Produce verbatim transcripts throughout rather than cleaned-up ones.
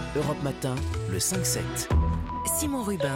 Europe Matin, le cinq sept. Simon Rubin.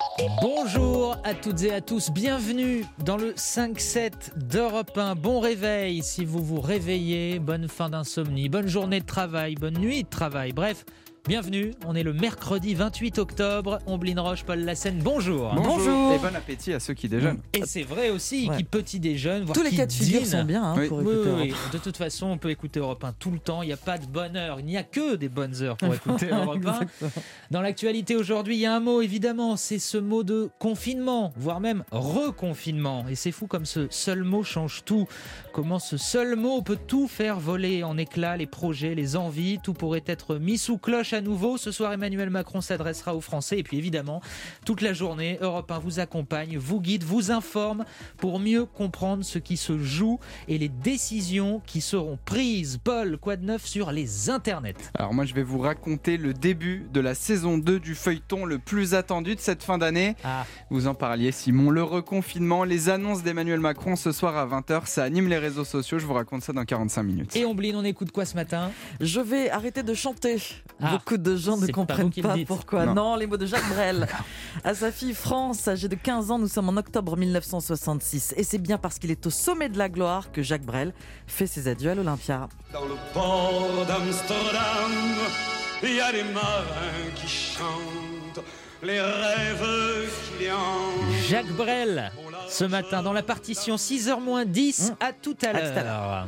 Bonjour à toutes et à tous, bienvenue dans le cinq sept d'Europe un. Bon réveil si vous vous réveillez, bonne fin d'insomnie, bonne journée de travail, bonne nuit de travail, bref... Bienvenue, on est le mercredi vingt-huit octobre, Omblin Roche, Paul Lassène, bonjour. Bonjour. Bonjour. Et bon appétit à ceux qui déjeunent. Et c'est vrai aussi, Ouais. qui petit déjeune, voire Tous les qui cas de figure dîne. sont bien hein, Oui. pour Oui, écouter. oui, Europe. oui. De toute façon, on peut écouter Europe un tout le temps, il n'y a pas de bonne heure, il n'y a que des bonnes heures pour écouter Europe un. Dans l'actualité aujourd'hui, il y a un mot évidemment, c'est ce mot de confinement, voire même reconfinement. Et c'est fou comme ce seul mot change tout. Comment ce seul mot peut tout faire voler en éclats, les projets, les envies, tout pourrait être mis sous cloche à nouveau. Ce soir, Emmanuel Macron s'adressera aux Français et puis évidemment, toute la journée, Europe un vous accompagne, vous guide, vous informe pour mieux comprendre ce qui se joue et les décisions qui seront prises. Paul, quoi de neuf sur les internets? Alors moi je vais vous raconter le début de la saison deux du feuilleton le plus attendu de cette fin d'année. Ah. Vous en parliez Simon, le reconfinement, les annonces d'Emmanuel Macron ce soir à vingt heures, ça anime les réseaux sociaux, je vous raconte ça dans quarante-cinq minutes. Et Omblin, on écoute quoi ce matin? Je vais arrêter de chanter. Ah, Beaucoup de gens ne c'est pas vous comprennent qui pas, le dites. pourquoi. Non. Non. les mots de Jacques Brel. À sa fille France, âgée de quinze ans, nous sommes en octobre mille neuf cent soixante-six. Et c'est bien parce qu'il est au sommet de la gloire que Jacques Brel fait ses adieux à l'Olympia. Dans le port d'Amsterdam, il y a des marins qui chantent les rêves qu'il y a. Jacques Brel, ce matin dans la partition six heures moins dix, Mmh. à tout à À tout à l'heure.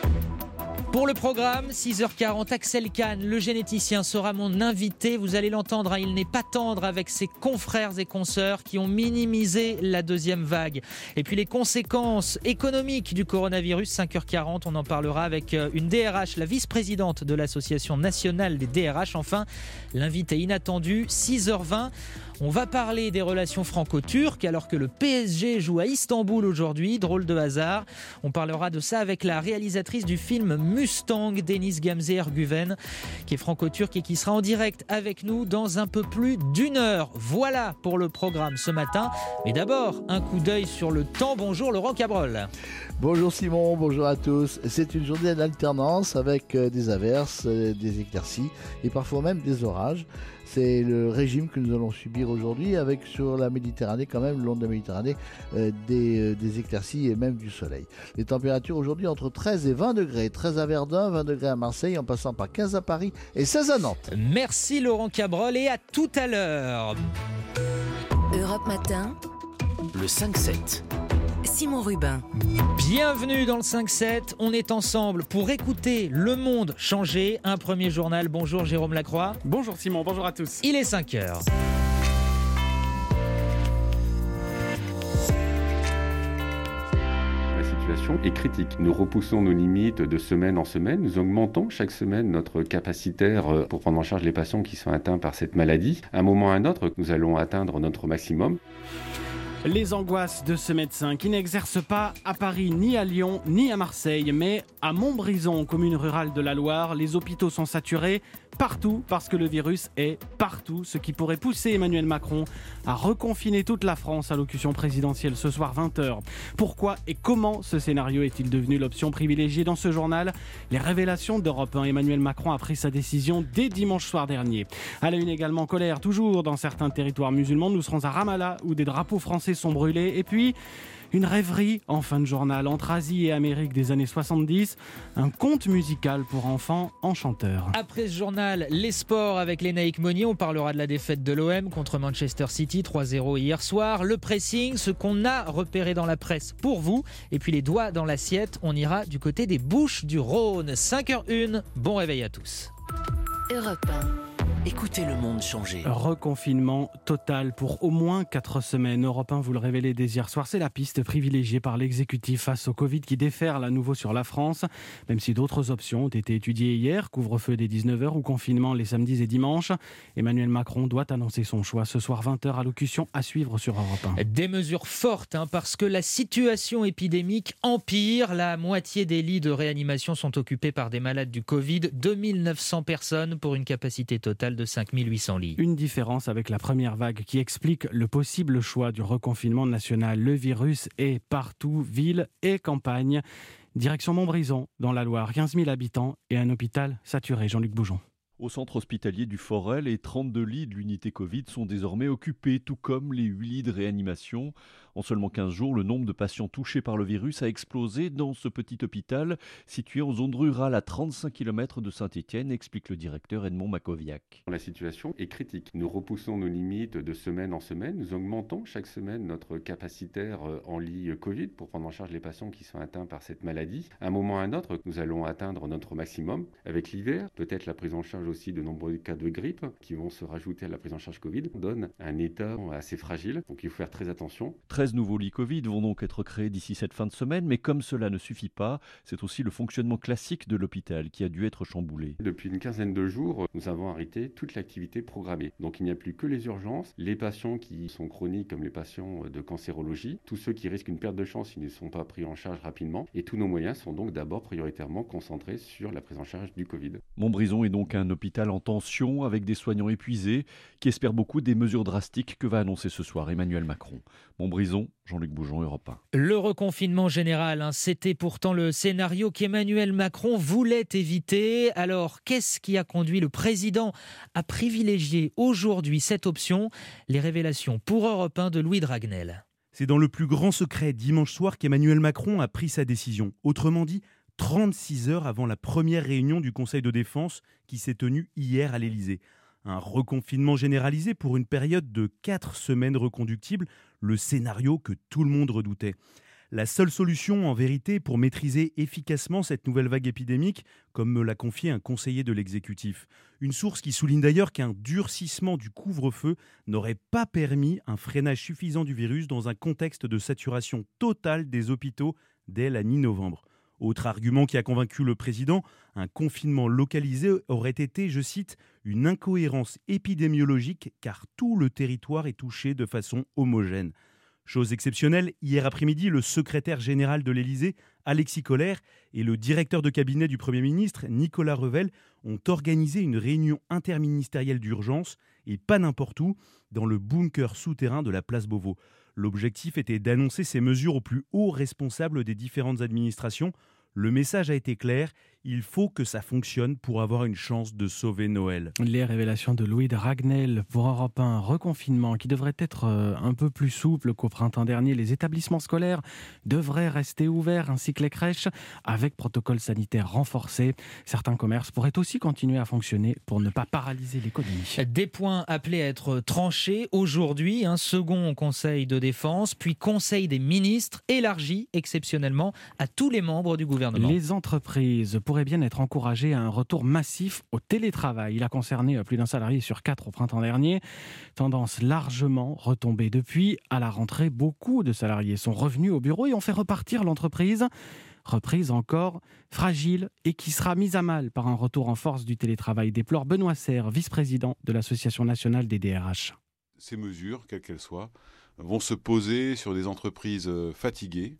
Pour le programme, six heures quarante, Axel Kahn, le généticien, sera mon invité. Vous allez l'entendre, hein, il n'est pas tendre avec ses confrères et consoeurs qui ont minimisé la deuxième vague. Et puis les conséquences économiques du coronavirus, cinq heures quarante, on en parlera avec une D R H, la vice-présidente de l'Association nationale des D R H. Enfin, l'invité inattendu, six heures vingt. On va parler des relations franco-turques alors que le P S G joue à Istanbul aujourd'hui, drôle de hasard. On parlera de ça avec la réalisatrice du film Mustang, Deniz Gamze Erguven, qui est franco-turque et qui sera en direct avec nous dans un peu plus d'une heure. Voilà pour le programme ce matin. Mais d'abord, un coup d'œil sur le temps. Bonjour Laurent Cabrol. Bonjour Simon, bonjour à tous. C'est une journée d'alternance avec euh, des averses, euh, des éclaircies et parfois même des orages. C'est le régime que nous allons subir aujourd'hui avec sur la Méditerranée, quand même, le long de la Méditerranée, euh, des, euh, des éclaircies et même du soleil. Les températures aujourd'hui entre treize et vingt degrés. treize à Verdun, vingt degrés à Marseille, en passant par quinze à Paris et seize à Nantes. Merci Laurent Cabrol et à tout à l'heure. Europe Matin, Le cinq sept. Simon Rubin. Bienvenue dans le cinq sept, on est ensemble pour écouter le monde changer. Un premier journal, bonjour Jérôme Lacroix. Bonjour Simon, bonjour à tous. Il est cinq heures. La situation est critique. Nous repoussons nos limites de semaine en semaine. Nous augmentons chaque semaine notre capacitaire pour prendre en charge les patients qui sont atteints par cette maladie. À un moment ou à un autre, nous allons atteindre notre maximum. Les angoisses de ce médecin qui n'exerce pas à Paris, ni à Lyon, ni à Marseille, mais à Montbrison, commune rurale de la Loire. Les hôpitaux sont saturés partout parce que le virus est partout, ce qui pourrait pousser Emmanuel Macron à reconfiner toute la France. Allocution présidentielle ce soir vingt heures. Pourquoi et comment ce scénario est-il devenu l'option privilégiée dans ce journal? Les révélations d'Europe un. Emmanuel Macron a pris sa décision dès dimanche soir dernier. À la une également, colère toujours dans certains territoires musulmans. Nous serons à Ramallah où des drapeaux français sont brûlés. Et puis, une rêverie en fin de journal entre Asie et Amérique des années soixante-dix. Un conte musical pour enfants en chanteur. Après ce journal, les sports avec Lénaïque Monnier. On parlera de la défaite de l'O M contre Manchester City, trois zéro hier soir. Le pressing, ce qu'on a repéré dans la presse pour vous. Et puis les doigts dans l'assiette, on ira du côté des Bouches du Rhône. cinq heures une, bon réveil à tous. Europe un. Écoutez le monde changer. Reconfinement total pour au moins quatre semaines. Europe un vous le révélait dès hier soir, c'est la piste privilégiée par l'exécutif face au Covid qui déferle à nouveau sur la France. Même si d'autres options ont été étudiées hier, couvre-feu dès dix-neuf heures ou confinement les samedis et dimanches, Emmanuel Macron doit annoncer son choix ce soir vingt heures, allocution à suivre sur Europe un. Des mesures fortes hein, parce que la situation épidémique empire. La moitié des lits de réanimation sont occupés par des malades du Covid. deux mille neuf cents personnes pour une capacité totale de cinq mille huit cents lits. Une différence avec la première vague qui explique le possible choix du reconfinement national. Le virus est partout, ville et campagne. Direction Montbrison, dans la Loire, quinze mille habitants et un hôpital saturé. Jean-Luc Boujon. Au centre hospitalier du Forel, les trente-deux lits de l'unité Covid sont désormais occupés, tout comme les huit lits de réanimation. En seulement quinze jours, le nombre de patients touchés par le virus a explosé dans ce petit hôpital situé en zone rurale à trente-cinq kilomètres de Saint-Étienne, explique le directeur Edmond Makoviak. La situation est critique. Nous repoussons nos limites de semaine en semaine. Nous augmentons chaque semaine notre capacitaire en lit Covid pour prendre en charge les patients qui sont atteints par cette maladie. À un moment ou à un autre, nous allons atteindre notre maximum. Avec l'hiver, peut-être la prise en charge aussi de nombreux cas de grippe qui vont se rajouter à la prise en charge Covid. On donne un état assez fragile, donc il faut faire très attention. treize nouveaux lits Covid vont donc être créés d'ici cette fin de semaine, mais comme cela ne suffit pas, c'est aussi le fonctionnement classique de l'hôpital qui a dû être chamboulé. Depuis une quinzaine de jours, nous avons arrêté toute l'activité programmée. Donc il n'y a plus que les urgences, les patients qui sont chroniques comme les patients de cancérologie, tous ceux qui risquent une perte de chance s'ils ne sont pas pris en charge rapidement, et tous nos moyens sont donc d'abord prioritairement concentrés sur la prise en charge du Covid. Montbrison est donc un hôpital en tension avec des soignants épuisés qui espèrent beaucoup des mesures drastiques que va annoncer ce soir Emmanuel Macron. Montbrison, Jean-Luc Bougeon, Europe un. Le reconfinement général, hein, c'était pourtant le scénario qu'Emmanuel Macron voulait éviter. Alors, qu'est-ce qui a conduit le président à privilégier aujourd'hui cette option? Les révélations pour Europe un de Louis Dragnel. C'est dans le plus grand secret dimanche soir qu'Emmanuel Macron a pris sa décision. Autrement dit, trente-six heures avant la première réunion du Conseil de défense qui s'est tenue hier à l'Élysée. Un reconfinement généralisé pour une période de quatre semaines reconductibles, le scénario que tout le monde redoutait. La seule solution, en vérité, pour maîtriser efficacement cette nouvelle vague épidémique, comme me l'a confié un conseiller de l'exécutif. Une source qui souligne d'ailleurs qu'un durcissement du couvre-feu n'aurait pas permis un freinage suffisant du virus dans un contexte de saturation totale des hôpitaux dès la mi-novembre. Autre argument qui a convaincu le président, un confinement localisé aurait été, je cite, une incohérence épidémiologique car tout le territoire est touché de façon homogène. Chose exceptionnelle, hier après-midi, le secrétaire général de l'Élysée, Alexis Collère, et le directeur de cabinet du Premier ministre, Nicolas Revel, ont organisé une réunion interministérielle d'urgence, et pas n'importe où, dans le bunker souterrain de la place Beauvau. L'objectif était d'annoncer ces mesures aux plus hauts responsables des différentes administrations. Le message a été clair, il faut que ça fonctionne pour avoir une chance de sauver Noël. Les révélations de Louis Dragnel pour Europe un, reconfinement qui devrait être un peu plus souple qu'au printemps dernier. Les établissements scolaires devraient rester ouverts ainsi que les crèches avec protocole sanitaire renforcé. Certains commerces pourraient aussi continuer à fonctionner pour ne pas paralyser l'économie. Des points appelés à être tranchés aujourd'hui, un second conseil de défense, puis conseil des ministres élargi exceptionnellement à tous les membres du gouvernement. Les entreprises pourrait bien être encouragé à un retour massif au télétravail. Il a concerné plus d'un salarié sur quatre au printemps dernier. Tendance largement retombée depuis. À la rentrée, beaucoup de salariés sont revenus au bureau et ont fait repartir l'entreprise. Reprise encore fragile et qui sera mise à mal par un retour en force du télétravail, déplore Benoît Serre, vice-président de l'Association nationale des D R H. Ces mesures, quelles qu'elles soient, vont se poser sur des entreprises fatiguées,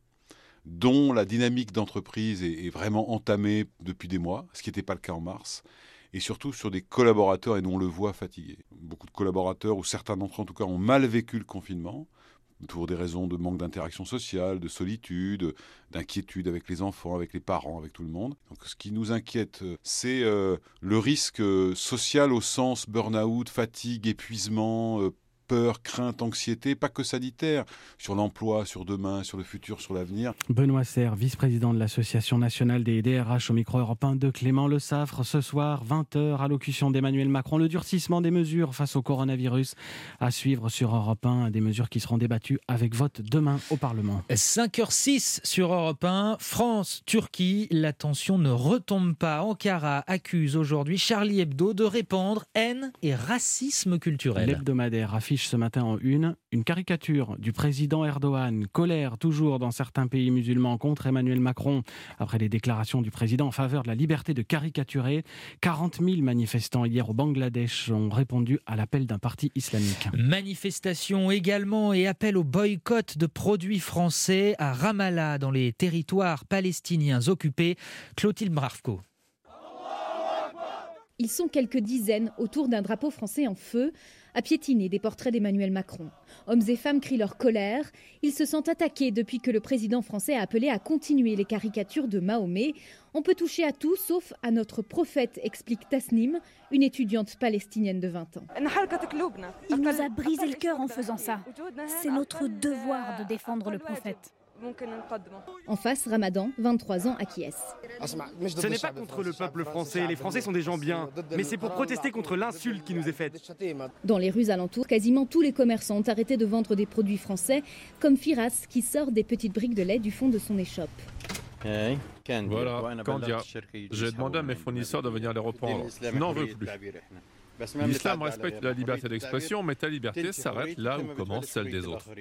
dont la dynamique d'entreprise est vraiment entamée depuis des mois, ce qui n'était pas le cas en mars, et surtout sur des collaborateurs, et nous on le voit, fatigués. Beaucoup de collaborateurs, ou certains d'entre eux en tout cas, ont mal vécu le confinement, pour des raisons de manque d'interaction sociale, de solitude, d'inquiétude avec les enfants, avec les parents, avec tout le monde. Donc, ce qui nous inquiète, c'est euh, le risque social au sens burn-out, fatigue, épuisement, euh, peur, crainte, anxiété, pas que sanitaire, sur l'emploi, sur demain, sur le futur, sur l'avenir. Benoît Serre, vice-président de l'Association nationale des D R H au micro Europe un de Clément Le Saffre. Ce soir, vingt heures, allocution d'Emmanuel Macron. Le durcissement des mesures face au coronavirus à suivre sur Europe un. Des mesures qui seront débattues avec vote demain au Parlement. cinq heures six sur Europe un. France, Turquie, la tension ne retombe pas. Ankara accuse aujourd'hui Charlie Hebdo de répandre haine et racisme culturel. L'hebdomadaire affiche ce matin en une une caricature du président Erdogan. Colère toujours dans certains pays musulmans contre Emmanuel Macron après les déclarations du président en faveur de la liberté de caricaturer. quarante mille manifestants hier au Bangladesh ont répondu à l'appel d'un parti islamique. Manifestations également et appel au boycott de produits français à Ramallah dans les territoires palestiniens occupés. Clotilde Bravko. Ils sont quelques dizaines autour d'un drapeau français en feu, à piétiner des portraits d'Emmanuel Macron. Hommes et femmes crient leur colère. Ils se sentent attaqués depuis que le président français a appelé à continuer les caricatures de Mahomet. On peut toucher à tout sauf à notre prophète, explique Tasnim, une étudiante palestinienne de vingt ans. Il nous a brisé le cœur en faisant ça. C'est notre devoir de défendre le prophète. En face, Ramadan, vingt-trois ans, acquiesce. Ce n'est pas contre le peuple français, les Français sont des gens bien, mais c'est pour protester contre l'insulte qui nous est faite. Dans les rues alentours, quasiment tous les commerçants ont arrêté de vendre des produits français, comme Firas qui sort des petites briques de lait du fond de son échoppe. Voilà, Candia. J'ai demandé à mes fournisseurs de venir les reprendre. Je n'en veux plus. L'islam respecte la liberté d'expression, mais ta liberté s'arrête là où commence celle des autres.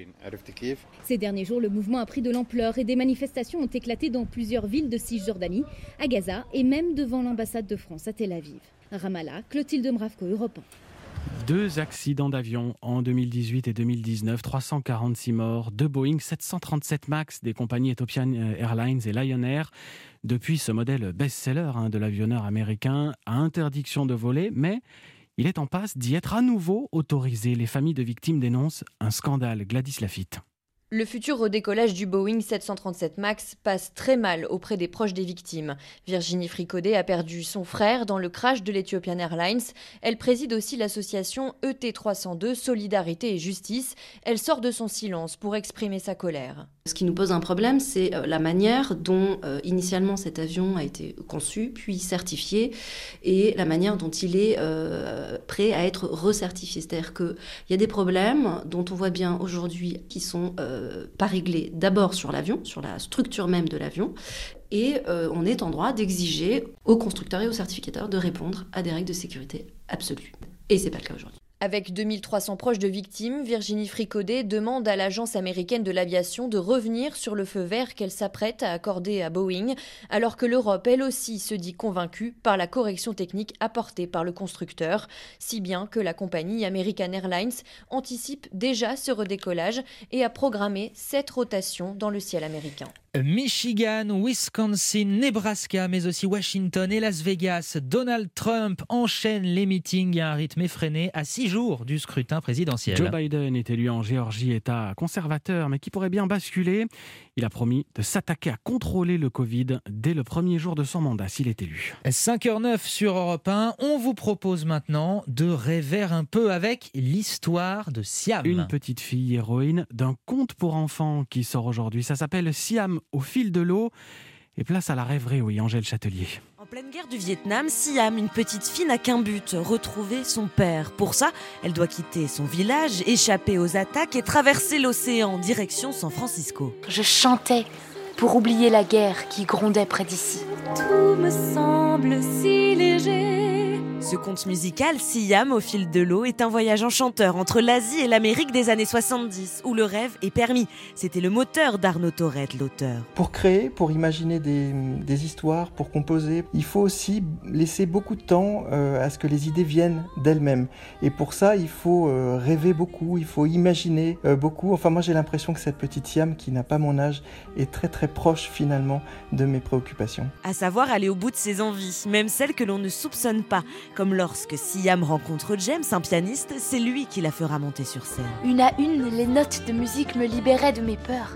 Ces derniers jours, le mouvement a pris de l'ampleur et des manifestations ont éclaté dans plusieurs villes de Cisjordanie, à Gaza et même devant l'ambassade de France à Tel Aviv. Ramallah, Clotilde Mravko, Europe un. Deux accidents d'avion en deux mille dix-huit et deux mille dix-neuf, trois cent quarante-six morts, deux Boeing sept cent trente-sept MAX des compagnies Ethiopian Airlines et Lion Air. Depuis, ce modèle best-seller hein, de l'avionneur américain a interdiction de voler, mais il est en passe d'y être à nouveau autorisé. Les familles de victimes dénoncent un scandale. Gladys Lafitte. Le futur redécollage du Boeing sept cent trente-sept MAX passe très mal auprès des proches des victimes. Virginie Fricaudet a perdu son frère dans le crash de l'Ethiopian Airlines. Elle préside aussi l'association E T trois cent deux Solidarité et Justice. Elle sort de son silence pour exprimer sa colère. Ce qui nous pose un problème, c'est la manière dont euh, initialement cet avion a été conçu, puis certifié, et la manière dont il est euh, prêt à être recertifié. C'est-à-dire qu'il y a des problèmes dont on voit bien aujourd'hui qui sont euh, pas réglés d'abord sur l'avion, sur la structure même de l'avion, et euh, on est en droit d'exiger aux constructeurs et aux certificateurs de répondre à des règles de sécurité absolues. Et c'est pas le cas aujourd'hui. Avec deux mille trois cents proches de victimes, Virginie Fricaudet demande à l'Agence américaine de l'aviation de revenir sur le feu vert qu'elle s'apprête à accorder à Boeing, alors que l'Europe, elle aussi, se dit convaincue par la correction technique apportée par le constructeur, si bien que la compagnie American Airlines anticipe déjà ce redécollage et a programmé sept rotations dans le ciel américain. Michigan, Wisconsin, Nebraska, mais aussi Washington et Las Vegas. Donald Trump enchaîne les meetings à un rythme effréné à six jours du scrutin présidentiel. Joe Biden est élu en Géorgie, État conservateur, mais qui pourrait bien basculer. Il a promis de s'attaquer à contrôler le Covid dès le premier jour de son mandat, s'il est élu. cinq heures zéro neuf sur Europe un. On vous propose maintenant de rêver un peu avec l'histoire de Siam. Une petite fille héroïne d'un conte pour enfants qui sort aujourd'hui. Ça s'appelle Siam au fil de l'eau. Et place à la rêverie, oui, Angèle Châtelier. En pleine guerre du Vietnam, Siam, une petite fille, n'a qu'un but, retrouver son père. Pour ça, elle doit quitter son village, échapper aux attaques et traverser l'océan, direction San Francisco. Je chantais pour oublier la guerre qui grondait près d'ici. Tout me semble si léger. Ce conte musical, Siam au fil de l'eau, est un voyage enchanteur entre l'Asie et l'Amérique des années soixante-dix, où le rêve est permis. C'était le moteur d'Arnaud Thorette, l'auteur. Pour créer, pour imaginer des, des histoires, pour composer, il faut aussi laisser beaucoup de temps euh, à ce que les idées viennent d'elles-mêmes. Et pour ça, il faut euh, rêver beaucoup, il faut imaginer euh, beaucoup. Enfin, moi, j'ai l'impression que cette petite Siam, qui n'a pas mon âge, est très très proche finalement de mes préoccupations. À savoir aller au bout de ses envies, même celles que l'on ne soupçonne pas. Comme lorsque Siam rencontre James, un pianiste, c'est lui qui la fera monter sur scène. Une à une, les notes de musique me libéraient de mes peurs.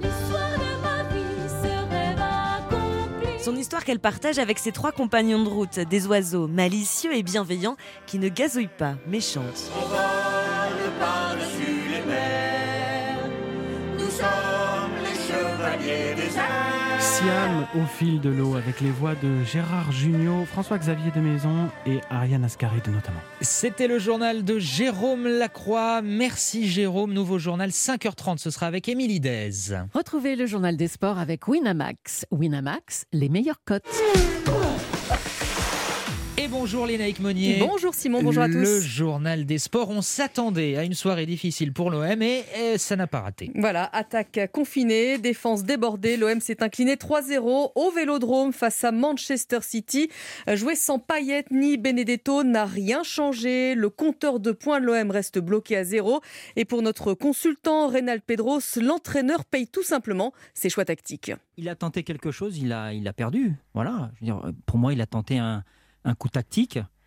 Son histoire qu'elle partage avec ses trois compagnons de route, des oiseaux malicieux et bienveillants qui ne gazouillent pas, mais chantent. On vole par-dessus les mers, nous sommes les chevaliers des airs. Siam au fil de l'eau avec les voix de Gérard Jugnot, François-Xavier de Maison et Ariane Ascaride notamment. C'était le journal de Jérôme Lacroix. Merci Jérôme. Nouveau journal cinq heures trente. Ce sera avec Émilie Dez. Retrouvez le journal des sports avec Winamax. Winamax, les meilleures cotes. Et bonjour Lénaïque Monnier. Bonjour Simon, bonjour à tous. Le journal des sports. On s'attendait à une soirée difficile pour l'O M et, et ça n'a pas raté. Voilà, attaque confinée, défense débordée. L'O M s'est incliné trois zéro au Vélodrome face à Manchester City. Joué sans Payet ni Benedetto n'a rien changé. Le compteur de points de l'O M reste bloqué à zéro. Et pour notre consultant Reynald Pedros, l'entraîneur paye tout simplement ses choix tactiques. Il a tenté quelque chose, il a, il a perdu. Voilà. Je veux dire, pour moi, il a tenté un... un coup tactique.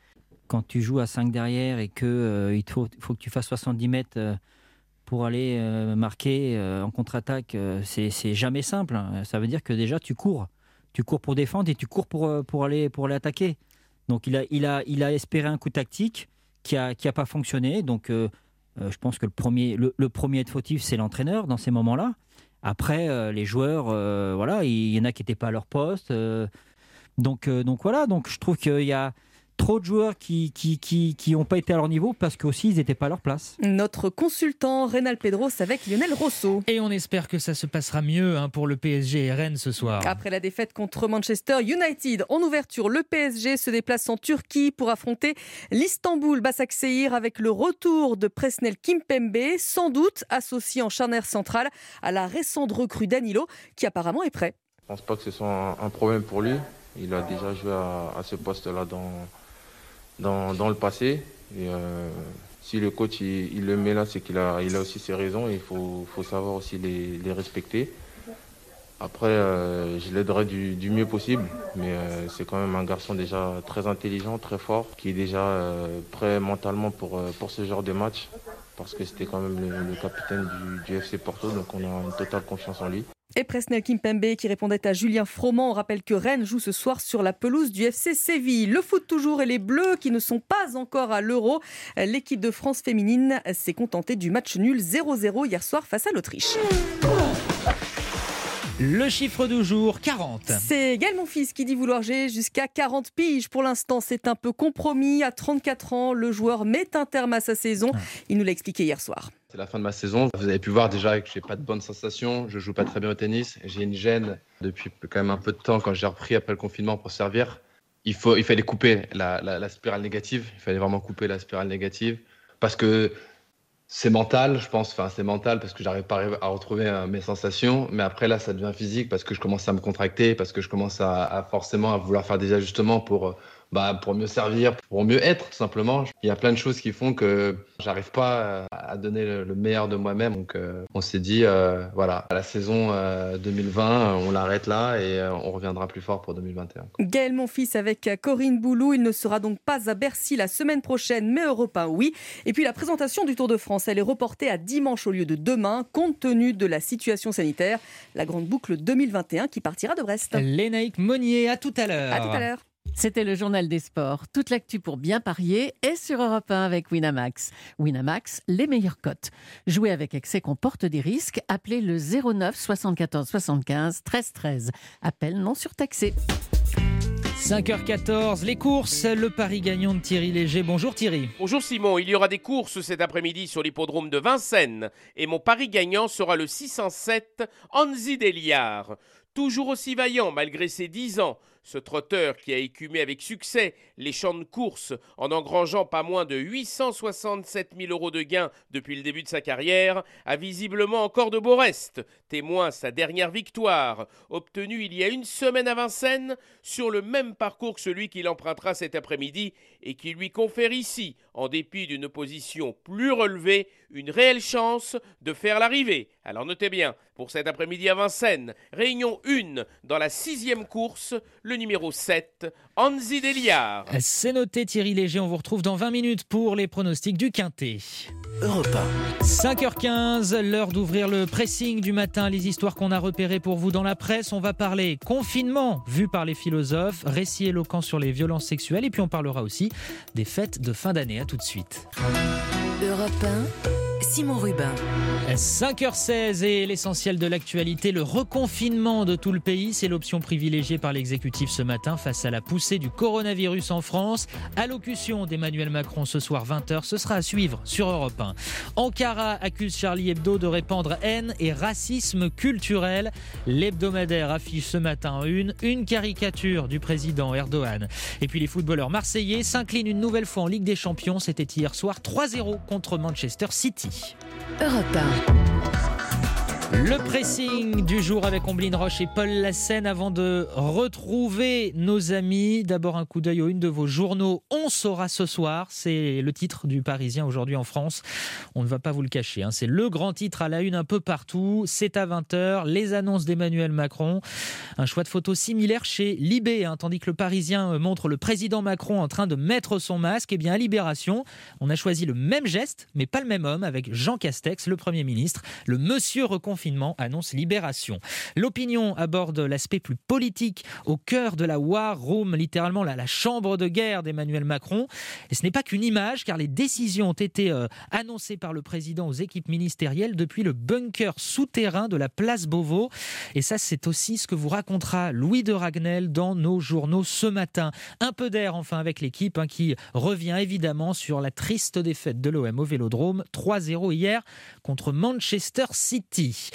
quand tu joues à cinq derrière et qu'il euh, faut, faut que tu fasses soixante-dix mètres euh, pour aller euh, marquer euh, en contre-attaque, euh, c'est, c'est jamais simple. Ça veut dire que déjà tu cours. Tu cours pour défendre et tu cours pour, euh, pour, aller, pour aller attaquer. Donc il a, il a, il a espéré un coup tactique qui n'a qui a pas fonctionné. Donc euh, euh, je pense que le premier, le, le premier à être fautif, c'est l'entraîneur dans ces moments-là. Après, euh, les joueurs, euh, voilà, il y en a qui n'étaient pas à leur poste. Euh, donc, euh, donc voilà, donc je trouve qu'il y a trop de joueurs qui qui, qui, qui ont pas été à leur niveau parce qu'aussi ils n'étaient pas à leur place. Notre consultant Reynal Pedros avec Lionel Rosso. Et on espère que ça se passera mieux hein, pour le P S G et Rennes ce soir. Après la défaite contre Manchester United, en ouverture, le P S G se déplace en Turquie pour affronter l'Istanbul Başakşehir avec le retour de Presnel Kimpembe, sans doute associé en charnière centrale à la récente recrue Danilo qui apparemment est prêt. Je ne pense pas que ce soit un, un problème pour lui. Il a déjà joué à, à ce poste-là dans Dans, dans le passé. Et euh, si le coach il, il le met là, c'est qu'il a, il a aussi ses raisons et il faut, faut savoir aussi les, les respecter. Après, euh, je l'aiderai du, du mieux possible, mais euh, c'est quand même un garçon déjà très intelligent, très fort, qui est déjà euh, prêt mentalement pour, pour ce genre de match, parce que c'était quand même le, le capitaine du, du F C Porto, donc on a une totale confiance en lui. Et Presnel Kimpembe qui répondait à Julien Froment. On rappelle que Rennes joue ce soir sur la pelouse du F C Séville. Le foot toujours et les Bleus qui ne sont pas encore à l'Euro. L'équipe de France féminine s'est contentée du match nul zéro zéro hier soir face à l'Autriche. Le chiffre du jour, quarante. C'est Gaël Monfils qui dit vouloir jouer jusqu'à quarante piges. Pour l'instant, c'est un peu compromis. À trente-quatre ans, le joueur met un terme à sa saison. Il nous l'a expliqué hier soir. C'est la fin de ma saison. Vous avez pu voir déjà que j'ai pas de bonnes sensations. Je joue pas très bien au tennis. J'ai une gêne depuis quand même un peu de temps quand j'ai repris après le confinement pour servir. Il, faut, il fallait couper la, la, la spirale négative. Il fallait vraiment couper la spirale négative parce que c'est mental, je pense. Enfin, c'est mental parce que j'arrive pas à retrouver euh, mes sensations. Mais après, là, ça devient physique parce que je commence à me contracter, parce que je commence à, à forcément à vouloir faire des ajustements pour, bah, pour mieux servir, pour mieux être, tout simplement. Il y a plein de choses qui font que j'arrive pas à donner le, le meilleur de moi-même. Donc, euh, on s'est dit, euh, voilà, la saison euh, deux mille vingt, on l'arrête là et euh, on reviendra plus fort pour deux mille vingt et un. Gaël Monfils avec Corinne Boulou. Il ne sera donc pas à Bercy la semaine prochaine, mais Europe un, oui. Et puis la présentation du Tour de France, elle est reportée à dimanche au lieu de demain, compte tenu de la situation sanitaire. La grande boucle deux mille vingt et un qui partira de Brest. Lénaïque Monnier, à tout à l'heure. À tout à l'heure. C'était le journal des sports. Toute l'actu pour bien parier est sur Europe un avec Winamax. Winamax, les meilleures cotes. Jouer avec excès comporte des risques. Appelez le zéro neuf soixante-quatorze soixante-quinze treize treize. Appel non surtaxé. cinq heures quatorze, les courses, le pari gagnant de Thierry Léger. Bonjour Thierry. Bonjour Simon, il y aura des courses cet après-midi sur l'hippodrome de Vincennes. Et mon pari gagnant sera le six cent sept Anzi Deliar. Toujours aussi vaillant malgré ses dix ans, ce trotteur qui a écumé avec succès les champs de course en engrangeant pas moins de huit cent soixante-sept mille euros de gains depuis le début de sa carrière, a visiblement encore de beaux restes, témoin sa dernière victoire, obtenue il y a une semaine à Vincennes, sur le même parcours que celui qu'il empruntera cet après-midi et qui lui confère ici, en dépit d'une opposition plus relevée, une réelle chance de faire l'arrivée. Alors notez bien, pour cet après-midi à Vincennes, réunion un dans la sixième course, le numéro sept, Anzi Deliar. C'est noté Thierry Léger, on vous retrouve dans vingt minutes pour les pronostics du Quintet. Europe un. cinq heures quinze, l'heure d'ouvrir le pressing du matin, les histoires qu'on a repérées pour vous dans la presse. On va parler confinement vu par les philosophes, récits éloquents sur les violences sexuelles et puis on parlera aussi des fêtes de fin d'année. À tout de suite. Europe un, Simon Rubin. cinq heures seize et l'essentiel de l'actualité, le reconfinement de tout le pays, c'est l'option privilégiée par l'exécutif ce matin face à la poussée du coronavirus en France. Allocution d'Emmanuel Macron ce soir vingt heures, ce sera à suivre sur Europe un. Ankara accuse Charlie Hebdo de répandre haine et racisme culturel. L'hebdomadaire affiche ce matin en une, une caricature du président Erdogan. Et puis les footballeurs marseillais s'inclinent une nouvelle fois en Ligue des Champions, c'était hier soir trois zéro contre Manchester City. Europe un. Le pressing du jour avec Omblin Roche et Paul Lassène avant de retrouver nos amis. D'abord un coup d'œil aux une de vos journaux. On saura ce soir, c'est le titre du Parisien aujourd'hui en France. On ne va pas vous le cacher, hein. C'est le grand titre à la une un peu partout. C'est à vingt heures, les annonces d'Emmanuel Macron. Un choix de photos similaire chez Libé, hein, tandis que le Parisien montre le président Macron en train de mettre son masque. Et bien à Libération, on a choisi le même geste, mais pas le même homme, avec Jean Castex, le Premier ministre. Le monsieur reconfinement annonce Libération. L'Opinion aborde l'aspect plus politique au cœur de la War Room, littéralement la, la chambre de guerre d'Emmanuel Macron. Et ce n'est pas qu'une image, car les décisions ont été euh, annoncées par le président aux équipes ministérielles depuis le bunker souterrain de la place Beauvau. Et ça, c'est aussi ce que vous racontera Louis de Ragnel dans nos journaux ce matin. Un peu d'air enfin avec l'équipe hein, qui revient évidemment sur la triste défaite de l'O M au Vélodrome, trois zéro hier contre Manchester City.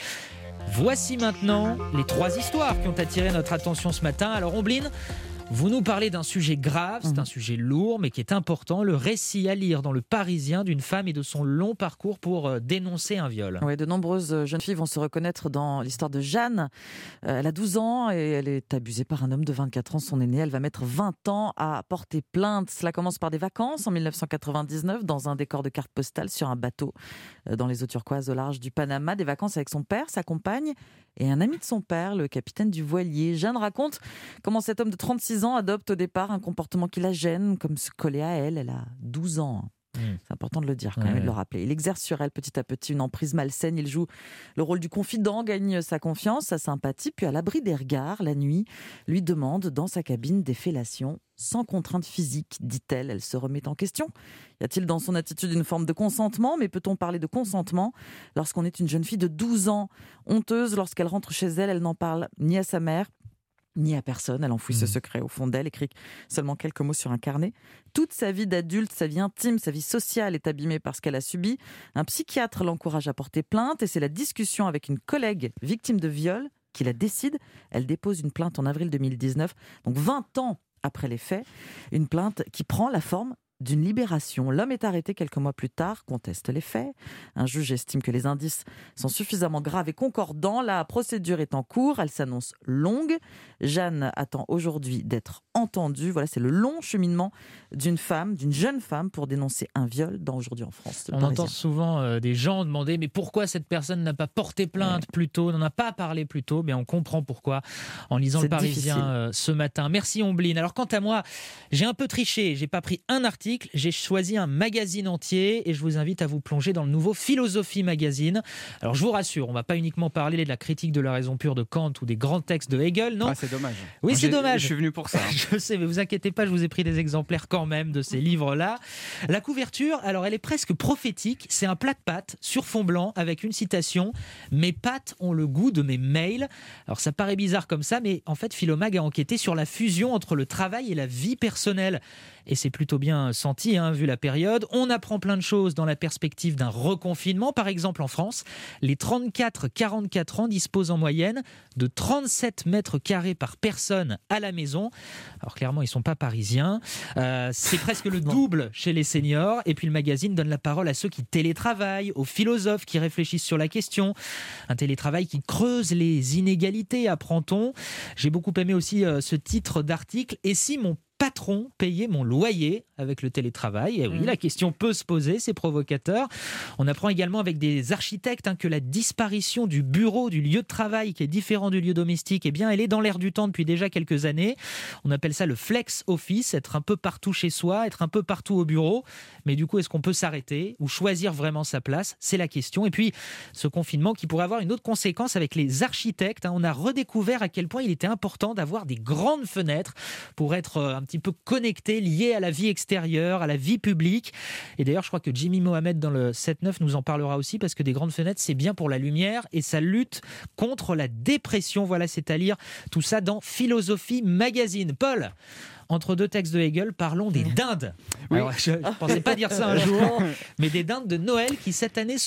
Voici maintenant les trois histoires qui ont attiré notre attention ce matin. Alors Omblin, vous nous parlez d'un sujet grave, c'est un sujet lourd mais qui est important, le récit à lire dans Le Parisien d'une femme et de son long parcours pour dénoncer un viol. Oui, de nombreuses jeunes filles vont se reconnaître dans l'histoire de Jeanne. Elle a douze ans et elle est abusée par un homme de vingt-quatre ans, son aîné. Elle va mettre vingt ans à porter plainte. Cela commence par des vacances en dix-neuf cent quatre-vingt-dix-neuf dans un décor de carte postale sur un bateau dans les eaux turquoises au large du Panama. Des vacances avec son père, sa compagne et un ami de son père, le capitaine du voilier. Jeanne raconte comment cet homme de trente-six ans adopte au départ un comportement qui la gêne, comme se coller à elle. Elle a douze ans. Mmh. C'est important de le dire, quand même, ouais. de le rappeler. Il exerce sur elle petit à petit une emprise malsaine. Il joue le rôle du confident, gagne sa confiance, sa sympathie, puis à l'abri des regards, la nuit, lui demande dans sa cabine des fellations sans contrainte physique, dit-elle. Elle se remet en question. Y a-t-il dans son attitude une forme de consentement ? Mais peut-on parler de consentement lorsqu'on est une jeune fille de douze ans, honteuse lorsqu'elle rentre chez elle, elle n'en parle ni à sa mère, ni à personne, elle enfouit mmh. ce secret au fond d'elle, écrit seulement quelques mots sur un carnet. Toute sa vie d'adulte, sa vie intime, sa vie sociale est abîmée par ce qu'elle a subi. Un psychiatre l'encourage à porter plainte et c'est la discussion avec une collègue victime de viol qui la décide. Elle dépose une plainte en avril deux mille dix-neuf, donc vingt ans après les faits, une plainte qui prend la forme d'une libération. L'homme est arrêté quelques mois plus tard, conteste les faits. Un juge estime que les indices sont suffisamment graves et concordants. La procédure est en cours, elle s'annonce longue. Jeanne attend aujourd'hui d'être entendue. Voilà, c'est le long cheminement d'une femme, d'une jeune femme, pour dénoncer un viol dans Aujourd'hui en France. On entend souvent euh, des gens demander mais pourquoi cette personne n'a pas porté plainte ouais. plus tôt, n'en a pas parlé plus tôt. Mais on comprend pourquoi en lisant c'est Le Parisien euh, ce matin. Merci Omblin. Alors quant à moi, j'ai un peu triché, j'ai pas pris un article. J'ai choisi un magazine entier et je vous invite à vous plonger dans le nouveau Philosophie Magazine. Alors je vous rassure, on ne va pas uniquement parler de la critique de la raison pure de Kant ou des grands textes de Hegel, non. Ah, c'est dommage. Oui, c'est J'ai, dommage. Je suis venu pour ça. Je sais, mais vous inquiétez pas, je vous ai pris des exemplaires quand même de ces livres-là. La couverture, alors elle est presque prophétique. C'est un plat de pâtes sur fond blanc avec une citation « Mes pâtes ont le goût de mes mails ». Alors ça paraît bizarre comme ça, mais en fait Philomag a enquêté sur la fusion entre le travail et la vie personnelle. Et c'est plutôt bien senti, hein, vu la période. On apprend plein de choses dans la perspective d'un reconfinement. Par exemple, en France, les trente-quatre à quarante-quatre ans disposent en moyenne de trente-sept mètres carrés par personne à la maison. Alors clairement, ils ne sont pas parisiens. Euh, c'est presque le double chez les seniors. Et puis le magazine donne la parole à ceux qui télétravaillent, aux philosophes qui réfléchissent sur la question. Un télétravail qui creuse les inégalités, apprend-on. J'ai beaucoup aimé aussi euh, ce titre d'article. Et si mon patron payait mon loyer avec le télétravail? Et oui, mmh. la question peut se poser, c'est provocateur. On apprend également avec des architectes hein, que la disparition du bureau, du lieu de travail qui est différent du lieu domestique, eh bien, elle est dans l'air du temps depuis déjà quelques années. On appelle ça le flex office, être un peu partout chez soi, être un peu partout au bureau. Mais du coup, est-ce qu'on peut s'arrêter ou choisir vraiment sa place? C'est la question. Et puis, ce confinement qui pourrait avoir une autre conséquence avec les architectes. Hein, on a redécouvert à quel point il était important d'avoir des grandes fenêtres pour être un petit peu connecté, lié à la vie extérieure, à la vie publique. Et d'ailleurs, je crois que Jimmy Mohamed dans le sept neuf nous en parlera aussi parce que des grandes fenêtres, c'est bien pour la lumière et ça lutte contre la dépression. Voilà, c'est à lire tout ça dans Philosophie Magazine. Paul, entre deux textes de Hegel, parlons des dindes. Oui. Alors, je ne pensais pas dire ça un jour, mais des dindes de Noël qui cette année sont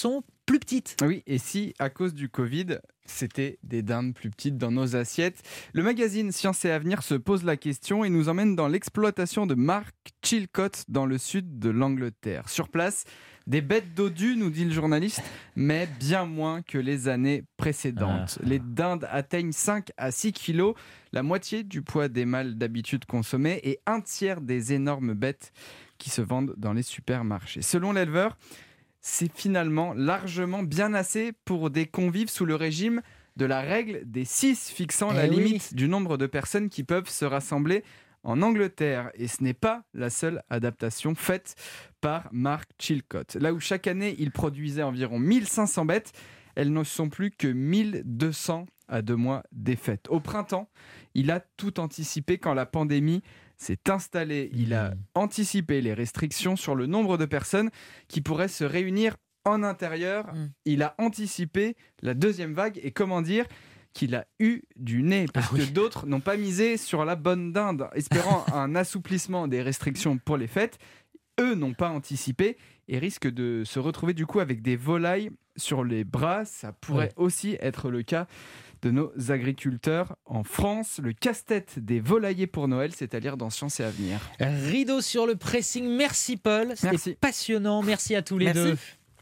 plus petites. Oui, et si, à cause du Covid, c'était des dindes plus petites dans nos assiettes? Le magazine Science et Avenir se pose la question et nous emmène dans l'exploitation de Mark Chilcott dans le sud de l'Angleterre. Sur place, des bêtes dodues, nous dit le journaliste, mais bien moins que les années précédentes. Ah. Les dindes atteignent cinq à six kilos, la moitié du poids des mâles d'habitude consommés et un tiers des énormes bêtes qui se vendent dans les supermarchés. Selon l'éleveur, c'est finalement largement bien assez pour des convives sous le régime de la règle des six, fixant eh la oui. limite du nombre de personnes qui peuvent se rassembler en Angleterre. Et ce n'est pas la seule adaptation faite par Mark Chilcott. Là où chaque année, il produisait environ mille cinq cents bêtes, elles ne sont plus que mille deux cents à deux mois des fêtes. Au printemps, il a tout anticipé quand la pandémie s'est installée. Il a anticipé les restrictions sur le nombre de personnes qui pourraient se réunir en intérieur. Mmh. Il a anticipé la deuxième vague et comment dire qu'il a eu du nez parce ah oui. que d'autres n'ont pas misé sur la bonne dinde, espérant un assouplissement des restrictions pour les fêtes. Eux n'ont pas anticipé et risquent de se retrouver du coup avec des volailles sur les bras. Ça pourrait ouais. aussi être le cas de nos agriculteurs en France. Le casse-tête des volaillers pour Noël, c'est à lire dans Science et Avenir. Rideau sur le pressing. Merci Paul, c'était Merci. passionnant. Merci à tous les Merci. deux.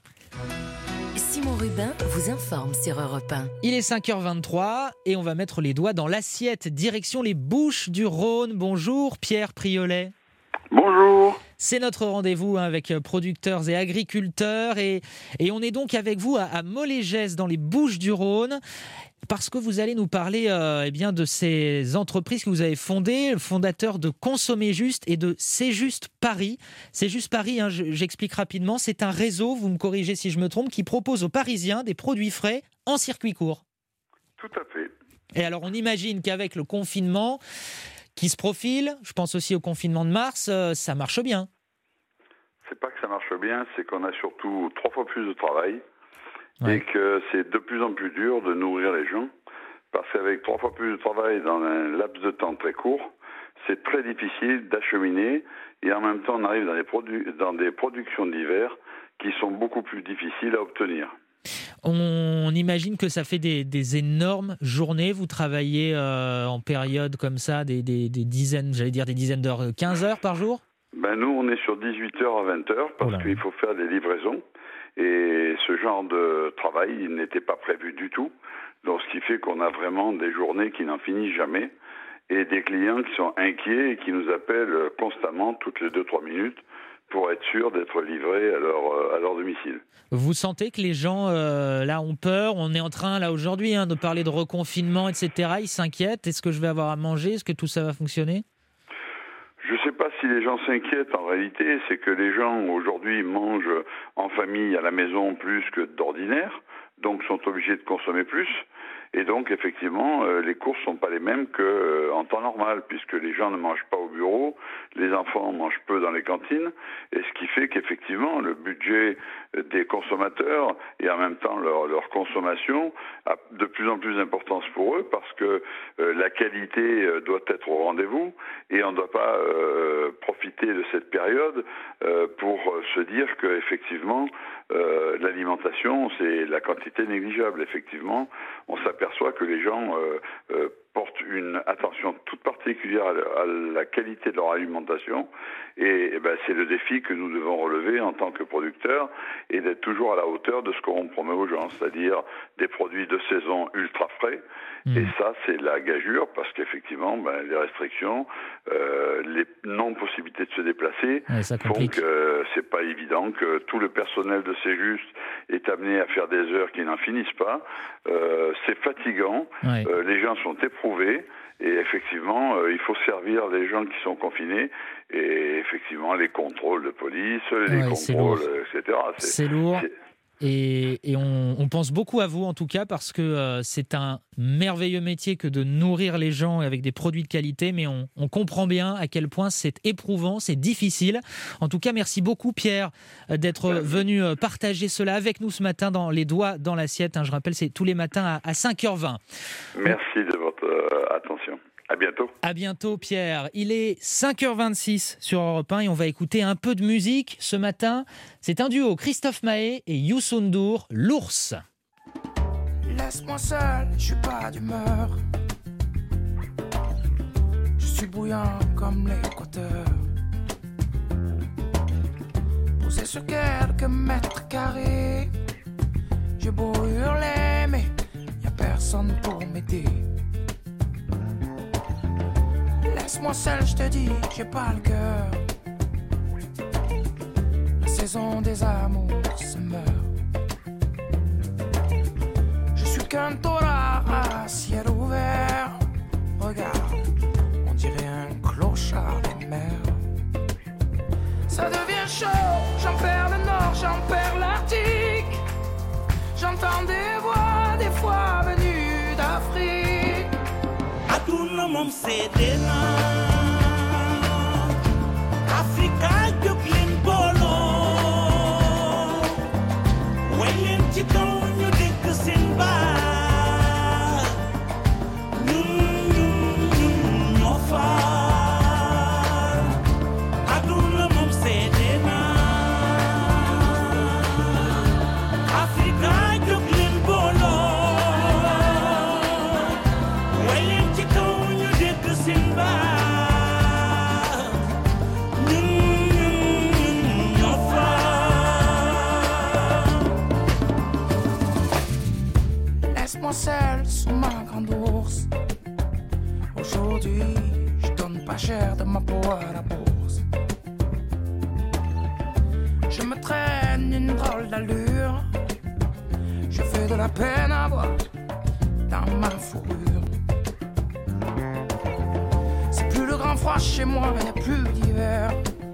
Simon Rubin vous informe sur Europe un. Il est cinq heures vingt-trois et on va mettre les doigts dans l'assiette. Direction les Bouches-du-Rhône. Bonjour Pierre Priolet. Bonjour. C'est notre rendez-vous avec producteurs et agriculteurs et, et on est donc avec vous à, à Molégès dans les Bouches-du-Rhône parce que vous allez nous parler euh, eh bien, de ces entreprises que vous avez fondées, le fondateur de Consommer Juste et de C'est Juste Paris. C'est Juste Paris, hein, j'explique rapidement, c'est un réseau, vous me corrigez si je me trompe, qui propose aux Parisiens des produits frais en circuit court. Tout à fait. Et alors on imagine qu'avec le confinement qui se profile, je pense aussi au confinement de mars, euh, ça marche bien. C'est pas que ça marche bien, c'est qu'on a surtout trois fois plus de travail ouais. et que c'est de plus en plus dur de nourrir les gens parce qu'avec trois fois plus de travail dans un laps de temps très court, c'est très difficile d'acheminer et en même temps on arrive dans des, produ- dans des productions d'hiver qui sont beaucoup plus difficiles à obtenir. On imagine que ça fait des, des énormes journées. Vous travaillez euh, en période comme ça, des, des, des dizaines, j'allais dire des dizaines d'heures, quinze heures par jour ? Ben nous, on est sur dix-huit heures à vingt heures parce Oula. qu'il faut faire des livraisons. Et ce genre de travail, il n'était pas prévu du tout. Donc, ce qui fait qu'on a vraiment des journées qui n'en finissent jamais. Et des clients qui sont inquiets et qui nous appellent constamment, toutes les deux trois minutes, pour être sûr d'être livrés à leur, à leur domicile. Vous sentez que les gens, euh, là, ont peur? On est en train, là, aujourd'hui, hein, de parler de reconfinement, et cetera. Ils s'inquiètent. Est-ce que je vais avoir à manger? Est-ce que tout ça va fonctionner? Je ne sais pas si les gens s'inquiètent. En réalité, c'est que les gens, aujourd'hui, mangent en famille à la maison plus que d'ordinaire, donc sont obligés de consommer plus. Et donc, effectivement, euh, les courses sont pas les mêmes qu'en euh, temps normal, puisque les gens ne mangent pas au bureau, les enfants mangent peu dans les cantines, et ce qui fait qu'effectivement, le budget des consommateurs et en même temps leur, leur consommation a de plus en plus d'importance pour eux, parce que euh, la qualité euh, doit être au rendez-vous, et on ne doit pas euh, profiter de cette période euh, pour se dire qu'effectivement, euh, l'alimentation, c'est la quantité négligeable. Effectivement, on s'aperçoit que les gens euh, euh, portent une attention toute particulière à la, à la qualité de leur alimentation et, et ben, c'est le défi que nous devons relever en tant que producteurs et d'être toujours à la hauteur de ce qu'on promet aux gens, c'est-à-dire des produits de saison ultra frais. Mmh. Et ça, c'est la gageure parce qu'effectivement, ben, les restrictions, euh, les non-possibilités de se déplacer ouais, ça font que euh, c'est pas évident que tout le personnel de C'est Juste est amené à faire des heures qui n'en finissent pas. Euh, c'est fatigant, ouais. euh, les gens sont éprouvés et effectivement, euh, il faut servir les gens qui sont confinés et effectivement, les contrôles de police, les ouais, contrôles, et cetera. C'est, c'est lourd. C'est... Et, et on, on pense beaucoup à vous en tout cas parce que euh, c'est un merveilleux métier que de nourrir les gens avec des produits de qualité, mais on, on comprend bien à quel point c'est éprouvant, c'est difficile. En tout cas, merci beaucoup Pierre d'être ouais. venu partager cela avec nous ce matin dans Les Doigts dans l'assiette. Hein, je rappelle, c'est tous les matins à, à cinq heures vingt. Merci de votre euh, attention. À bientôt. À bientôt, Pierre. Il est cinq heures vingt-six sur Europe un et on va écouter un peu de musique ce matin. C'est un duo, Christophe Maé et Youssou N'Dour, L'Ours. Laisse-moi seul, je suis pas d'humeur. Je suis bouillant comme l'équateur. Posé sur quelques mètres carrés. J'ai beau hurler, mais y a personne pour m'aider. Laisse-moi seul, je te dis, j'ai pas le cœur. La saison des amours se meurt. Je suis qu'un taureau à ciel ouvert. Regarde, on dirait un clochard des mers. Ça devient chaud, j'en perds le nord, j'en perds l'Arctique. J'entends des voix, des fois venues d'Afrique. À tout le monde c'est des nains. Africa Dublin Bolo. Wayen ci kaw ñu dégg seen baat. Ñun ñun ñun ñoo faal. À tout le monde c'est des nains. Africa Dublin Bolo. Wayen ci kaw ñu dégg seen baat. Ñun ñun ñun ñoo faal. Laisse-moi seul sous ma grande ours. Aujourd'hui, je donne pas cher de ma peau à la bourse. Je me traîne une drôle d'allure. Je fais de la peine à voir dans ma fourrure. C'est plus le grand froid chez moi, il n'y a plus d'hiver.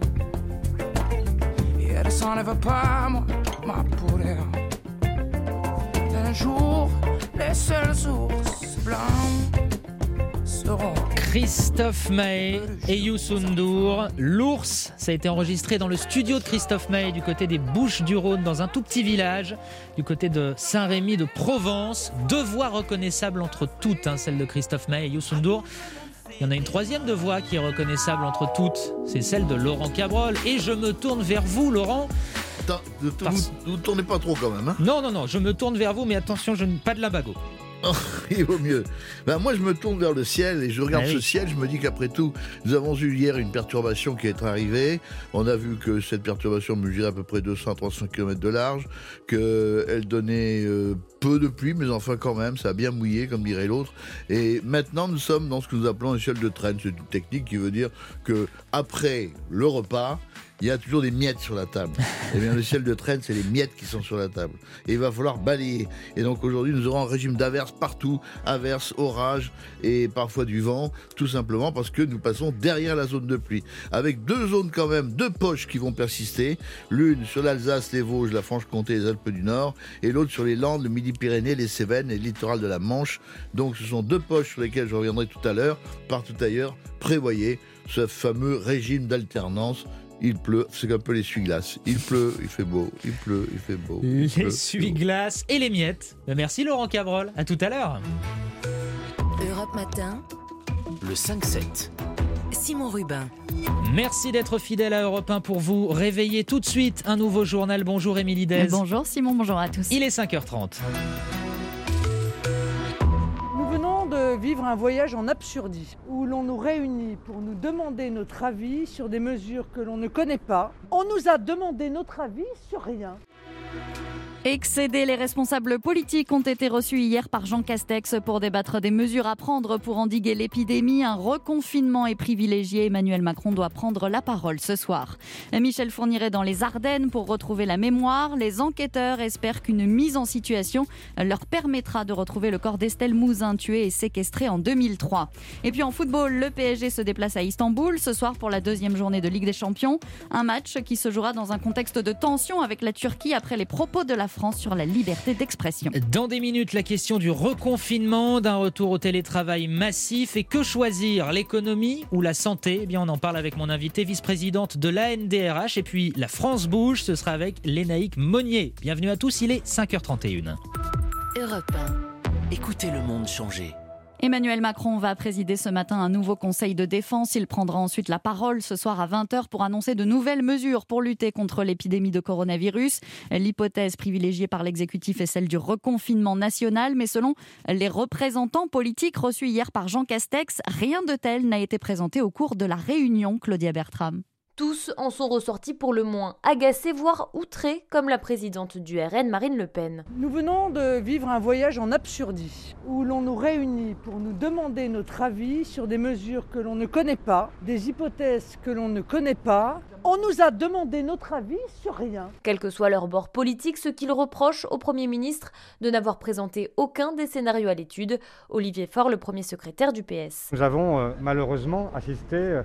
Et elle s'enlève pas, moi, ma pourrière. Un jour, les seuls ours blancs seront. Christophe Maé et Youssou N'Dour, L'Ours, ça a été enregistré dans le studio de Christophe Maé du côté des Bouches-du-Rhône, dans un tout petit village, du côté de Saint-Rémy de Provence. Deux voix reconnaissables entre toutes, hein, celle de Christophe Maé et Youssou N'Dour. Il y en a une troisième de voix qui est reconnaissable entre toutes, c'est celle de Laurent Cabrol. Et je me tourne vers vous, Laurent. Attends, ne Parce... vous ne tournez pas trop quand même. Hein non, non, non, je me tourne vers vous, mais attention, je ne pas de limbago. Oh, il vaut mieux. Ben, moi, je me tourne vers le ciel et je regarde ah oui. ce ciel. Je me dis qu'après tout, nous avons eu hier une perturbation qui est arrivée. On a vu que cette perturbation mesurait à peu près deux cents à trois cents kilomètres de large, qu'elle donnait euh, peu de pluie, mais enfin quand même, ça a bien mouillé, comme dirait l'autre. Et maintenant, nous sommes dans ce que nous appelons l'échelle de Trenn. C'est une technique qui veut dire que après le repas, il y a toujours des miettes sur la table. Eh bien, le ciel de Trenn, c'est les miettes qui sont sur la table. Et il va falloir balayer. Et donc aujourd'hui, nous aurons un régime d'averses partout, averses, orages et parfois du vent, tout simplement parce que nous passons derrière la zone de pluie. Avec deux zones quand même, deux poches qui vont persister. L'une sur l'Alsace, les Vosges, la Franche-Comté et les Alpes du Nord. Et l'autre sur les Landes, le Midi-Pyrénées, les Cévennes et le littoral de la Manche. Donc ce sont deux poches sur lesquelles je reviendrai tout à l'heure. Partout ailleurs, prévoyez ce fameux régime d'alternance. Il pleut, c'est un peu l'essuie-glace. Il pleut, il fait beau, il pleut, il fait beau. L'essuie-glace et les miettes. Merci Laurent Cabrol, à tout à l'heure. Europe Matin, le cinq sept. Simon Rubin. Merci d'être fidèle à Europe un pour vous réveiller tout de suite un nouveau journal. Bonjour Émilie Dez. Bonjour Simon, bonjour à tous. Il est cinq heures trente. Nous venons de vivre un voyage en absurdie où l'on nous réunit pour nous demander notre avis sur des mesures que l'on ne connaît pas. On nous a demandé notre avis sur rien. Excédés, les responsables politiques ont été reçus hier par Jean Castex pour débattre des mesures à prendre pour endiguer l'épidémie. Un reconfinement est privilégié. Emmanuel Macron doit prendre la parole ce soir. Michel Fournier est dans les Ardennes pour retrouver la mémoire. Les enquêteurs espèrent qu'une mise en situation leur permettra de retrouver le corps d'Estelle Mouzin, tuée et séquestrée en deux mille trois. Et puis en football, le P S G se déplace à Istanbul ce soir pour la deuxième journée de Ligue des Champions. Un match qui se jouera dans un contexte de tension avec la Turquie après les propos de la France sur la liberté d'expression. Dans des minutes, la question du reconfinement, d'un retour au télétravail massif. Et que choisir, l'économie ou la santé ? Eh bien, on en parle avec mon invitée, vice-présidente de l'A N D R H. Et puis, la France bouge, ce sera avec Lénaïque Monnier. Bienvenue à tous, il est cinq heures trente et une. Europe un. Écoutez le monde changer. Emmanuel Macron va présider ce matin un nouveau conseil de défense. Il prendra ensuite la parole ce soir à vingt heures pour annoncer de nouvelles mesures pour lutter contre l'épidémie de coronavirus. L'hypothèse privilégiée par l'exécutif est celle du reconfinement national, mais selon les représentants politiques reçus hier par Jean Castex, rien de tel n'a été présenté au cours de la réunion. Claudia Bertram. Tous en sont ressortis pour le moins agacés, voire outrés, comme la présidente du R N, Marine Le Pen. Nous venons de vivre un voyage en absurdie, où l'on nous réunit pour nous demander notre avis sur des mesures que l'on ne connaît pas, des hypothèses que l'on ne connaît pas. On nous a demandé notre avis sur rien. Quel que soit leur bord politique, ce qu'ils reprochent au Premier ministre de n'avoir présenté aucun des scénarios à l'étude. Olivier Faure, le premier secrétaire du P S. Nous avons euh, malheureusement assisté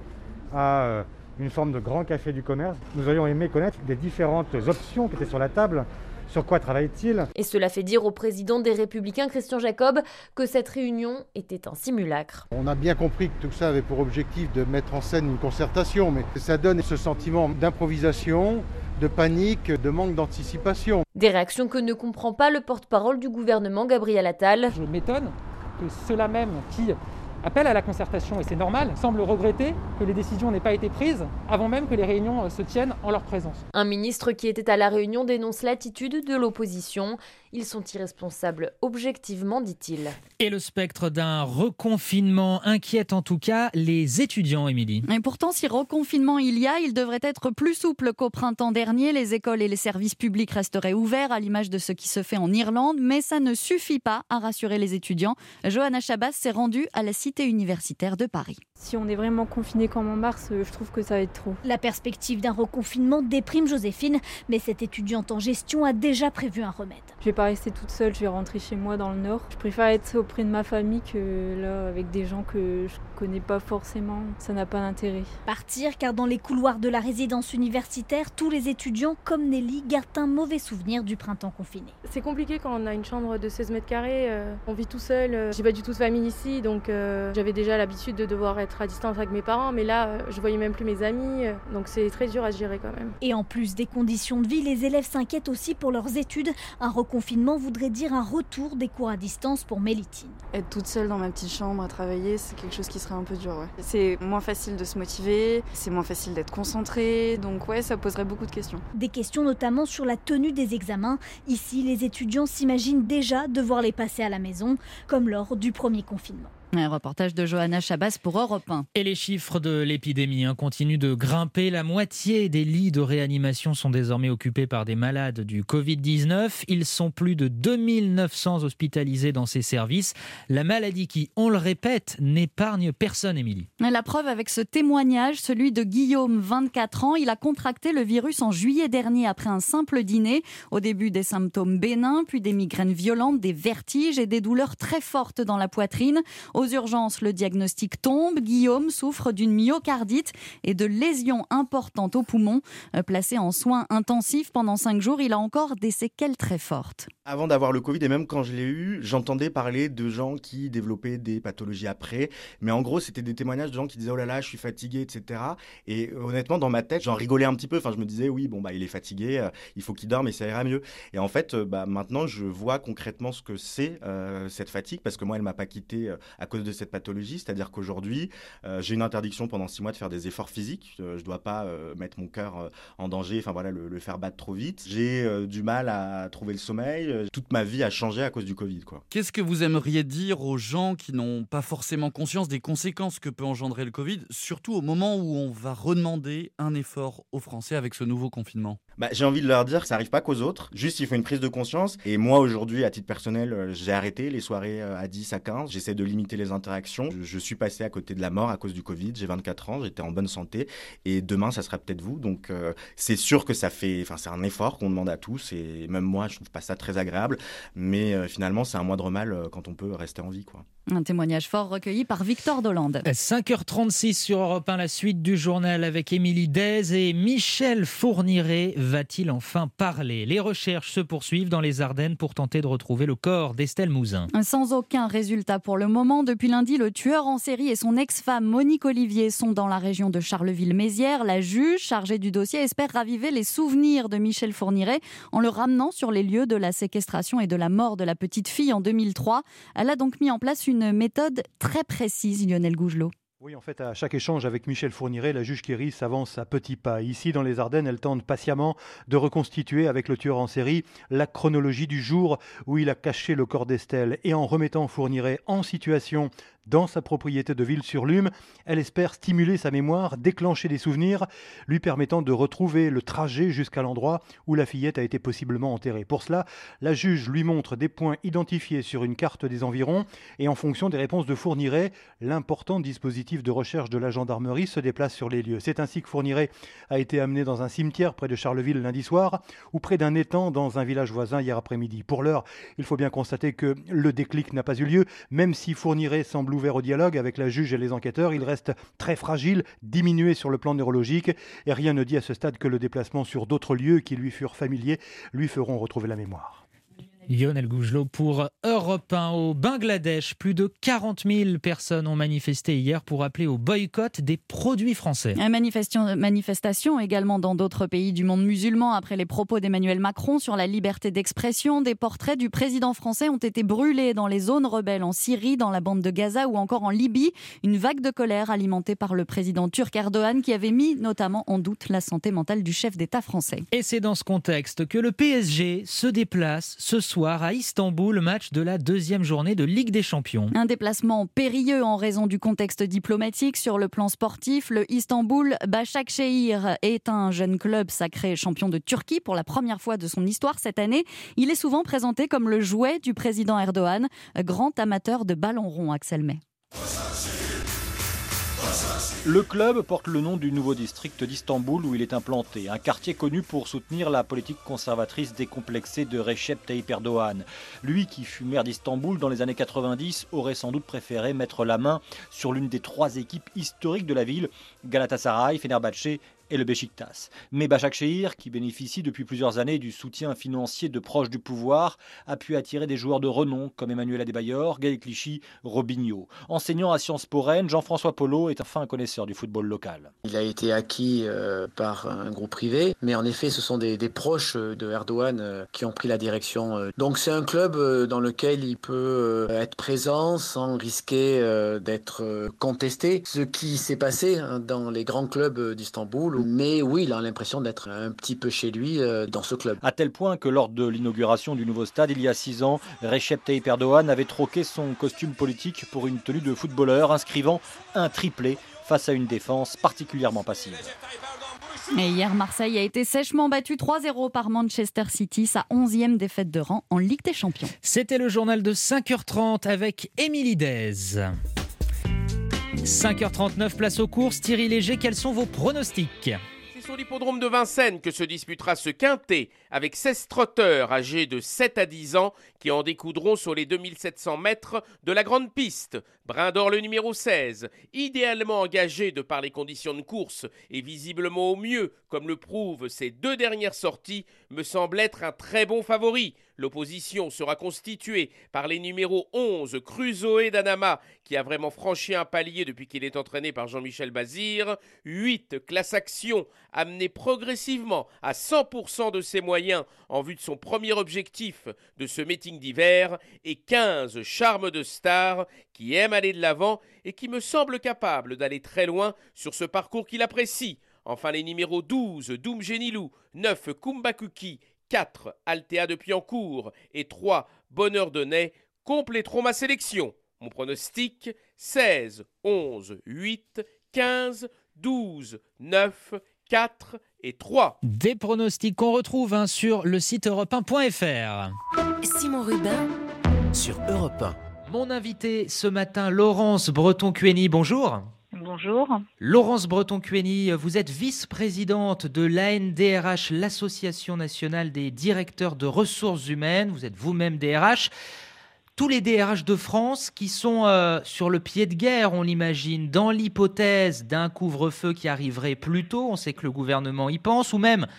à euh, une forme de grand café du commerce. Nous aurions aimé connaître les différentes options qui étaient sur la table. Sur quoi travaille-t-il ? Et cela fait dire au président des Républicains, Christian Jacob, que cette réunion était un simulacre. On a bien compris que tout ça avait pour objectif de mettre en scène une concertation, mais ça donne ce sentiment d'improvisation, de panique, de manque d'anticipation. Des réactions que ne comprend pas le porte-parole du gouvernement, Gabriel Attal. Je m'étonne que ceux-là même qui appellent à la concertation, et c'est normal, semblent regretter que les décisions n'aient pas été prises avant même que les réunions se tiennent en leur présence. Un ministre qui était à la réunion dénonce l'attitude de l'opposition. Ils sont irresponsables objectivement, dit-il. Et le spectre d'un reconfinement inquiète en tout cas les étudiants, Émilie. Et pourtant, si reconfinement il y a, il devrait être plus souple qu'au printemps dernier. Les écoles et les services publics resteraient ouverts à l'image de ce qui se fait en Irlande, mais ça ne suffit pas à rassurer les étudiants. Johanna Chabas s'est rendue à la cité universitaire de Paris. Si on est vraiment confiné comme en mars, je trouve que ça va être trop. La perspective d'un reconfinement déprime Joséphine, mais cette étudiante en gestion a déjà prévu un remède. Je vais pas rester toute seule, je vais rentrer chez moi dans le Nord. Je préfère être auprès de ma famille que là avec des gens que je connais pas forcément. Ça n'a pas d'intérêt. Partir car dans les couloirs de la résidence universitaire, tous les étudiants comme Nelly gardent un mauvais souvenir du printemps confiné. C'est compliqué quand on a une chambre de seize mètres carrés, euh, on vit tout seul. Euh, j'ai pas du tout de famille ici, donc euh, j'avais déjà l'habitude de devoir être à distance avec mes parents, mais là euh, je voyais même plus mes amis, euh, donc c'est très dur à gérer quand même. Et en plus des conditions de vie, les élèves s'inquiètent aussi pour leurs études. Un reconfinement voudrait dire un retour des cours à distance pour Mélitine. Être toute seule dans ma petite chambre à travailler, c'est quelque chose qui serait un peu dur. Ouais. C'est moins facile de se motiver, c'est moins facile d'être concentré, donc ouais, ça poserait beaucoup de questions. Des questions notamment sur la tenue des examens. Ici, les étudiants s'imaginent déjà devoir les passer à la maison, comme lors du premier confinement. Un reportage de Johanna Chabas pour Europe un. Et les chiffres de l'épidémie hein, continuent de grimper. La moitié des lits de réanimation sont désormais occupés par des malades du covid dix-neuf. Ils sont plus de deux mille neuf cents hospitalisés dans ces services. La maladie qui, on le répète, n'épargne personne, Émilie. La preuve avec ce témoignage, celui de Guillaume, vingt-quatre ans. Il a contracté le virus en juillet dernier après un simple dîner. Au début, des symptômes bénins, puis des migraines violentes, des vertiges et des douleurs très fortes dans la poitrine. Aux urgences, le diagnostic tombe. Guillaume souffre d'une myocardite et de lésions importantes aux poumons. Placé en soins intensifs pendant cinq jours, il a encore des séquelles très fortes. Avant d'avoir le Covid, et même quand je l'ai eu, j'entendais parler de gens qui développaient des pathologies après. Mais en gros, c'était des témoignages de gens qui disaient « Oh là là, je suis fatigué, et cetera » Et honnêtement, dans ma tête, j'en rigolais un petit peu. Enfin, je me disais « Oui, bon, bah, il est fatigué, euh, il faut qu'il dorme et ça ira mieux. » Et en fait, euh, bah, maintenant, je vois concrètement ce que c'est euh, cette fatigue, parce que moi, elle ne m'a pas quitté euh, à cause de cette pathologie. C'est-à-dire qu'aujourd'hui, euh, j'ai une interdiction pendant six mois de faire des efforts physiques. Euh, je ne dois pas euh, mettre mon cœur euh, en danger, enfin voilà, le, le faire battre trop vite. J'ai euh, du mal à trouver le sommeil. Toute ma vie a changé à cause du Covid, quoi. Qu'est-ce que vous aimeriez dire aux gens qui n'ont pas forcément conscience des conséquences que peut engendrer le Covid, surtout au moment où on va redemander un effort aux Français avec ce nouveau confinement ? Bah, j'ai envie de leur dire que ça n'arrive pas qu'aux autres, juste il faut une prise de conscience. Et moi aujourd'hui, à titre personnel, j'ai arrêté les soirées à dix à quinze, j'essaie de limiter les interactions. Je, je suis passé à côté de la mort à cause du Covid, j'ai vingt-quatre ans, j'étais en bonne santé et demain ça sera peut-être vous. Donc euh, c'est sûr que ça fait, enfin c'est un effort qu'on demande à tous et même moi je trouve pas ça très agréable, mais euh, finalement c'est un moindre mal euh, quand on peut rester en vie, quoi. Un témoignage fort recueilli par Victor Dolande. cinq heures trente-six sur Europe un, la suite du journal avec Émilie Dez et Michel Fourniret va-t-il enfin parler ? Les recherches se poursuivent dans les Ardennes pour tenter de retrouver le corps d'Estelle Mouzin. Sans aucun résultat pour le moment. Depuis lundi, le tueur en série et son ex-femme Monique Olivier sont dans la région de Charleville-Mézières. La juge chargée du dossier espère raviver les souvenirs de Michel Fourniret en le ramenant sur les lieux de la séquestration et de la mort de la petite fille en deux mille trois. Elle a donc mis en place une méthode très précise, Lionel Gougelot. Oui, en fait, à chaque échange avec Michel Fourniret, la juge Kéry s'avance à petits pas. Ici, dans les Ardennes, elle tente patiemment de reconstituer avec le tueur en série la chronologie du jour où il a caché le corps d'Estelle. Et en remettant Fourniret en situation dans sa propriété de Ville-sur-Lume, elle espère stimuler sa mémoire, déclencher des souvenirs, lui permettant de retrouver le trajet jusqu'à l'endroit où la fillette a été possiblement enterrée. Pour cela, la juge lui montre des points identifiés sur une carte des environs et en fonction des réponses de Fourniret, l'important dispositif de recherche de la gendarmerie se déplace sur les lieux. C'est ainsi que Fourniret a été amené dans un cimetière près de Charleville lundi soir ou près d'un étang dans un village voisin hier après-midi. Pour l'heure, il faut bien constater que le déclic n'a pas eu lieu, même si Fourniret semble ouvert au dialogue avec la juge et les enquêteurs, il reste très fragile, diminué sur le plan neurologique et rien ne dit à ce stade que le déplacement sur d'autres lieux qui lui furent familiers lui feront retrouver la mémoire. Lionel Gougelot pour Europe un. Au Bangladesh, plus de quarante mille personnes ont manifesté hier pour appeler au boycott des produits français. Manifestation, manifestation également dans d'autres pays du monde musulman après les propos d'Emmanuel Macron sur la liberté d'expression. Des portraits du président français ont été brûlés dans les zones rebelles en Syrie, dans la bande de Gaza ou encore en Libye. Une vague de colère alimentée par le président turc Erdogan qui avait mis notamment en doute la santé mentale du chef d'État français. Et c'est dans ce contexte que le P S G se déplace ce soir soir à Istanbul, match de la deuxième journée de Ligue des Champions. Un déplacement périlleux en raison du contexte diplomatique. Sur le plan sportif, le Istanbul Başakşehir est un jeune club sacré champion de Turquie pour la première fois de son histoire cette année. Il est souvent présenté comme le jouet du président Erdogan, grand amateur de ballon rond, Axel May. Le club porte le nom du nouveau district d'Istanbul où il est implanté, un quartier connu pour soutenir la politique conservatrice décomplexée de Recep Tayyip Erdogan. Lui qui fut maire d'Istanbul dans les années quatre-vingt-dix aurait sans doute préféré mettre la main sur l'une des trois équipes historiques de la ville, Galatasaray, Fenerbahçe et le Beşiktaş. Mais Başakşehir, qui bénéficie depuis plusieurs années du soutien financier de proches du pouvoir, a pu attirer des joueurs de renom comme Emmanuel Adebayor, Gaël Clichy, Robinho. Enseignant à Sciences Po Rennes, Jean-François Polo est un fin connaisseur du football local. Il a été acquis euh, par un groupe privé, mais en effet ce sont des, des proches de Erdogan euh, qui ont pris la direction. Euh. Donc c'est un club euh, dans lequel il peut euh, être présent sans risquer euh, d'être euh, contesté. Ce qui s'est passé hein, dans les grands clubs d'Istanbul. Mais oui, il a l'impression d'être un petit peu chez lui euh, dans ce club. À tel point que lors de l'inauguration du nouveau stade, il y a six ans, Recep Tayyip Erdogan avait troqué son costume politique pour une tenue de footballeur, inscrivant un triplé face à une défense particulièrement passive. Et hier, Marseille a été sèchement battu trois zéro par Manchester City, sa onzième défaite de rang en Ligue des Champions. C'était le journal de cinq heures trente avec Émilie Dez. cinq heures trente-neuf, place aux courses. Thierry Léger, quels sont vos pronostics ? C'est sur l'hippodrome de Vincennes que se disputera ce quintet avec seize trotteurs âgés de sept à dix ans qui en découdront sur les deux mille sept cents mètres de la grande piste. Brindor le numéro seize, idéalement engagé de par les conditions de course et visiblement au mieux, comme le prouvent ses deux dernières sorties, me semble être un très bon favori. L'opposition sera constituée par les numéros onze, Crusoe d'Anama, qui a vraiment franchi un palier depuis qu'il est entraîné par Jean-Michel Bazir, huit, Classe Action, amené progressivement à cent pour cent de ses moyens en vue de son premier objectif de ce meeting d'hiver, et quinze, Charme de Star, qui aime aller de l'avant et qui me semble capable d'aller très loin sur ce parcours qu'il apprécie. Enfin les numéros douze, Doum Genilou, neuf, Kumbakuki, quatre, Altea de Piancourt et trois, Bonheur de Ney compléteront ma sélection. Mon pronostic, seize, onze, huit, quinze, douze, neuf, quatre et trois. Des pronostics qu'on retrouve hein, sur le site europe un point f r. Simon Rubin sur Europe un. Mon invité ce matin, Laurence Breton-Cueny, bonjour. Bonjour. Laurence Breton-Cueny, vous êtes vice-présidente de l'A N D R H, l'Association nationale des directeurs de ressources humaines. Vous êtes vous-même D R H. Tous les D R H de France qui sont euh, sur le pied de guerre, on l'imagine, dans l'hypothèse d'un couvre-feu qui arriverait plus tôt, on sait que le gouvernement y pense, ou même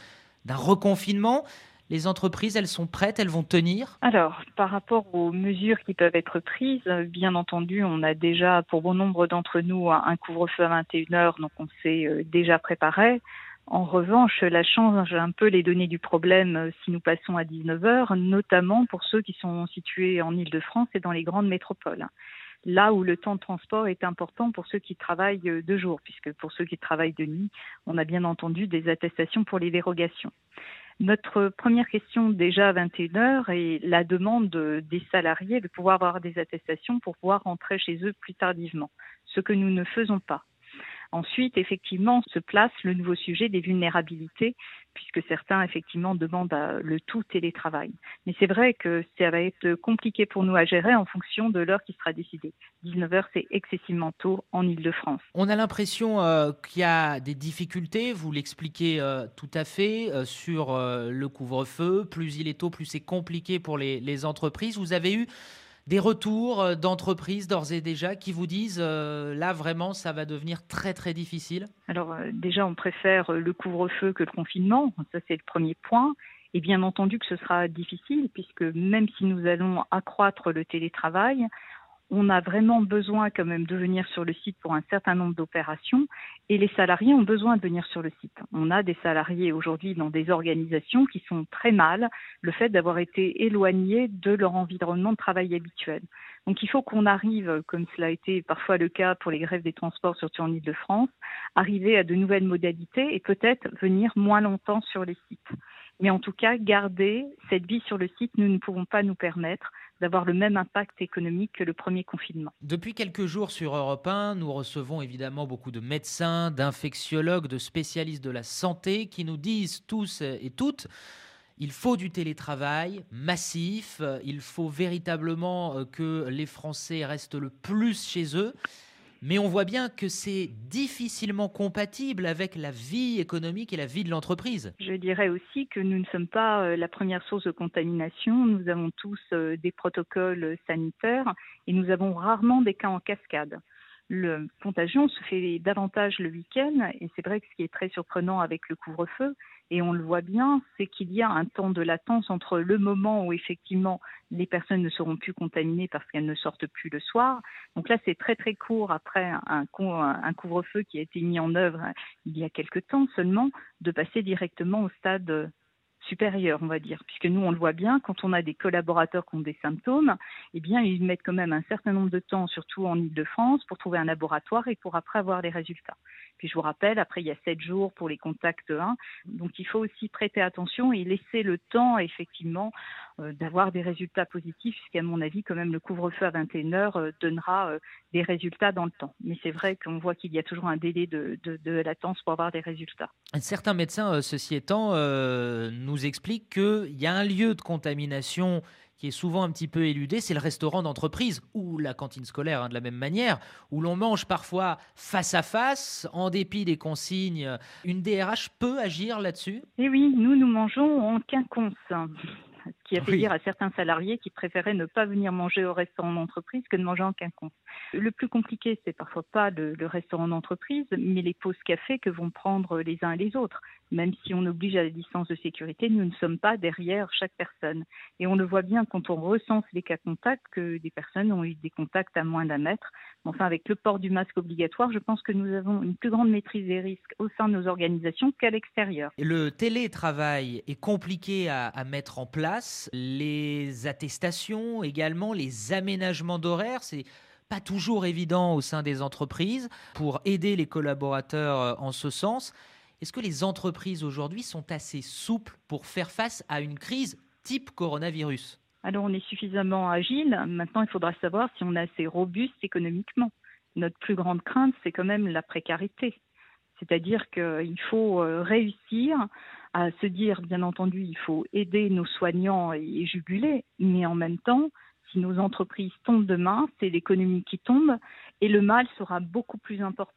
d'un reconfinement. Les entreprises, elles sont prêtes, elles vont tenir ? Alors, par rapport aux mesures qui peuvent être prises, bien entendu, on a déjà, pour bon nombre d'entre nous, un couvre-feu à vingt et une heures, donc on s'est déjà préparé. En revanche, cela change un peu les données du problème si nous passons à dix-neuf heures, notamment pour ceux qui sont situés en Île-de-France et dans les grandes métropoles. Là où le temps de transport est important pour ceux qui travaillent de jour, puisque pour ceux qui travaillent de nuit, on a bien entendu des attestations pour les dérogations. Notre première question déjà à vingt et une heures est la demande des salariés de pouvoir avoir des attestations pour pouvoir rentrer chez eux plus tardivement, ce que nous ne faisons pas. Ensuite, effectivement, se place le nouveau sujet des vulnérabilités, puisque certains, effectivement, demandent le tout télétravail. Mais c'est vrai que ça va être compliqué pour nous à gérer en fonction de l'heure qui sera décidée. dix-neuf heures, c'est excessivement tôt en Île-de-France. On a l'impression euh, qu'il y a des difficultés, vous l'expliquez euh, tout à fait, euh, sur euh, le couvre-feu. Plus il est tôt, plus c'est compliqué pour les, les entreprises. Vous avez eu des retours d'entreprises d'ores et déjà qui vous disent euh, là vraiment ça va devenir très très difficile? Alors euh, déjà on préfère le couvre-feu que le confinement, ça c'est le premier point. Et bien entendu que ce sera difficile puisque même si nous allons accroître le télétravail, on a vraiment besoin quand même de venir sur le site pour un certain nombre d'opérations et les salariés ont besoin de venir sur le site. On a des salariés aujourd'hui dans des organisations qui sont très mal le fait d'avoir été éloignés de leur environnement de travail habituel. Donc il faut qu'on arrive, comme cela a été parfois le cas pour les grèves des transports, surtout en Île-de-France, arriver à de nouvelles modalités et peut-être venir moins longtemps sur les sites. Mais en tout cas, garder cette vie sur le site, nous ne pouvons pas nous permettre d'avoir le même impact économique que le premier confinement. Depuis quelques jours sur Europe un, nous recevons évidemment beaucoup de médecins, d'infectiologues, de spécialistes de la santé qui nous disent tous et toutes il faut du télétravail massif, il faut véritablement que les Français restent le plus chez eux. Mais on voit bien que c'est difficilement compatible avec la vie économique et la vie de l'entreprise. Je dirais aussi que nous ne sommes pas la première source de contamination. Nous avons tous des protocoles sanitaires et nous avons rarement des cas en cascade. Le contagion se fait davantage le week-end et c'est vrai que ce qui est très surprenant avec le couvre-feu, et on le voit bien, c'est qu'il y a un temps de latence entre le moment où effectivement les personnes ne seront plus contaminées parce qu'elles ne sortent plus le soir. Donc là, c'est très très court après un, un couvre-feu qui a été mis en œuvre il y a quelque temps seulement, de passer directement au stade supérieur, on va dire, puisque nous, on le voit bien, quand on a des collaborateurs qui ont des symptômes, eh bien, ils mettent quand même un certain nombre de temps, surtout en Île-de-France, pour trouver un laboratoire et pour après avoir les résultats. Puis je vous rappelle, après, il y a sept jours pour les contacts un, donc il faut aussi prêter attention et laisser le temps, effectivement, euh, d'avoir des résultats positifs, puisqu'à mon avis, quand même, le couvre-feu à vingt et une heures euh, donnera euh, des résultats dans le temps. Mais c'est vrai qu'on voit qu'il y a toujours un délai de, de, de latence pour avoir des résultats. Certains médecins, euh, ceci étant, euh, nous nous explique qu'il y a un lieu de contamination qui est souvent un petit peu éludé, c'est le restaurant d'entreprise ou la cantine scolaire, hein, de la même manière, où l'on mange parfois face à face, en dépit des consignes. Une D R H peut agir là-dessus ? Eh oui, nous, nous mangeons en quinconce. Ce qui a fait oui. dire à certains salariés qui préféraient ne pas venir manger au restaurant d'entreprise que de manger en quinconce. Le plus compliqué, c'est parfois pas le, le restaurant d'entreprise, mais les pauses café que vont prendre les uns et les autres. Même si on oblige à la distance de sécurité, nous ne sommes pas derrière chaque personne. Et on le voit bien quand on recense les cas contacts, que des personnes ont eu des contacts à moins d'un mètre. Enfin, avec le port du masque obligatoire, je pense que nous avons une plus grande maîtrise des risques au sein de nos organisations qu'à l'extérieur. Le télétravail est compliqué à, à mettre en place. Les attestations également, les aménagements d'horaires, c'est pas toujours évident au sein des entreprises pour aider les collaborateurs en ce sens. Est-ce que les entreprises aujourd'hui sont assez souples pour faire face à une crise type coronavirus ? Alors on est suffisamment agile. Maintenant, il faudra savoir si on est assez robuste économiquement. Notre plus grande crainte, c'est quand même la précarité. C'est-à-dire qu'il faut réussir à se dire, bien entendu, il faut aider nos soignants et juguler, mais en même temps, si nos entreprises tombent demain, c'est l'économie qui tombe et le mal sera beaucoup plus important.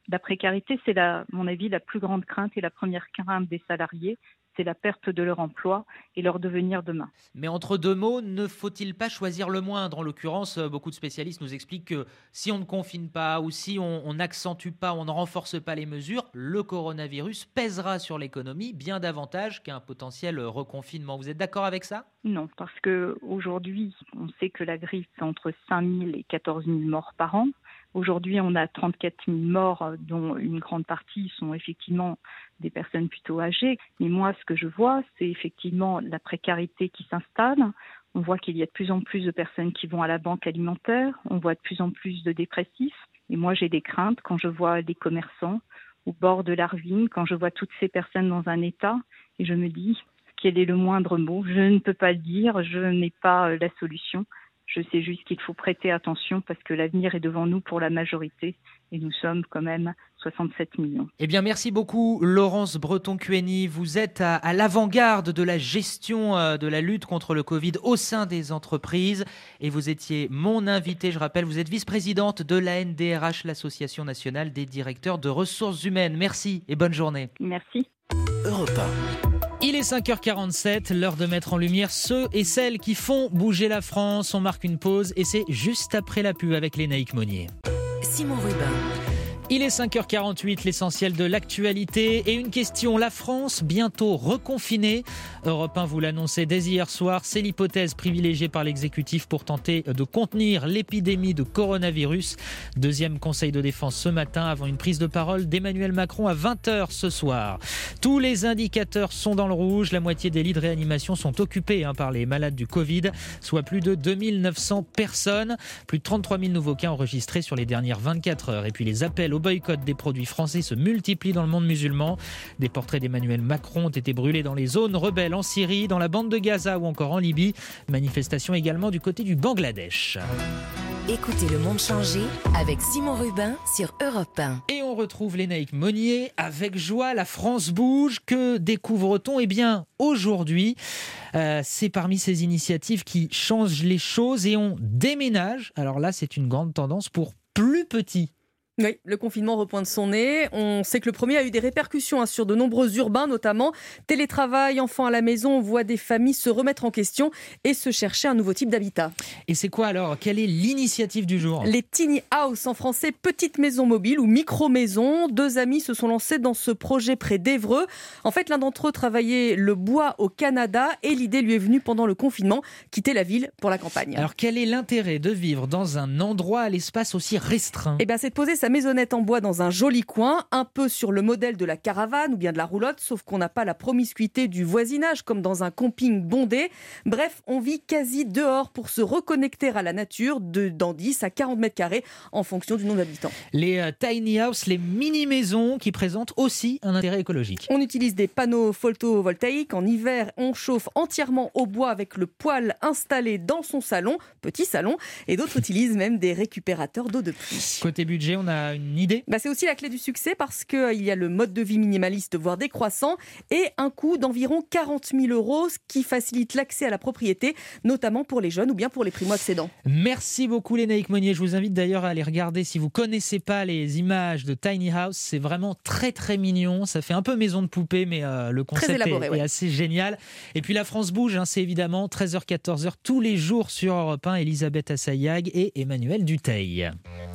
La précarité, c'est, la, à mon avis, la plus grande crainte et la première crainte des salariés. C'est la perte de leur emploi et leur devenir demain. Mais entre deux mots, ne faut-il pas choisir le moindre ? En l'occurrence, beaucoup de spécialistes nous expliquent que si on ne confine pas ou si on n'accentue pas, on ne renforce pas les mesures, le coronavirus pèsera sur l'économie bien davantage qu'un potentiel reconfinement. Vous êtes d'accord avec ça ? Non, parce qu'aujourd'hui, on sait que la grippe fait entre cinq mille et quatorze mille morts par an. Aujourd'hui, on a trente-quatre mille morts, dont une grande partie sont effectivement des personnes plutôt âgées. Mais moi, ce que je vois, c'est effectivement la précarité qui s'installe. On voit qu'il y a de plus en plus de personnes qui vont à la banque alimentaire. On voit de plus en plus de dépressifs. Et moi, j'ai des craintes quand je vois les commerçants au bord de la ruine, quand je vois toutes ces personnes dans un état. Et je me dis, quel est le moindre mot ? Je ne peux pas le dire, je n'ai pas la solution. Je sais juste qu'il faut prêter attention parce que l'avenir est devant nous pour la majorité et nous sommes quand même soixante-sept millions. Eh bien, merci beaucoup Laurence Breton-Cueni. Vous êtes à, à l'avant-garde de la gestion euh, de la lutte contre le Covid au sein des entreprises et vous étiez mon invité. Je rappelle, vous êtes vice-présidente de l'A N D R H, l'Association nationale des directeurs de ressources humaines. Merci et bonne journée. Merci. Europe un. Il est cinq heures quarante-sept, l'heure de mettre en lumière ceux et celles qui font bouger la France. On marque une pause et c'est juste après la pub avec Lénaïque Monnier. Simon Rubin. Il est cinq heures quarante-huit, l'essentiel de l'actualité et une question. La France bientôt reconfinée. Europe un vous l'annonçait dès hier soir. C'est l'hypothèse privilégiée par l'exécutif pour tenter de contenir l'épidémie de coronavirus. Deuxième conseil de défense ce matin avant une prise de parole d'Emmanuel Macron à vingt heures ce soir. Tous les indicateurs sont dans le rouge. La moitié des lits de réanimation sont occupés hein, par les malades du Covid, soit plus de deux mille neuf cents personnes. Plus de trente-trois mille nouveaux cas enregistrés sur les dernières vingt-quatre heures. Et puis les appels au boycott des produits français se multiplient dans le monde musulman. Des portraits d'Emmanuel Macron ont été brûlés dans les zones rebelles en Syrie, dans la bande de Gaza ou encore en Libye. Manifestation également du côté du Bangladesh. Écoutez Le Monde changer avec Simon Rubin sur Europe un. Et on retrouve Lénaïque Monnier avec joie. La France bouge. Que découvre-t-on ? Eh bien, aujourd'hui, euh, c'est parmi ces initiatives qui changent les choses et on déménage. Alors là, c'est une grande tendance pour plus petit. Oui, le confinement repointe son nez. On sait que le premier a eu des répercussions hein, sur de nombreux urbains, notamment télétravail, enfants à la maison. On voit des familles se remettre en question et se chercher un nouveau type d'habitat. Et c'est quoi alors ? Quelle est l'initiative du jour ? Les tiny house, en français, petites maisons mobiles ou micro-maisons. Deux amis se sont lancés dans ce projet près d'Évreux. En fait, l'un d'entre eux travaillait le bois au Canada et l'idée lui est venue pendant le confinement, quitter la ville pour la campagne. Alors quel est l'intérêt de vivre dans un endroit à l'espace aussi restreint ? Eh bien, c'est de poser sa maisonnette en bois dans un joli coin, un peu sur le modèle de la caravane ou bien de la roulotte, sauf qu'on n'a pas la promiscuité du voisinage comme dans un camping bondé. Bref, on vit quasi dehors pour se reconnecter à la nature de, dans dix à quarante mètres carrés en fonction du nombre d'habitants. Les euh, tiny house, les mini-maisons qui présentent aussi un intérêt écologique. On utilise des panneaux photovoltaïques. En hiver, on chauffe entièrement au bois avec le poêle installé dans son salon, petit salon, et d'autres utilisent même des récupérateurs d'eau de pluie. Côté budget, on a une idée ? Bah, c'est aussi la clé du succès parce qu'il euh, y a le mode de vie minimaliste, voire décroissant, et un coût d'environ quarante mille euros, ce qui facilite l'accès à la propriété, notamment pour les jeunes ou bien pour les primo-accédants. Merci beaucoup Lénaïque Monnier. Je vous invite d'ailleurs à aller regarder si vous ne connaissez pas les images de Tiny House. C'est vraiment très très mignon. Ça fait un peu maison de poupée, mais euh, le concept élaboré, est, ouais. est assez génial. Et puis la France bouge, hein, c'est évidemment treize heures quatorze heures tous les jours sur Europe un. Elisabeth Assayag et Emmanuel Dutheil.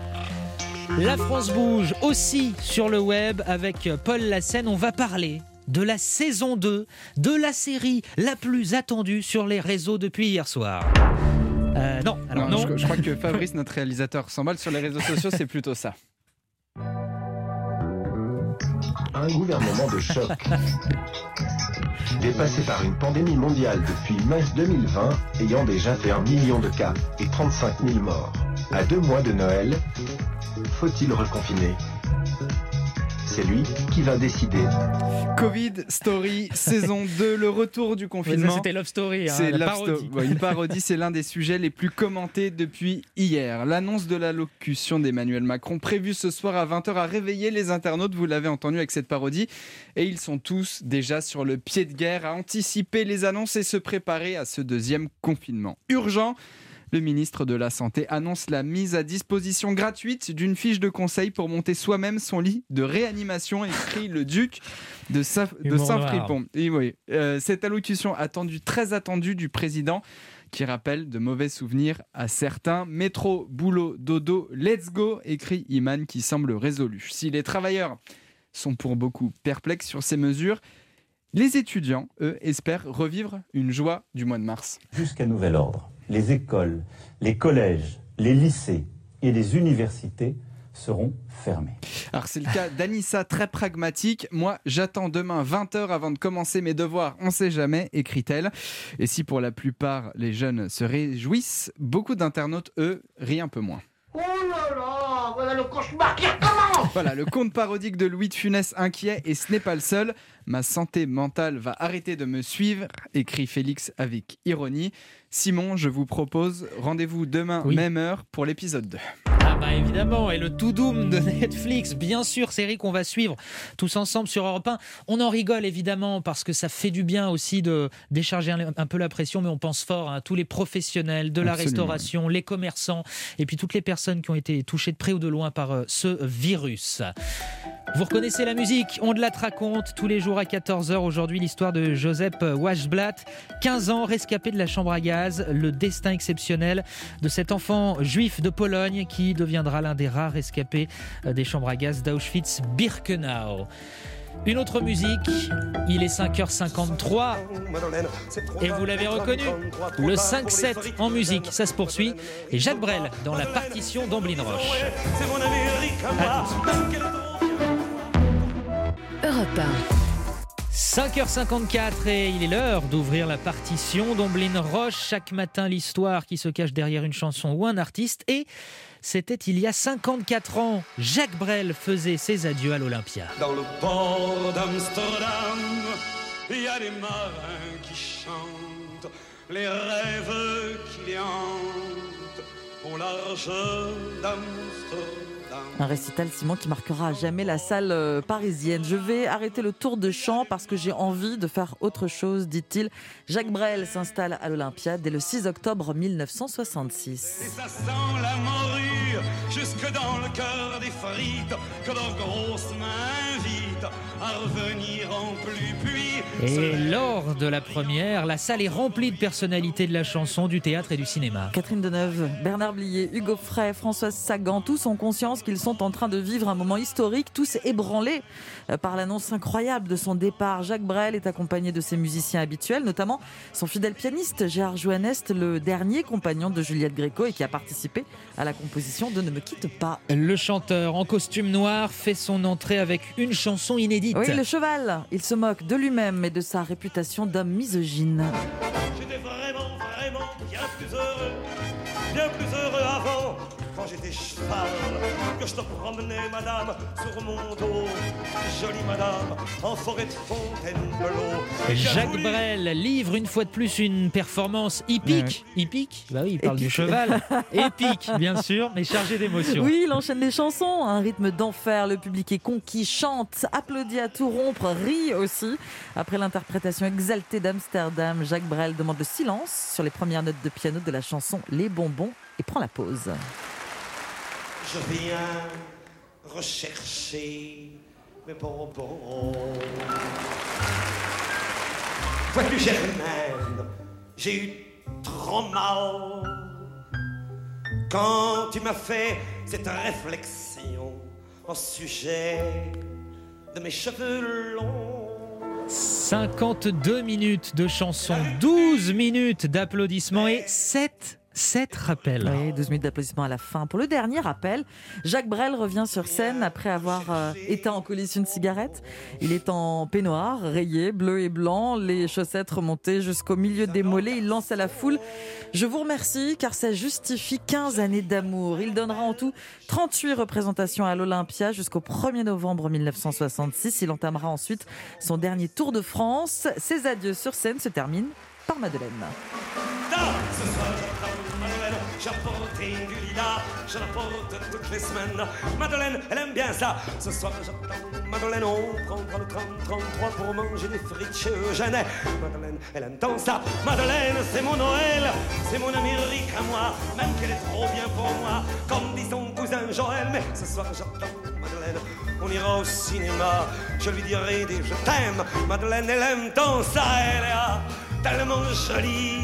La France bouge aussi sur le web avec Paul Lassène. On va parler de la saison deux de la série la plus attendue sur les réseaux depuis hier soir. Euh, non, alors non. non. Je, je crois que Fabrice, notre réalisateur, s'emballe sur les réseaux sociaux, c'est plutôt ça. Un gouvernement de choc. Dépassé par une pandémie mondiale depuis mai deux mille vingt, ayant déjà fait un million de cas et trente-cinq mille morts. À deux mois de Noël, faut-il reconfiner ? C'est lui qui va décider. Covid Story, saison deux, le retour du confinement. Mais ça, c'était Love Story, hein, c'est la Love parodie. Sto- ouais, une parodie, c'est l'un des sujets les plus commentés depuis hier. L'annonce de l'allocution d'Emmanuel Macron, prévue ce soir à vingt heures, a réveillé les internautes, vous l'avez entendu avec cette parodie. Et ils sont tous déjà sur le pied de guerre à anticiper les annonces et se préparer à ce deuxième confinement. Urgent. Le ministre de la Santé annonce la mise à disposition gratuite d'une fiche de conseil pour monter soi-même son lit de réanimation, écrit le duc de, Sa- de Saint-Fripon. Et oui, euh, cette allocution attendue, très attendue du président, qui rappelle de mauvais souvenirs à certains. Métro, boulot, dodo, let's go, écrit Iman, qui semble résolu. Si les travailleurs sont pour beaucoup perplexes sur ces mesures, les étudiants, eux, espèrent revivre une joie du mois de mars. Jusqu'à nouvel ordre, les écoles, les collèges, les lycées et les universités seront fermés. Alors c'est le cas d'Anissa, très pragmatique. Moi, j'attends demain vingt heures avant de commencer mes devoirs, on sait jamais, écrit-elle. Et si pour la plupart les jeunes se réjouissent, beaucoup d'internautes, eux, rient un peu moins. Oh là là, voilà le cauchemar qui recommence. Voilà, le conte parodique de Louis de Funès inquiet, et ce n'est pas le seul. Ma santé mentale va arrêter de me suivre, écrit Félix avec ironie. Simon, je vous propose rendez-vous demain, oui. même heure, pour l'épisode deux. Ah bah évidemment, et le To Doom de Netflix, bien sûr, série qu'on va suivre tous ensemble sur Europe un. On en rigole évidemment parce que ça fait du bien aussi de décharger un, un peu la pression, mais on pense fort à tous les professionnels de la Absolument. restauration, les commerçants, et puis toutes les personnes qui ont été touchées de près ou de loin par euh, ce virus. Vous reconnaissez la musique, on de la raconte tous les jours à quatorze heures. Aujourd'hui, l'histoire de Joseph Weisblatt, quinze ans, rescapé de la chambre à gaz. Le destin exceptionnel de cet enfant juif de Pologne qui deviendra l'un des rares rescapés des chambres à gaz d'Auschwitz-Birkenau. Une autre musique, il est cinq heures cinquante-trois et vous l'avez reconnu, le cinq sept en musique, ça se poursuit. Et Jacques Brel dans la partition d'Amblin Roche. Europe un. cinq heures cinquante-quatre et il est l'heure d'ouvrir la partition d'Amblin Roche. Chaque matin, l'histoire qui se cache derrière une chanson ou un artiste. Et c'était il y a cinquante-quatre ans. Jacques Brel faisait ses adieux à l'Olympia. Dans le port d'Amsterdam, il y a des marins qui chantent les rêves qui hantent au large d'Amsterdam. Un récital, Simon, qui marquera à jamais la salle euh, parisienne. Je vais arrêter le tour de chant parce que j'ai envie de faire autre chose, dit-il. Jacques Brel s'installe à l'Olympia dès le six octobre mille neuf cent soixante-six. Et ça sent la morue jusque dans le cœur des frites que leurs grosses mains invitent à revenir en pluie. Et lors de la première, la salle est remplie de personnalités de la chanson, du théâtre et du cinéma. Catherine Deneuve, Bernard Blier, Hugo Frey, Françoise Sagan, tous ont conscience qu'ils sont en train de vivre un moment historique, tous ébranlés par l'annonce incroyable de son départ. Jacques Brel est accompagné de ses musiciens habituels, notamment son fidèle pianiste Gérard Jouanest, le dernier compagnon de Juliette Gréco et qui a participé à la composition de Ne me quitte pas. Le chanteur en costume noir fait son entrée avec une chanson inédite. Oui, Le Cheval. Il se moque de lui-même et de sa réputation d'homme misogyne. J'étais vraiment, vraiment bien plus heureux, bien plus heureux avant. Quand j'étais cheval, que je te promenais, madame, sur mon dos, jolie madame, en forêt de Fontainebleau. Jacques voulu... Brel livre une fois de plus une performance hippique. Ouais. Hippique Bah oui, il parle Épique. du cheval. Épique, bien sûr, mais chargé d'émotion. Oui, il enchaîne les chansons, un rythme d'enfer. Le public est conquis, chante, applaudit à tout rompre, rit aussi. Après l'interprétation exaltée d'Amsterdam, Jacques Brel demande le silence sur les premières notes de piano de la chanson Les Bonbons et prend la pause. Je viens rechercher mes bonbons. Vois-tu, Germaine, j'ai eu trop mal quand tu m'as fait cette réflexion au sujet de mes cheveux longs. cinquante-deux minutes de chansons, douze minutes d'applaudissements et sept Sept rappels. Oui, douze minutes d'applaudissements à la fin. Pour le dernier rappel, Jacques Brel revient sur scène après avoir euh, éteint en coulisses une cigarette. Il est en peignoir, rayé, bleu et blanc, les chaussettes remontées jusqu'au milieu des mollets. Il lance à la foule « Je vous remercie car ça justifie quinze années d'amour ». Il donnera en tout trente-huit représentations à l'Olympia jusqu'au premier novembre mille neuf cent soixante-six. Il entamera ensuite son dernier Tour de France. Ses adieux sur scène se terminent par Madeleine. Ce soir, j'apporte Madeleine, j'apporte du lilas, je l'apporte toutes les semaines. Madeleine, elle aime bien ça. Ce soir, j'attends Madeleine, on prendra le tram trente-trois pour manger des frites chez Eugène. Madeleine, elle aime tant ça. Madeleine, c'est mon Noël, c'est mon Amérique à moi, même qu'elle est trop bien pour moi, comme dit son cousin Joël. Mais ce soir j'attends Madeleine, on ira au cinéma, je lui dirai des je t'aime. Madeleine, elle aime tant ça, elle est tellement jolie,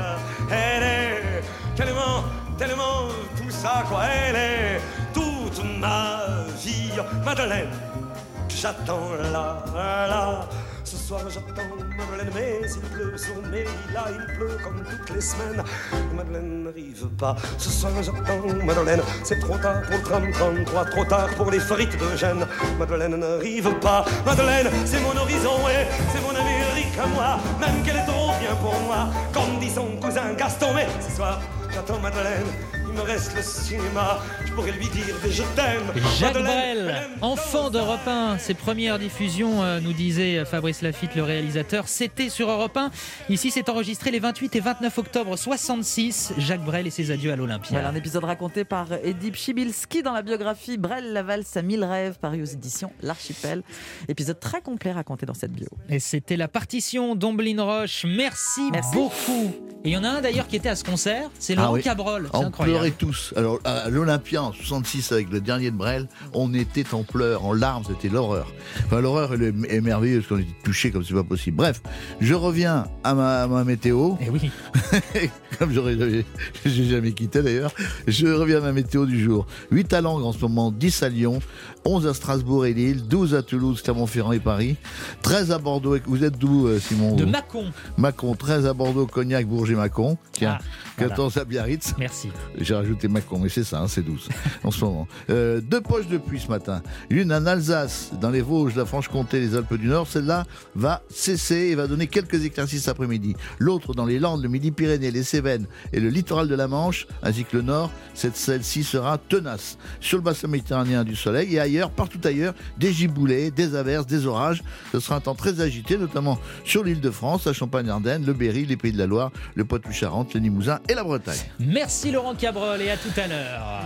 elle est tellement, tellement tout ça quoi, elle est toute ma vie. Madeleine, j'attends là, là. Ce soir j'attends Madeleine, mais il pleut sur mes lilas, il pleut comme toutes les semaines. Madeleine n'arrive pas. Ce soir j'attends Madeleine, c'est trop tard pour le tram trente-trois, trop tard pour les frites de Gênes. Madeleine n'arrive pas. Madeleine, c'est mon horizon et c'est mon Amérique à moi, même qu'elle est trop bien pour moi, comme dit son cousin Gaston. Mais ce soir j'attends Madeleine, il me reste le cinéma, je pourrais lui dire des je t'aime. Jacques Brel, enfant d'Europe un, ses premières diffusions, euh, nous disait Fabrice Lafitte, le réalisateur, c'était sur Europe un. Ici, c'est enregistré les vingt-huit et vingt-neuf octobre soixante-six. Jacques Brel et ses adieux à l'Olympia. Voilà un épisode raconté par Eddy Pchibilski dans la biographie Brel, la valse à mille rêves, paru aux éditions L'Archipel. Épisode très complet raconté dans cette bio. Et c'était la partition d'Omblin Roche. Merci, Merci beaucoup. Et il y en a un d'ailleurs qui était à ce concert, c'est Laurent Ah oui. Cabrol. C'est On incroyable. pleurait tous. Alors à l'Olympia en soixante-six avec le dernier de Brel, on était en pleurs, en larmes, c'était l'horreur. Enfin l'horreur elle est, est merveilleuse quand on était touché comme c'est pas possible. Bref, je reviens à ma, à ma météo. Et oui. Comme j'aurais jamais, j'ai jamais quitté d'ailleurs. Je reviens à ma météo du jour. huit à Langres en ce moment, dix à Lyon, onze à Strasbourg et Lille, douze à Toulouse, Clermont-Ferrand et Paris, treize à Bordeaux. Vous êtes d'où Simon? De Mâcon. Mâcon, treize à Bordeaux, Cognac, Bourges et Mâcon. Tiens, Ah, voilà. quatorze à Biarritz. Merci. J'ai rajouté Mâcon, mais c'est ça, hein, c'est douze en ce moment. Euh, deux poches de pluie ce matin. Une en Alsace, dans les Vosges, la Franche-Comté, les Alpes du Nord. Celle-là va cesser et va donner quelques éclaircies cet après-midi. L'autre dans les Landes, le Midi-Pyrénées, les Cévennes et le littoral de la Manche, ainsi que le Nord. Cette, celle-ci sera tenace. Sur le bassin méditerranéen, du soleil et ailleurs, partout ailleurs, des giboulées, des averses, des orages. Ce sera un temps très agité, notamment sur l'île de France, la Champagne-Ardenne, le Berry, les Pays de la Loire, le Poitou-Charentes, le Limousin et la Bretagne. Merci Laurent Cabrol et à tout à l'heure.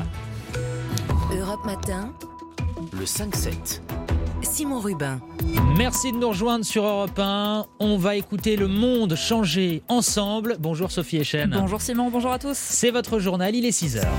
Europe Matin, le cinq sept. Simon Rubin. Merci de nous rejoindre sur Europe un. On va écouter le monde changer ensemble. Bonjour Sophie Echen. Bonjour Simon, bonjour à tous. C'est votre journal, il est six heures.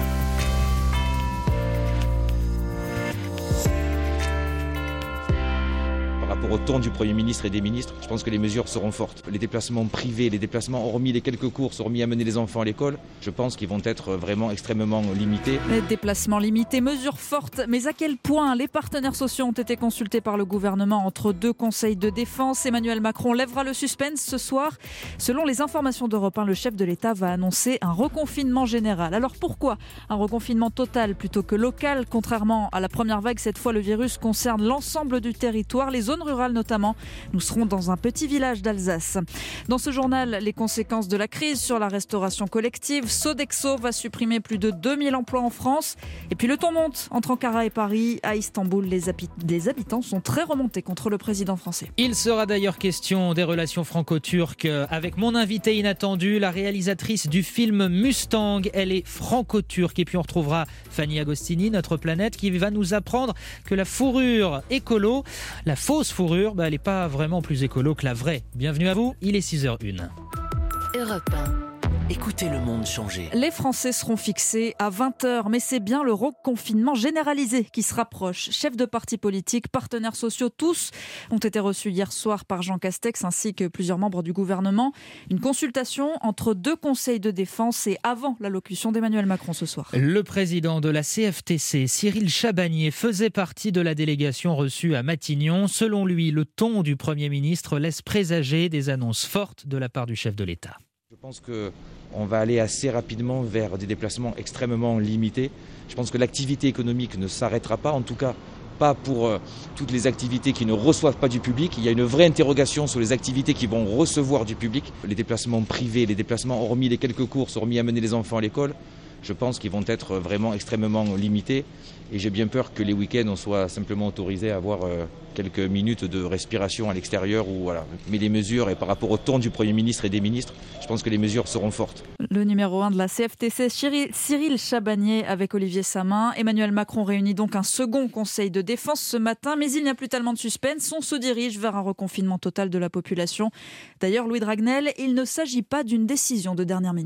Par rapport au ton du Premier ministre et des ministres, je pense que les mesures seront fortes. Les déplacements privés, les déplacements hormis les quelques courses, hormis amener les enfants à l'école, je pense qu'ils vont être vraiment extrêmement limités. Les déplacements limités, mesures fortes, mais à quel point les partenaires sociaux ont été consultés par le gouvernement entre deux conseils de défense? Emmanuel Macron lèvera le suspense ce soir. Selon les informations d'Europe un, le chef de l'État va annoncer un reconfinement général. Alors pourquoi un reconfinement total plutôt que local? Contrairement à la première vague, cette fois le virus concerne l'ensemble du territoire, les zones rurales notamment. Nous serons dans un petit village d'Alsace. Dans ce journal, les conséquences de la crise sur la restauration collective. Sodexo va supprimer plus de deux mille emplois en France. Et puis le ton monte entre Ankara et Paris. À Istanbul, les, habi- les habitants sont très remontés contre le président français. Il sera d'ailleurs question des relations franco-turques avec mon invitée inattendue, la réalisatrice du film Mustang. Elle est franco-turque. Et puis on retrouvera Fanny Agostini, notre planète, qui va nous apprendre que la fourrure écolo, la fausse fourrure, bah, elle n'est pas vraiment plus écolo que la vraie. Bienvenue à vous, il est six heures une. Europe un. Écoutez le monde changer. Les Français seront fixés à vingt heures, mais c'est bien le reconfinement généralisé qui se rapproche. Chefs de partis politiques, partenaires sociaux, tous ont été reçus hier soir par Jean Castex ainsi que plusieurs membres du gouvernement. Une consultation entre deux conseils de défense et avant l'allocution d'Emmanuel Macron ce soir. Le président de la C F T C, Cyril Chabagnier, faisait partie de la délégation reçue à Matignon. Selon lui, le ton du Premier ministre laisse présager des annonces fortes de la part du chef de l'État. Je pense qu'on va aller assez rapidement vers des déplacements extrêmement limités. Je pense que l'activité économique ne s'arrêtera pas, en tout cas pas pour euh, toutes les activités qui ne reçoivent pas du public. Il y a une vraie interrogation sur les activités qui vont recevoir du public. Les déplacements privés, les déplacements hormis les quelques courses, hormis amener les enfants à l'école, je pense qu'ils vont être vraiment extrêmement limités. Et j'ai bien peur que les week-ends, on soit simplement autorisé à avoir euh, quelques minutes de respiration à l'extérieur. Ou, voilà. Mais les mesures, et par rapport au ton du Premier ministre et des ministres, je pense que les mesures seront fortes. Le numéro un de la C F T C, Cyril Chabagnier avec Olivier Samin. Emmanuel Macron réunit donc un second conseil de défense ce matin, mais il n'y a plus tellement de suspense. On se dirige vers un reconfinement total de la population. D'ailleurs, Louis Dragnel, il ne s'agit pas d'une décision de dernière minute.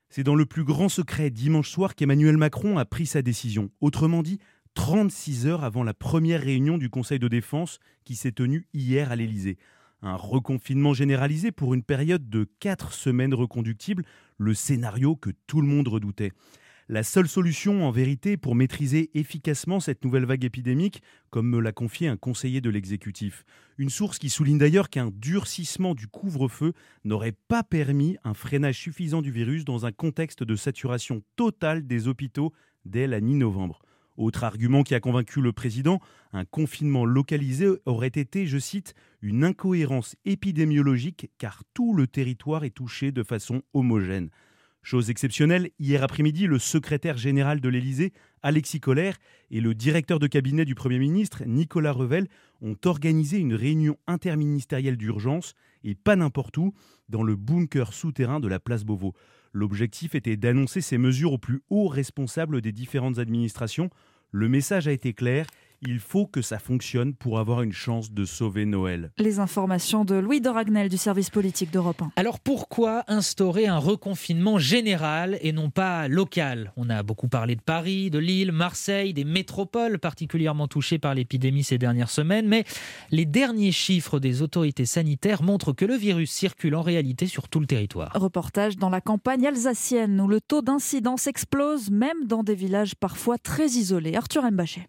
C'est dans le plus grand secret dimanche soir qu'Emmanuel Macron a pris sa décision. Autrement dit, trente-six heures avant la première réunion du Conseil de défense qui s'est tenue hier à l'Élysée. Un reconfinement généralisé pour une période de quatre semaines reconductibles, le scénario que tout le monde redoutait. La seule solution, en vérité, pour maîtriser efficacement cette nouvelle vague épidémique, comme me l'a confié un conseiller de l'exécutif. Une source qui souligne d'ailleurs qu'un durcissement du couvre-feu n'aurait pas permis un freinage suffisant du virus dans un contexte de saturation totale des hôpitaux dès la mi-novembre. Autre argument qui a convaincu le président, un confinement localisé aurait été, je cite, une incohérence épidémiologique car tout le territoire est touché de façon homogène. Chose exceptionnelle, hier après-midi, le secrétaire général de l'Élysée, Alexis Kohler, et le directeur de cabinet du Premier ministre, Nicolas Revel, ont organisé une réunion interministérielle d'urgence, et pas n'importe où, dans le bunker souterrain de la place Beauvau. L'objectif était d'annoncer ces mesures aux plus hauts responsables des différentes administrations. Le message a été clair. Il faut que ça fonctionne pour avoir une chance de sauver Noël. Les informations de Louis de Ragnel du service politique d'Europe un. Alors pourquoi instaurer un reconfinement général et non pas local ? On a beaucoup parlé de Paris, de Lille, Marseille, des métropoles particulièrement touchées par l'épidémie ces dernières semaines, mais les derniers chiffres des autorités sanitaires montrent que le virus circule en réalité sur tout le territoire. Reportage dans la campagne alsacienne où le taux d'incidence explose même dans des villages parfois très isolés. Arthur Mbachet.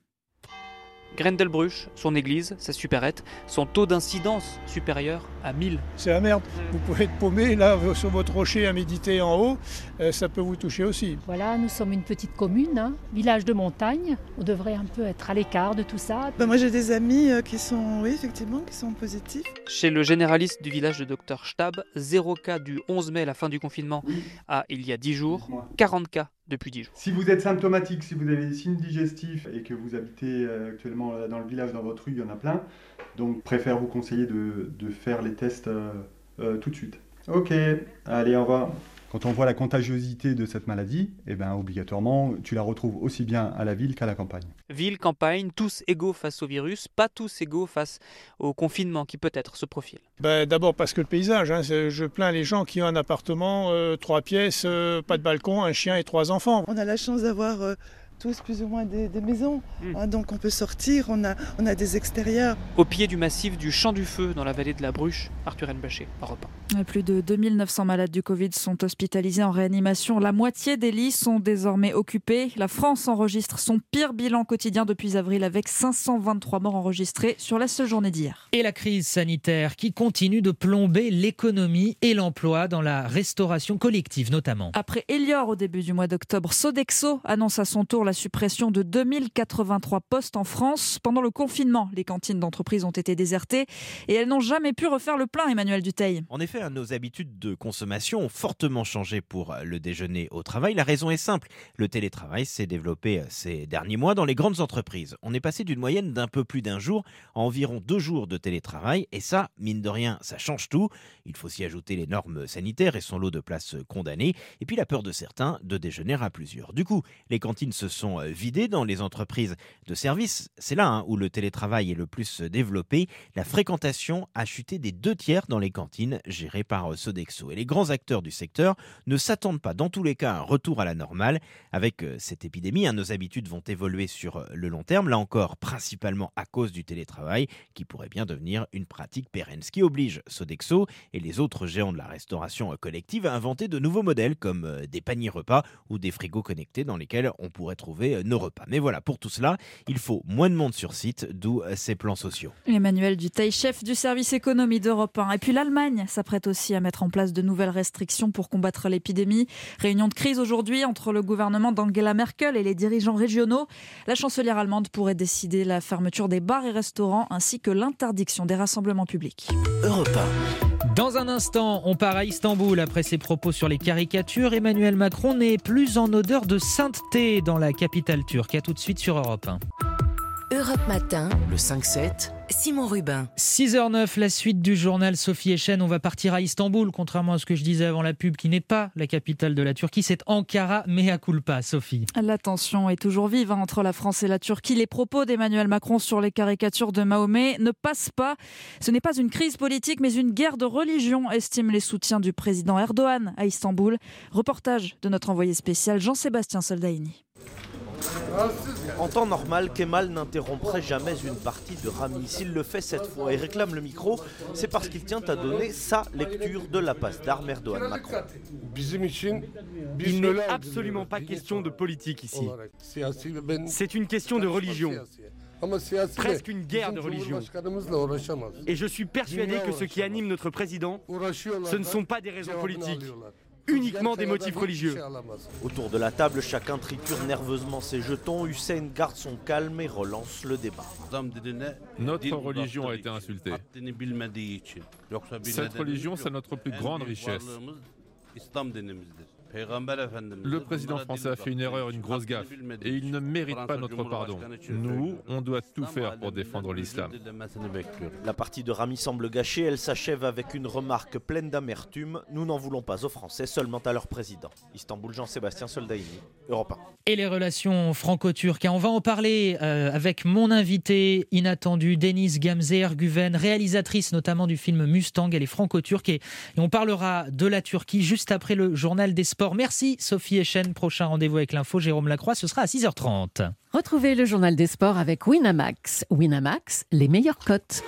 Grendelbruch, son église, sa supérette, son taux d'incidence supérieur à mille. C'est la merde. Vous pouvez être paumé là sur votre rocher à méditer en haut, euh, ça peut vous toucher aussi. Voilà, nous sommes une petite commune, hein, village de montagne. On devrait un peu être à l'écart de tout ça. Ben moi j'ai des amis euh, qui sont, oui effectivement, qui sont positifs. Chez le généraliste du village de Docteur Stab, zéro cas du onze mai, la fin du confinement, à il y a dix jours, quarante cas depuis dix jours. Si vous êtes symptomatique, si vous avez des signes digestifs et que vous habitez euh, actuellement dans le village, dans votre rue, il y en a plein. Donc, préfère vous conseiller de, de faire les tests euh, euh, tout de suite. Ok, allez, au revoir. Quand on voit la contagiosité de cette maladie, eh ben, obligatoirement, tu la retrouves aussi bien à la ville qu'à la campagne. Ville, campagne, tous égaux face au virus, pas tous égaux face au confinement qui peut-être se profile. Ben, d'abord parce que le paysage, hein, je plains les gens qui ont un appartement, euh, trois pièces, euh, pas de balcon, un chien et trois enfants. On a la chance d'avoir... Euh... tous plus ou moins des, des maisons, mmh. hein, donc on peut sortir, on a, on a des extérieurs. Au pied du massif du Champ du Feu, dans la vallée de la Bruche, Arthur Mbachet, Europe un. Plus de deux mille neuf cents malades du Covid sont hospitalisés en réanimation. La moitié des lits sont désormais occupés. La France enregistre son pire bilan quotidien depuis avril avec cinq cent vingt-trois morts enregistrés sur la seule journée d'hier. Et la crise sanitaire qui continue de plomber l'économie et l'emploi dans la restauration collective notamment. Après Elior au début du mois d'octobre, Sodexo annonce à son tour la suppression de deux mille quatre-vingt-trois postes en France. Pendant le confinement, les cantines d'entreprise ont été désertées et elles n'ont jamais pu refaire le plein, Emmanuel Dutheil. En effet, nos habitudes de consommation ont fortement changé pour le déjeuner au travail. La raison est simple. Le télétravail s'est développé ces derniers mois dans les grandes entreprises. On est passé d'une moyenne d'un peu plus d'un jour à environ deux jours de télétravail. Et ça, mine de rien, ça change tout. Il faut s'y ajouter les normes sanitaires et son lot de places condamnées. Et puis la peur de certains de déjeuner à plusieurs. Du coup, les cantines se sont vidées dans les entreprises de services. C'est là hein, où le télétravail est le plus développé. La fréquentation a chuté des deux tiers dans les cantines gérées par Sodexo. Et les grands acteurs du secteur ne s'attendent pas dans tous les cas à un retour à la normale. Avec cette épidémie, hein, nos habitudes vont évoluer sur le long terme, là encore principalement à cause du télétravail qui pourrait bien devenir une pratique pérenne. Ce qui oblige Sodexo et les autres géants de la restauration collective à inventer de nouveaux modèles comme des paniers repas ou des frigos connectés dans lesquels on pourrait trouver nos repas. Mais voilà, pour tout cela, il faut moins de monde sur site, d'où ces plans sociaux. Emmanuel Dutheil, chef du service économie d'Europe un. Et puis l'Allemagne s'apprête aussi à mettre en place de nouvelles restrictions pour combattre l'épidémie. Réunion de crise aujourd'hui entre le gouvernement d'Angela Merkel et les dirigeants régionaux. La chancelière allemande pourrait décider la fermeture des bars et restaurants ainsi que l'interdiction des rassemblements publics. Europe un. Dans un instant, on part à Istanbul après ses propos sur les caricatures. Emmanuel Macron n'est plus en odeur de sainteté dans la capitale turque. À tout de suite sur Europe un. Europe Matin, Le cinq sept. Simon Rubin. six heures zéro neuf, la suite du journal Sophie Echen. On va partir à Istanbul, contrairement à ce que je disais avant la pub, qui n'est pas la capitale de la Turquie, c'est Ankara, mea culpa, Sophie. La tension est toujours vive hein, entre la France et la Turquie. Les propos d'Emmanuel Macron sur les caricatures de Mahomet ne passent pas. Ce n'est pas une crise politique, mais une guerre de religion, estiment les soutiens du président Erdogan à Istanbul. Reportage de notre envoyé spécial Jean-Sébastien Soldaini. En temps normal, Kemal n'interromprait jamais une partie de Rami. S'il le fait cette fois et réclame le micro, c'est parce qu'il tient à donner sa lecture de la passe d'armes Erdogan-Macron. Il n'est absolument pas question de politique ici. C'est une question de religion. Presque une guerre de religion. Et je suis persuadé que ce qui anime notre président, ce ne sont pas des raisons politiques. Uniquement des motifs religieux. Autour de la table, chacun triture nerveusement ses jetons. Hussein garde son calme et relance le débat. Notre religion a été insultée. Cette religion, c'est notre plus grande richesse. Le président français a fait une erreur, une grosse gaffe, et il ne mérite pas notre pardon. Nous, on doit tout faire pour défendre l'islam. La partie de Rami semble gâchée, elle s'achève avec une remarque pleine d'amertume. Nous n'en voulons pas aux Français, seulement à leur président. Istanbul, Jean-Sébastien Soldaini, Europe un. Et les relations franco-turques, on va en parler euh, avec mon invité inattendu, Deniz Gamze Ergüven, réalisatrice notamment du film Mustang. Elle est franco-turque et, et on parlera de la Turquie juste après le journal des sports. Merci Sophie Echen. Prochain rendez-vous avec l'info, Jérôme Lacroix, ce sera à six heures trente. Retrouvez le journal des sports avec Winamax. Winamax, les meilleures cotes.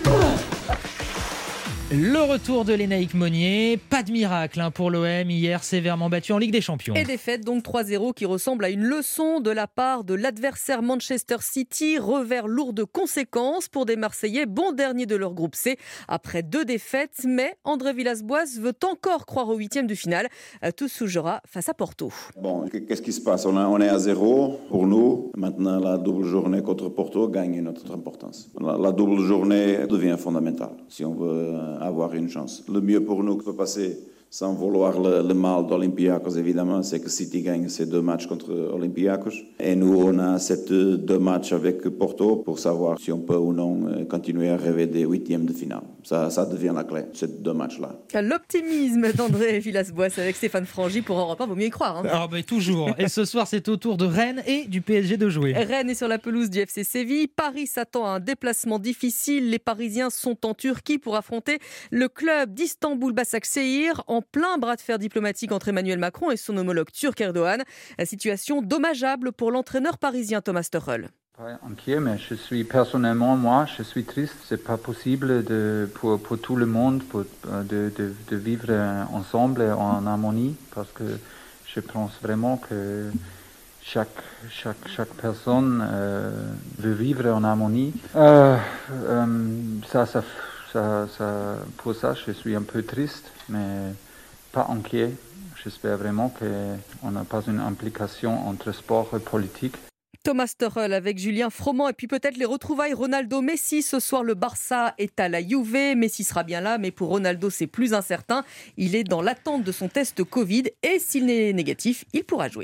Le retour de Lénaïque Monnier, pas de miracle hein, pour l'O M, hier sévèrement battu en Ligue des Champions. Et défaite donc trois zéro qui ressemble à une leçon de la part de l'adversaire Manchester City, revers lourd de conséquences pour des Marseillais, bon dernier de leur groupe C après deux défaites, mais André Villas-Boas veut encore croire au huitième de finale. Tout se jouera face à Porto. Bon, qu'est-ce qui se passe? On est à zéro pour nous. Maintenant, la double journée contre Porto gagne notre importance. La, la double journée devient fondamentale si on veut avoir une chance. Le mieux pour nous que peut passer, sans vouloir le, le mal d'Olympiakos évidemment, c'est que City gagne ces deux matchs contre Olympiakos. Et nous, on a ces deux matchs avec Porto pour savoir si on peut ou non continuer à rêver des huitièmes de finale. Ça, ça devient la clé, ces deux matchs-là. L'optimisme d'André Villas-Boas avec Stéphane Frangy pour Europe un, vaut mieux y croire. Hein. Alors, bah, toujours. Et ce soir, c'est au tour de Rennes et du P S G de jouer. Rennes est sur la pelouse du F C Séville. Paris s'attend à un déplacement difficile. Les Parisiens sont en Turquie pour affronter le club d'Istanbul Başakşehir en plein bras de fer diplomatique entre Emmanuel Macron et son homologue turc Erdogan. La situation dommageable pour l'entraîneur parisien Thomas Tuchel. Pas inquiet, mais je suis personnellement, moi, je suis triste. C'est pas possible de, pour, pour tout le monde pour, de, de, de vivre ensemble en harmonie, parce que je pense vraiment que chaque, chaque, chaque personne euh, veut vivre en harmonie. Euh, euh, ça, ça, ça, ça, pour ça, je suis un peu triste, mais pas inquiet. J'espère vraiment qu'on n'a pas une implication entre sport et politique. Thomas Tuchel avec Julien Froment et puis peut-être les retrouvailles Ronaldo-Messi. Ce soir, le Barça est à la Juve. Messi sera bien là, mais pour Ronaldo, c'est plus incertain. Il est dans l'attente de son test Covid et s'il est négatif, il pourra jouer.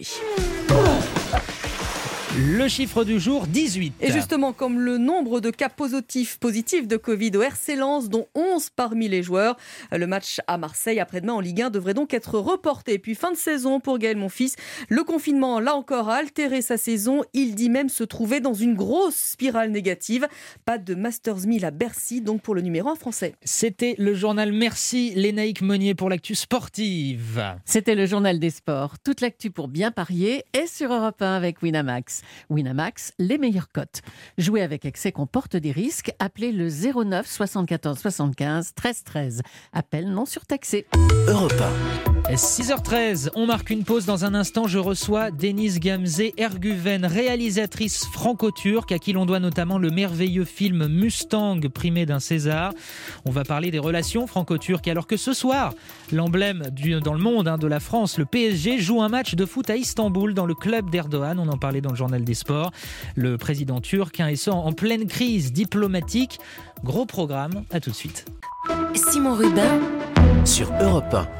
Le chiffre du jour, dix-huit. Et justement, comme le nombre de cas positifs, positifs de Covid au R C Lens, dont onze parmi les joueurs, le match à Marseille après-demain en Ligue un devrait donc être reporté. Et puis fin de saison pour Gaël Monfils. Le confinement, là encore, a altéré sa saison. Il dit même se trouver dans une grosse spirale négative. Pas de Masters mille à Bercy, donc pour le numéro un français. C'était le journal. Merci Lénaïque Monnier pour l'actu sportive. C'était le journal des sports. Toute l'actu pour bien parier est sur Europe un avec Winamax. Winamax, les meilleures cotes. Jouer avec excès comporte des risques. Appelez le zéro neuf soixante-quatorze soixante-quinze treize treize. Appel non surtaxé. Europe un. six heures treize, on marque une pause. Dans un instant, je reçois Deniz Gamze Ergüven, réalisatrice franco-turque à qui l'on doit notamment le merveilleux film Mustang, primé d'un César. On va parler des relations franco-turques alors que ce soir, l'emblème du, dans le monde hein, de la France, le P S G, joue un match de foot à Istanbul dans le club d'Erdogan. On en parlait dans le journal des sports. Le président turc hein, est en pleine crise diplomatique. Gros programme, à tout de suite. Simon Rubin sur Europe un.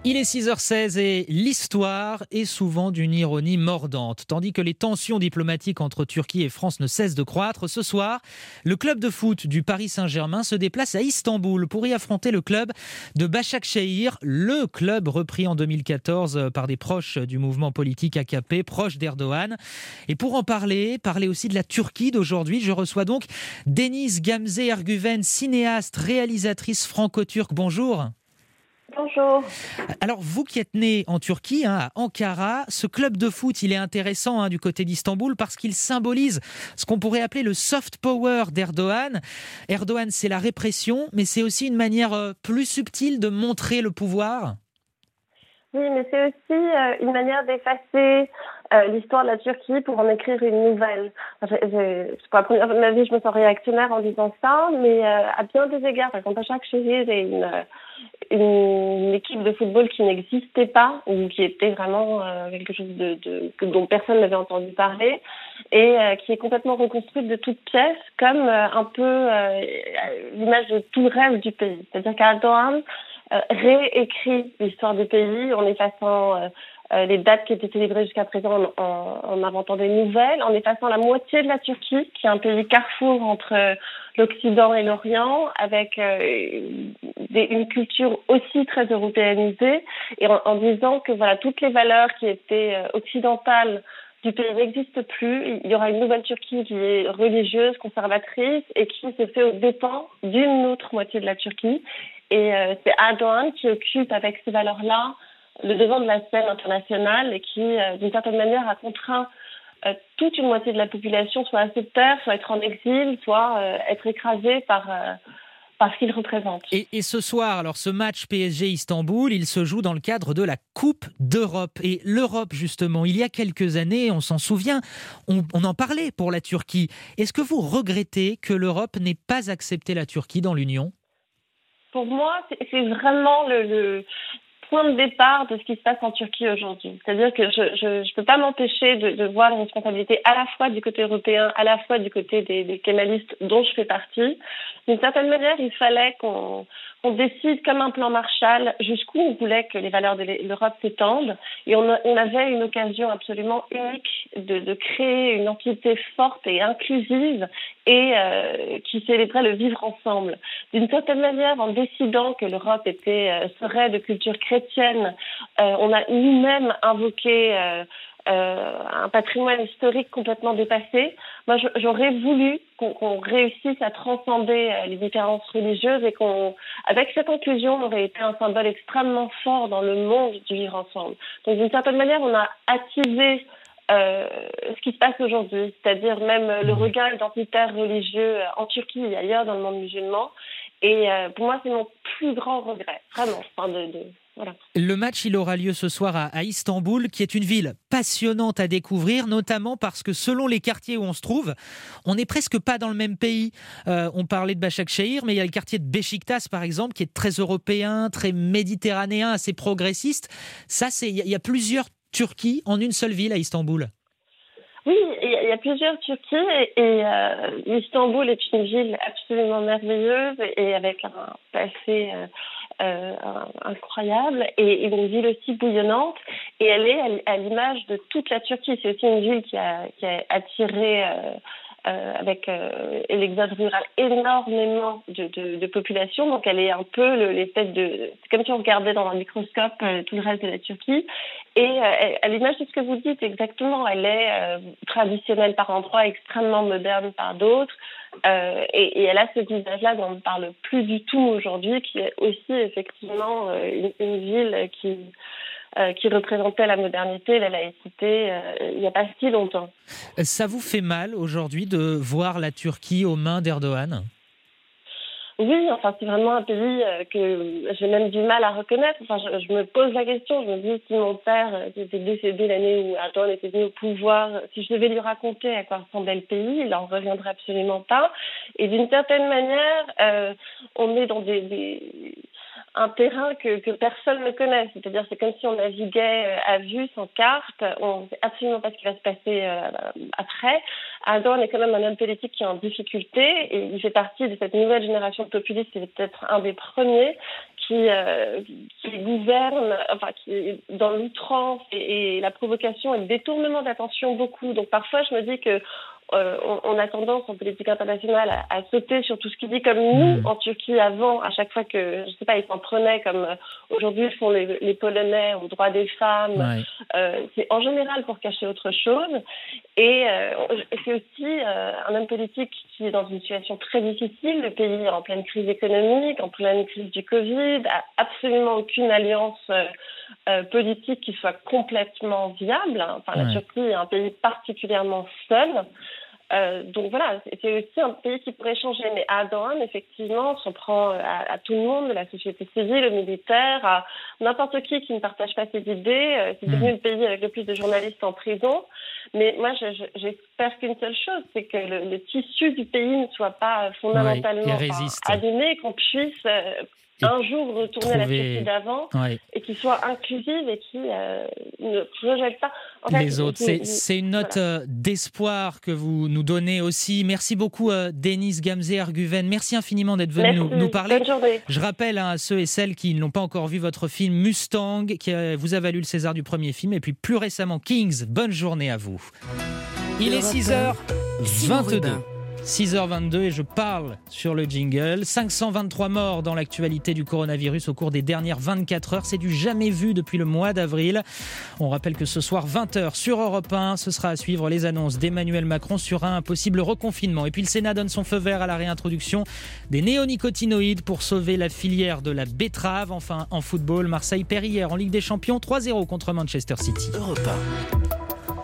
Il est six heures seize et l'histoire est souvent d'une ironie mordante. Tandis que les tensions diplomatiques entre Turquie et France ne cessent de croître, ce soir, le club de foot du Paris Saint-Germain se déplace à Istanbul pour y affronter le club de Başakşehir, le club repris en deux mille quatorze par des proches du mouvement politique A K P, proche d'Erdogan. Et pour en parler, parler aussi de la Turquie d'aujourd'hui, je reçois donc Deniz Gamze Ergüven, cinéaste, réalisatrice franco-turque. Bonjour. Bonjour. Alors, vous qui êtes né en Turquie, hein, à Ankara, ce club de foot, il est intéressant hein, du côté d'Istanbul parce qu'il symbolise ce qu'on pourrait appeler le soft power d'Erdogan. Erdogan, c'est la répression, mais c'est aussi une manière euh, plus subtile de montrer le pouvoir. Oui, mais c'est aussi euh, une manière d'effacer euh, l'histoire de la Turquie pour en écrire une nouvelle. Enfin, j'ai, j'ai, pour la première fois de ma vie, je me sens réactionnaire en disant ça, mais euh, à bien des égards, par exemple, Başakşehir est une, une équipe de football qui n'existait pas, ou qui était vraiment euh, quelque chose de, de, dont personne n'avait entendu parler, et euh, qui est complètement reconstruite de toutes pièces, comme euh, un peu euh, l'image de tout le rêve du pays. C'est-à-dire qu'Erdogan Euh, réécrit l'histoire du pays en effaçant euh, euh, les dates qui étaient célébrées jusqu'à présent, en, en, en inventant des nouvelles, en effaçant la moitié de la Turquie, qui est un pays carrefour entre euh, l'Occident et l'Orient, avec euh, des, une culture aussi très européanisée, et en, en disant que voilà, toutes les valeurs qui étaient euh, occidentales du pays n'existent plus. Il y aura une nouvelle Turquie qui est religieuse, conservatrice, et qui se fait aux dépens d'une autre moitié de la Turquie. Et euh, c'est Erdogan qui occupe avec ces valeurs-là le devant de la scène internationale et qui, euh, d'une certaine manière, a contraint euh, toute une moitié de la population soit à se taire, soit être en exil, soit euh, être écrasée par, euh, par ce qu'il représente. Et, et ce soir, alors ce match P S G Istanbul, il se joue dans le cadre de la Coupe d'Europe. Et l'Europe, justement, il y a quelques années, on s'en souvient, on, on en parlait pour la Turquie. Est-ce que vous regrettez que l'Europe n'ait pas accepté la Turquie dans l'Union ? Pour moi, c'est, c'est vraiment le, le point de départ de ce qui se passe en Turquie aujourd'hui. C'est-à-dire que je je, je peux pas m'empêcher de, de voir une responsabilité à la fois du côté européen, à la fois du côté des, des kémalistes dont je fais partie. D'une certaine manière, il fallait qu'on, qu'on décide comme un plan Marshall jusqu'où on voulait que les valeurs de l'Europe s'étendent. Et on, a, on avait une occasion absolument unique de, de créer une entité forte et inclusive et euh, qui célébrait le vivre ensemble. D'une certaine manière, en décidant que l'Europe était euh, serait de culture chrétienne, euh, on a nous-mêmes invoqué euh, euh, un patrimoine historique complètement dépassé. Moi, j'aurais voulu qu'on, qu'on réussisse à transcender euh, les différences religieuses et qu'on, avec cette inclusion, on aurait été un symbole extrêmement fort dans le monde du vivre ensemble. Donc, d'une certaine manière, on a attisé Euh, ce qui se passe aujourd'hui, c'est-à-dire même le regard identitaire religieux en Turquie et ailleurs dans le monde musulman. Et euh, pour moi, c'est mon plus grand regret, vraiment. Enfin, de, de, voilà. Le match, il aura lieu ce soir à, à Istanbul, qui est une ville passionnante à découvrir, notamment parce que selon les quartiers où on se trouve, on n'est presque pas dans le même pays. Euh, on parlait de Başakşehir, mais il y a le quartier de Beşiktaş, par exemple, qui est très européen, très méditerranéen, assez progressiste. Ça, c'est, il y, y a plusieurs Turquie en une seule ville à Istanbul. Oui, il y, y a plusieurs Turquies et, et euh, Istanbul est une ville absolument merveilleuse et avec un passé euh, euh, incroyable et une ville aussi bouillonnante et elle est à l'image de toute la Turquie. C'est aussi une ville qui a, qui a attiré euh, euh, avec euh, l'exode rural énormément de, de, de population. Donc elle est un peu le, l'espèce de... C'est comme si on regardait dans un microscope euh, tout le reste de la Turquie. Et euh, à l'image de ce que vous dites exactement, elle est euh, traditionnelle par endroits, extrêmement moderne par d'autres. Euh, et, et elle a ce visage-là dont on ne parle plus du tout aujourd'hui, qui est aussi effectivement euh, une, une ville qui... Euh, qui représentait la modernité, la laïcité, euh, il n'y a pas si longtemps. Ça vous fait mal aujourd'hui de voir la Turquie aux mains d'Erdogan ? Oui, enfin c'est vraiment un pays euh, que j'ai même du mal à reconnaître. Enfin, je, je me pose la question, je me dis si mon père euh, qui était décédé l'année où Erdogan était venu au pouvoir, si je devais lui raconter à quoi ressemblait le pays, il n'en reviendrait absolument pas. Et d'une certaine manière, euh, on est dans des, des un terrain que, que personne ne connaît. C'est-à-dire, c'est comme si on naviguait à vue, sans carte. On ne sait absolument pas ce qui va se passer euh, après. Erdogan est quand même un homme politique qui est en difficulté et il fait partie de cette nouvelle génération de populistes. Il est peut-être un des premiers qui, euh, qui gouverne, enfin, qui est dans l'outrance et, et la provocation et le détournement d'attention beaucoup. Donc, parfois, je me dis que Euh, on, on a tendance en politique internationale à, à sauter sur tout ce qu'il dit, comme nous en Turquie avant, à chaque fois que, je sais pas, ils s'en prenaient comme euh, aujourd'hui font les, les Polonais aux droits des femmes. Ouais. Euh, c'est en général pour cacher autre chose. Et euh, c'est aussi euh, un homme politique qui est dans une situation très difficile. Le pays est en pleine crise économique, en pleine crise du Covid, a absolument aucune alliance euh, euh, politique qui soit complètement viable. Enfin, la ouais. Turquie est un pays particulièrement seul. Euh, donc voilà, c'est aussi un pays qui pourrait changer. Mais Erdogan, effectivement, s'en prend à, à tout le monde, de la société civile, aux militaires, à n'importe qui qui ne partage pas ses idées. C'est devenu mmh. le pays avec le plus de journalistes en prison. Mais moi, je, je, j'espère qu'une seule chose, c'est que le, le tissu du pays ne soit pas fondamentalement ouais, abîmé, qu'on puisse... Euh, un jour retourner trouver... à la Turquie d'avant ouais. et qui soit inclusive et qui euh, ne rejette pas en fait, les autres. C'est, c'est une note voilà. d'espoir que vous nous donnez aussi. Merci beaucoup euh, Deniz Gamze Erguven. Merci infiniment d'être venu nous, nous parler. Bonne journée. Je rappelle hein, à ceux et celles qui n'ont pas encore vu votre film Mustang, qui euh, vous a valu le César du premier film, et puis plus récemment Kings. Bonne journée à vous. Il est six heures vingt-deux. six heures vingt-deux et je parle sur le jingle. cinq cent vingt-trois morts dans l'actualité du coronavirus au cours des dernières vingt-quatre heures. C'est du jamais vu depuis le mois d'avril. On rappelle que ce soir, vingt heures sur Europe un, ce sera à suivre les annonces d'Emmanuel Macron sur un possible reconfinement. Et puis le Sénat donne son feu vert à la réintroduction des néonicotinoïdes pour sauver la filière de la betterave. Enfin, en football, Marseille perd hier en Ligue des Champions trois zéro contre Manchester City. Europe un.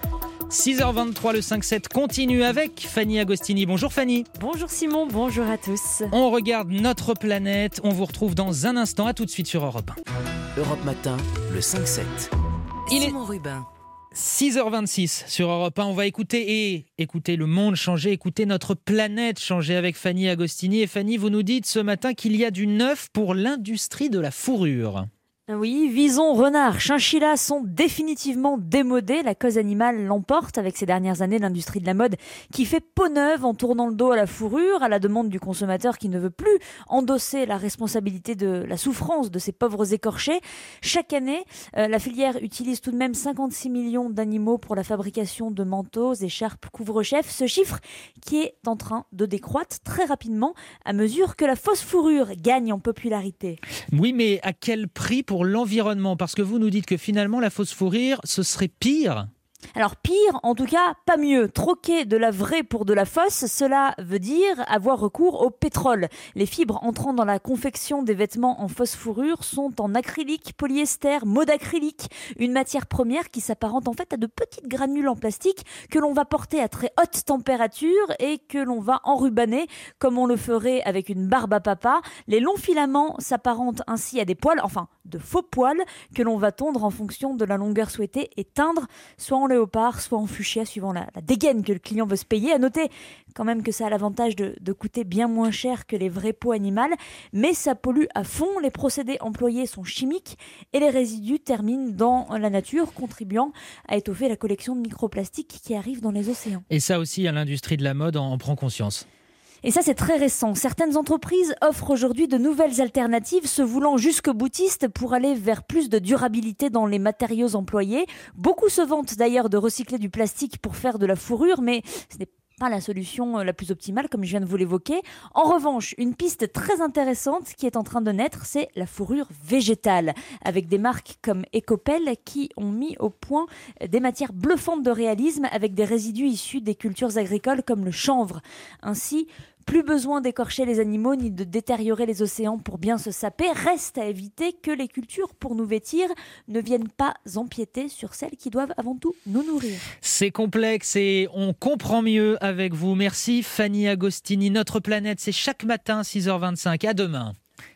six heures vingt-trois, le cinq sept continue avec Fanny Agostini. Bonjour Fanny. Bonjour Simon, bonjour à tous. On regarde notre planète, on vous retrouve dans un instant, à tout de suite sur Europe un. Europe Matin, le cinq sept. Il Simon Rubin. six heures vingt-six sur Europe un, on va écouter et écouter le monde changer, écouter notre planète changer avec Fanny Agostini. Et Fanny, vous nous dites ce matin qu'il y a du neuf pour l'industrie de la fourrure. Oui, Vison, renard, chinchilla sont définitivement démodés. La cause animale l'emporte avec ces dernières années l'industrie de la mode qui fait peau neuve en tournant le dos à la fourrure, à la demande du consommateur qui ne veut plus endosser la responsabilité de la souffrance de ces pauvres écorchés. Chaque année, euh, la filière utilise tout de même cinquante-six millions d'animaux pour la fabrication de manteaux, écharpes, couvre-chefs. Ce chiffre qui est en train de décroître très rapidement à mesure que la fausse fourrure gagne en popularité. Oui, mais à quel prix pour l'environnement? Parce que vous nous dites que finalement la fausse fourrure, ce serait pire. Alors pire, en tout cas, pas mieux. Troquer de la vraie pour de la fausse, cela veut dire avoir recours au pétrole. Les fibres entrant dans la confection des vêtements en fausse fourrure sont en acrylique, polyester, mode acrylique, une matière première qui s'apparente en fait à de petites granules en plastique que l'on va porter à très haute température et que l'on va enrubanner comme on le ferait avec une barbe à papa. Les longs filaments s'apparentent ainsi à des poils, enfin de faux poils, que l'on va tondre en fonction de la longueur souhaitée et teindre soit en léopard, soit en fuchsia, suivant la, la dégaine que le client veut se payer. À noter quand même que ça a l'avantage de, de coûter bien moins cher que les vraies peaux animales, mais ça pollue à fond. Les procédés employés sont chimiques et les résidus terminent dans la nature, contribuant à étoffer la collection de microplastiques qui arrivent dans les océans. Et ça aussi, l'industrie de la mode en, en prend conscience. Et ça, c'est très récent. Certaines entreprises offrent aujourd'hui de nouvelles alternatives, se voulant jusque-boutistes pour aller vers plus de durabilité dans les matériaux employés. Beaucoup se vantent d'ailleurs de recycler du plastique pour faire de la fourrure, mais ce n'est pas la solution la plus optimale, comme je viens de vous l'évoquer. En revanche, une piste très intéressante qui est en train de naître, c'est la fourrure végétale, avec des marques comme Ecopel qui ont mis au point des matières bluffantes de réalisme avec des résidus issus des cultures agricoles comme le chanvre. Ainsi, plus besoin d'écorcher les animaux ni de détériorer les océans pour bien se saper. Reste à éviter que les cultures pour nous vêtir ne viennent pas empiéter sur celles qui doivent avant tout nous nourrir. C'est complexe et on comprend mieux avec vous. Merci Fanny Agostini. Notre planète, c'est chaque matin six heures vingt-cinq. À demain.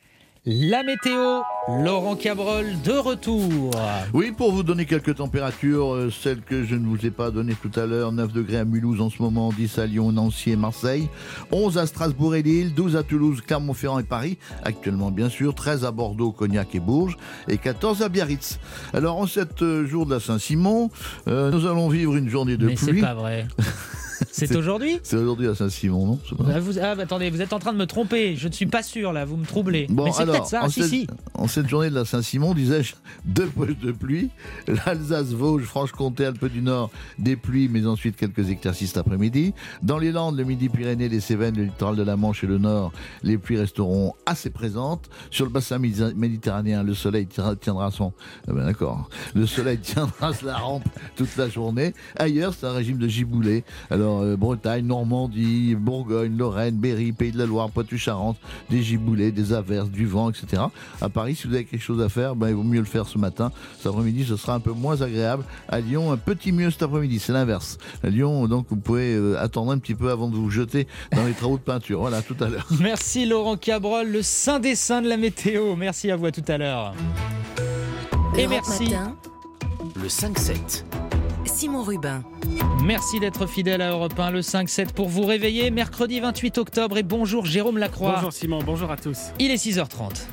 La météo, Laurent Cabrol de retour. Oui, pour vous donner quelques températures, euh, celles que je ne vous ai pas données tout à l'heure. neuf degrés à Mulhouse en ce moment, dix à Lyon, Nancy et Marseille, onze à Strasbourg et Lille, douze à Toulouse, Clermont-Ferrand et Paris, actuellement bien sûr, treize à Bordeaux, Cognac et Bourges et quatorze à Biarritz. Alors en sept jours de la Saint-Simon, euh, nous allons vivre une journée de Mais pluie. c'est pas vrai. C'est, c'est aujourd'hui ? C'est aujourd'hui à Saint-Simon, non ? Ah, vous, ah, bah, attendez, vous êtes en train de me tromper. Je ne suis pas sûr, là. Vous me troublez. Bon, Mais c'est alors, peut-être ça. En, si, cette, si. en cette journée de la Saint-Simon, disais-je, deux poches de pluie. L'Alsace, Vosges, Franche-Comté, Alpes du Nord, des pluies, mais ensuite quelques éclaircies cet après-midi. Dans les Landes, le Midi-Pyrénées, les Cévennes, le littoral de la Manche et le Nord, les pluies resteront assez présentes. Sur le bassin méditerranéen, le soleil tiendra son... Ah ben d'accord. Le soleil tiendra la rampe toute la journée. Ailleurs, c'est un régime de giboulée. Alors, euh, Bretagne, Normandie, Bourgogne, Lorraine, Berry, Pays de la Loire, Poitou-Charentes, des giboulées, des averses, du vent, et cetera. À Paris, si vous avez quelque chose à faire, ben, il vaut mieux le faire ce matin. Cet après-midi, ce sera un peu moins agréable. À Lyon, un petit mieux cet après-midi, c'est l'inverse. À Lyon, donc, vous pouvez euh, attendre un petit peu avant de vous jeter dans les travaux de peinture. Voilà, tout à l'heure. Merci Laurent Cabrol, le saint des saints de la météo. Merci à vous, à tout à l'heure. Et Europe merci. Matin, le cinq sept. Simon Rubin. Merci d'être fidèle à Europe un, le cinq sept pour vous réveiller. Mercredi vingt-huit octobre et bonjour Jérôme Lacroix. Bonjour Simon, bonjour à tous. Il est six heures trente.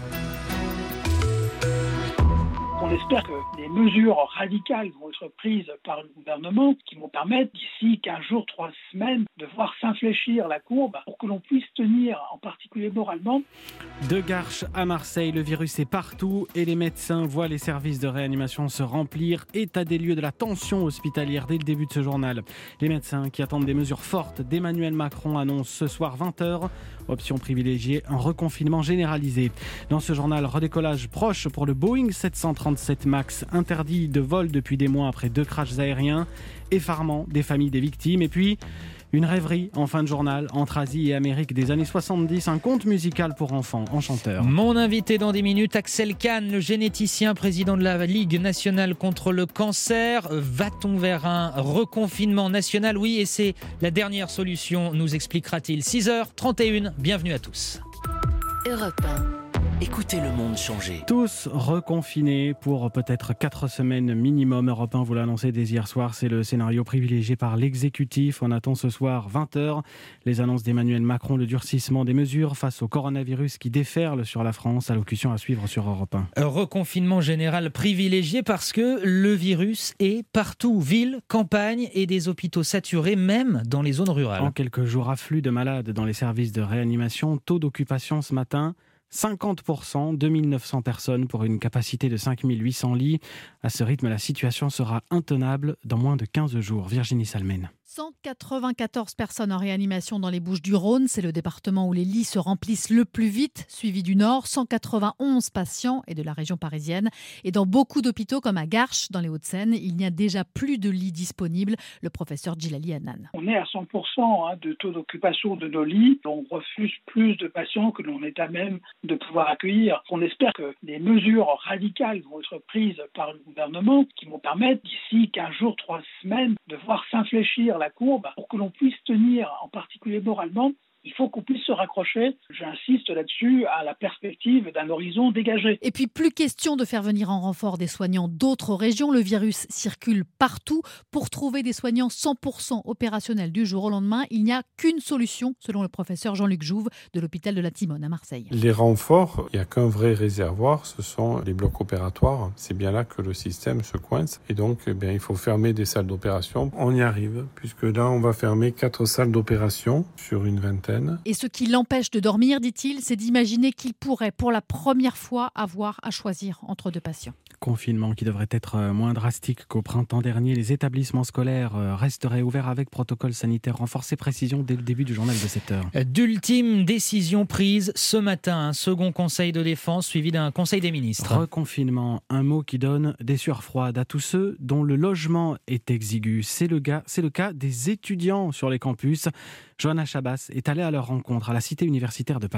On espère que des mesures radicales vont être prises par le gouvernement qui vont permettre d'ici quinze jours, trois semaines, de voir s'infléchir la courbe pour que l'on puisse tenir, en particulier moralement. De Garches à Marseille, le virus est partout et les médecins voient les services de réanimation se remplir. État des lieux de la tension hospitalière dès le début de ce journal. Les médecins qui attendent des mesures fortes d'Emmanuel Macron annoncent ce soir vingt heures. Option privilégiée, un reconfinement généralisé. Dans ce journal, redécollage proche pour le Boeing sept cent trente-sept MAX, interdit de vol depuis des mois après deux crashs aériens, effarement des familles des victimes, et puis une rêverie en fin de journal entre Asie et Amérique des années soixante-dix, un conte musical pour enfants, enchanteur. Mon invité dans des minutes, Axel Kahn, le généticien, président de la Ligue nationale contre le cancer. Va-t-on vers un reconfinement national ? Oui, et c'est la dernière solution, nous expliquera-t-il. six heures trente et une, bienvenue à tous. Europe un. Écoutez le monde changer. Tous reconfinés pour peut-être quatre semaines minimum. Europe un vous l'a annoncé dès hier soir. C'est le scénario privilégié par l'exécutif. On attend ce soir vingt heures. Les annonces d'Emmanuel Macron, le durcissement des mesures face au coronavirus qui déferle sur la France. Allocution à suivre sur Europe un. Un reconfinement général privilégié parce que le virus est partout. Villes, campagnes et des hôpitaux saturés, même dans les zones rurales. En quelques jours, afflux de malades dans les services de réanimation. Taux d'occupation ce matin, cinquante pour cent, deux mille neuf cents personnes pour une capacité de cinq mille huit cents lits. À ce rythme, la situation sera intenable dans moins de quinze jours. Virginie Salmen. cent quatre-vingt-quatorze personnes en réanimation dans les Bouches-du-Rhône. C'est le département où les lits se remplissent le plus vite, suivi du Nord. cent quatre-vingt-onze patients et de la région parisienne. Et dans beaucoup d'hôpitaux comme à Garches, dans les Hauts-de-Seine, il n'y a déjà plus de lits disponibles. Le professeur Djilali Hanan. On est à cent pour cent hein, de taux d'occupation de nos lits. On refuse plus de patients que l'on est à même de pouvoir accueillir. On espère que des mesures radicales vont être prises par le gouvernement qui vont permettre d'ici quinze jours, trois semaines, de voir s'infléchir la courbe pour que l'on puisse tenir, en particulier moralement. Il faut qu'on puisse se raccrocher, j'insiste là-dessus, à la perspective d'un horizon dégagé. Et puis plus question de faire venir en renfort des soignants d'autres régions. Le virus circule partout. Pour trouver des soignants cent pour cent opérationnels du jour au lendemain, il n'y a qu'une solution, selon le professeur Jean-Luc Jouve de l'hôpital de la Timone à Marseille. Les renforts, il n'y a qu'un vrai réservoir, ce sont les blocs opératoires. C'est bien là que le système se coince. Et donc, eh bien, il faut fermer des salles d'opération. On y arrive, puisque là, on va fermer quatre salles d'opération sur une vingtaine. Et ce qui l'empêche de dormir, dit-il, c'est d'imaginer qu'il pourrait pour la première fois avoir à choisir entre deux patients. Confinement qui devrait être moins drastique qu'au printemps dernier. Les établissements scolaires resteraient ouverts avec protocole sanitaire renforcé. Précision dès le début du journal de sept heures. D'ultimes décisions prises ce matin. Un second conseil de défense suivi d'un conseil des ministres. Reconfinement, un mot qui donne des sueurs froides à tous ceux dont le logement est exigu. C'est le, gars, c'est le cas des étudiants sur les campus. Johanna Chabas est allée à leur rencontre à la Cité universitaire de Paris.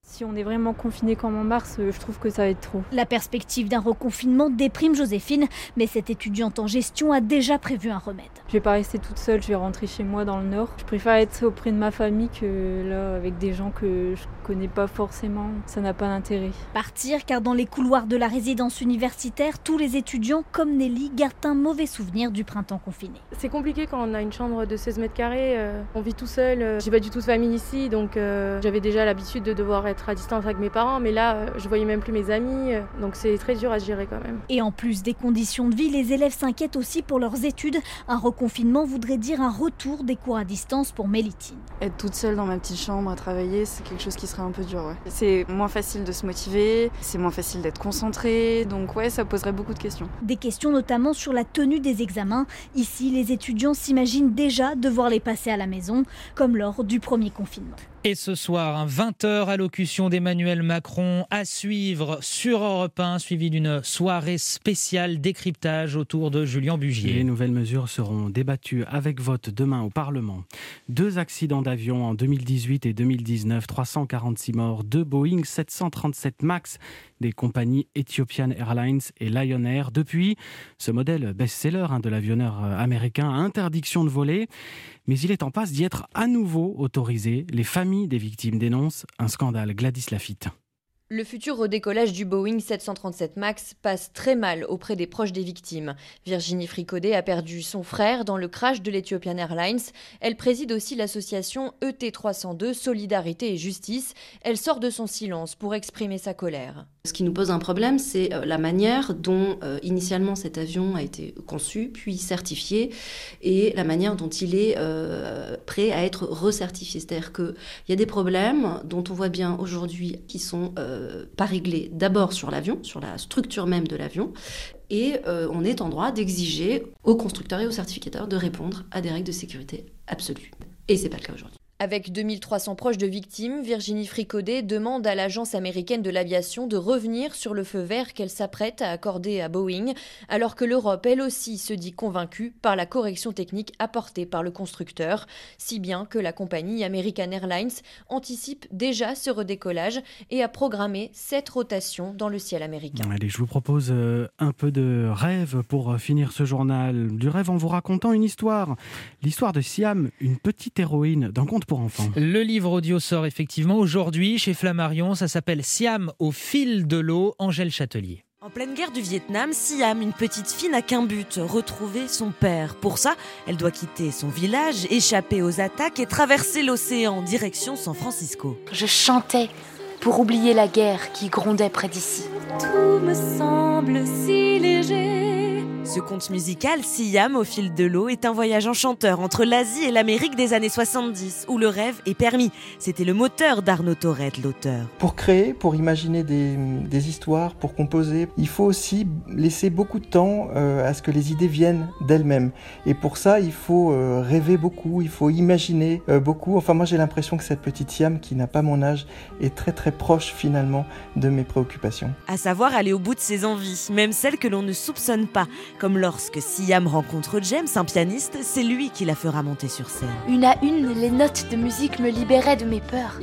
Si on est vraiment confiné comme en mars, je trouve que ça va être trop. La perspective d'un reconfinement déprime Joséphine, mais cette étudiante en gestion a déjà prévu un remède. Je vais pas rester toute seule, je vais rentrer chez moi dans le Nord. Je préfère être auprès de ma famille que là, avec des gens que je connais pas forcément. Ça n'a pas d'intérêt. Partir, car dans les couloirs de la résidence universitaire, tous les étudiants, comme Nelly, gardent un mauvais souvenir du printemps confiné. C'est compliqué quand on a une chambre de seize mètres carrés. Euh, on vit tout seul. Euh, j'ai pas du tout de famille ici, donc euh, j'avais déjà l'habitude de devoir être à distance avec mes parents, mais là, euh, je voyais même plus mes amis. Euh, donc c'est très dur à gérer quand même. Et en plus des conditions de vie, les élèves s'inquiètent aussi pour leurs études. Un reconfinement voudrait dire un retour des cours à distance pour Mélitine. Être toute seule dans ma petite chambre à travailler, c'est quelque chose qui serait un peu dur. Ouais. C'est moins facile de se motiver, c'est moins facile d'être concentré, donc ouais, ça poserait beaucoup de questions. Des questions notamment sur la tenue des examens. Ici, les étudiants s'imaginent déjà devoir les passer à la maison, comme lors du premier confinement. Et ce soir, un vingt heures, allocution d'Emmanuel Macron à suivre sur Europe un, suivi d'une soirée spéciale décryptage autour de Julien Bugier. Les nouvelles mesures seront débattues avec vote demain au Parlement. Deux accidents d'avion en deux mille dix-huit et deux mille dix-neuf, trois cent quarante-six morts, deux Boeing sept cent trente-sept MAX des compagnies Ethiopian Airlines et Lion Air. Depuis, ce modèle best-seller hein, de l'avionneur américain a interdiction de voler, mais il est en passe d'y être à nouveau autorisé. Les familles des victimes dénoncent un scandale. Gladys Lafitte. Le futur redécollage du Boeing sept cent trente-sept MAX passe très mal auprès des proches des victimes. Virginie Fricaudet a perdu son frère dans le crash de l'Ethiopian Airlines. Elle préside aussi l'association E T trois cent deux Solidarité et Justice. Elle sort de son silence pour exprimer sa colère. Ce qui nous pose un problème, c'est la manière dont euh, initialement cet avion a été conçu, puis certifié, et la manière dont il est euh, prêt à être recertifié. C'est-à-dire qu'il y a des problèmes dont on voit bien aujourd'hui qui sont euh, pas réglés d'abord sur l'avion, sur la structure même de l'avion, et euh, on est en droit d'exiger aux constructeurs et aux certificateurs de répondre à des règles de sécurité absolues. Et c'est pas le cas aujourd'hui. Avec deux mille trois cents proches de victimes, Virginie Fricaudet demande à l'Agence américaine de l'aviation de revenir sur le feu vert qu'elle s'apprête à accorder à Boeing, alors que l'Europe, elle aussi, se dit convaincue par la correction technique apportée par le constructeur, si bien que la compagnie American Airlines anticipe déjà ce redécollage et a programmé sept rotations dans le ciel américain. Allez, je vous propose un peu de rêve pour finir ce journal. Du rêve en vous racontant une histoire. L'histoire de Siam, une petite héroïne d'un conte pour enfants. Le livre audio sort effectivement aujourd'hui chez Flammarion. Ça s'appelle Siam au fil de l'eau. Angèle Châtelier. En pleine guerre du Vietnam, Siam, une petite fille, n'a qu'un but, retrouver son père. Pour ça, elle doit quitter son village, échapper aux attaques et traverser l'océan en direction San Francisco. Je chantais pour oublier la guerre qui grondait près d'ici. Tout me semble si léger. Ce conte musical, Siam au fil de l'eau, est un voyage enchanteur entre l'Asie et l'Amérique des années soixante-dix, où le rêve est permis. C'était le moteur d'Arnaud Thorette, l'auteur. Pour créer, pour imaginer des, des histoires, pour composer, il faut aussi laisser beaucoup de temps euh, à ce que les idées viennent d'elles-mêmes. Et pour ça, il faut euh, rêver beaucoup, il faut imaginer euh, beaucoup. Enfin, moi, j'ai l'impression que cette petite Siam, qui n'a pas mon âge, est très très proche finalement de mes préoccupations. À savoir aller au bout de ses envies, même celles que l'on ne soupçonne pas. Comme lorsque Siam rencontre James, un pianiste, c'est lui qui la fera monter sur scène. Une à une, les notes de musique me libéraient de mes peurs.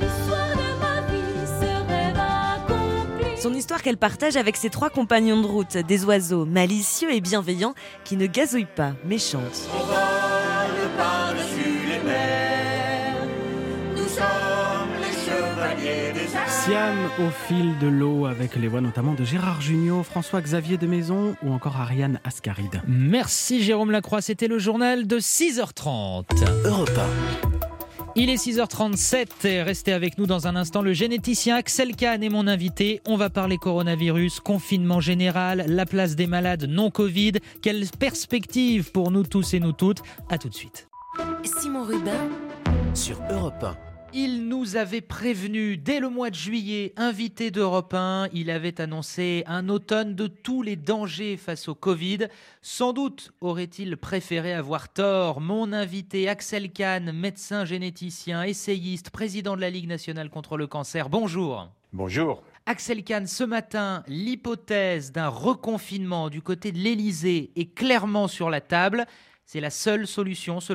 Son histoire qu'elle partage avec ses trois compagnons de route, des oiseaux malicieux et bienveillants qui ne gazouillent pas, mais chantent. On vole par-dessus les mers, nous sommes les chevaliers des airs. Siam au fil de l'eau, avec les voix notamment de Gérard Jugnot, François-Xavier de Maison ou encore Ariane Ascaride. Merci Jérôme Lacroix, c'était le journal de six heures trente. Europe un. Il est six heures trente-sept, restez avec nous dans un instant. Le généticien Axel Kahn est mon invité. On va parler coronavirus, confinement général, la place des malades non Covid. Quelle perspective pour nous tous et nous toutes. À tout de suite. Simon Rubin sur Europe un. Il nous avait prévenu dès le mois de juillet, invité d'Europe un, il avait annoncé un automne de tous les dangers face au Covid. Sans doute aurait-il préféré avoir tort. Mon invité Axel Kahn, médecin généticien, essayiste, président de la Ligue nationale contre le cancer. Bonjour. Bonjour. Axel Kahn, ce matin, l'hypothèse d'un reconfinement du côté de l'Élysée est clairement sur la table. C'est la seule solution selon vous ?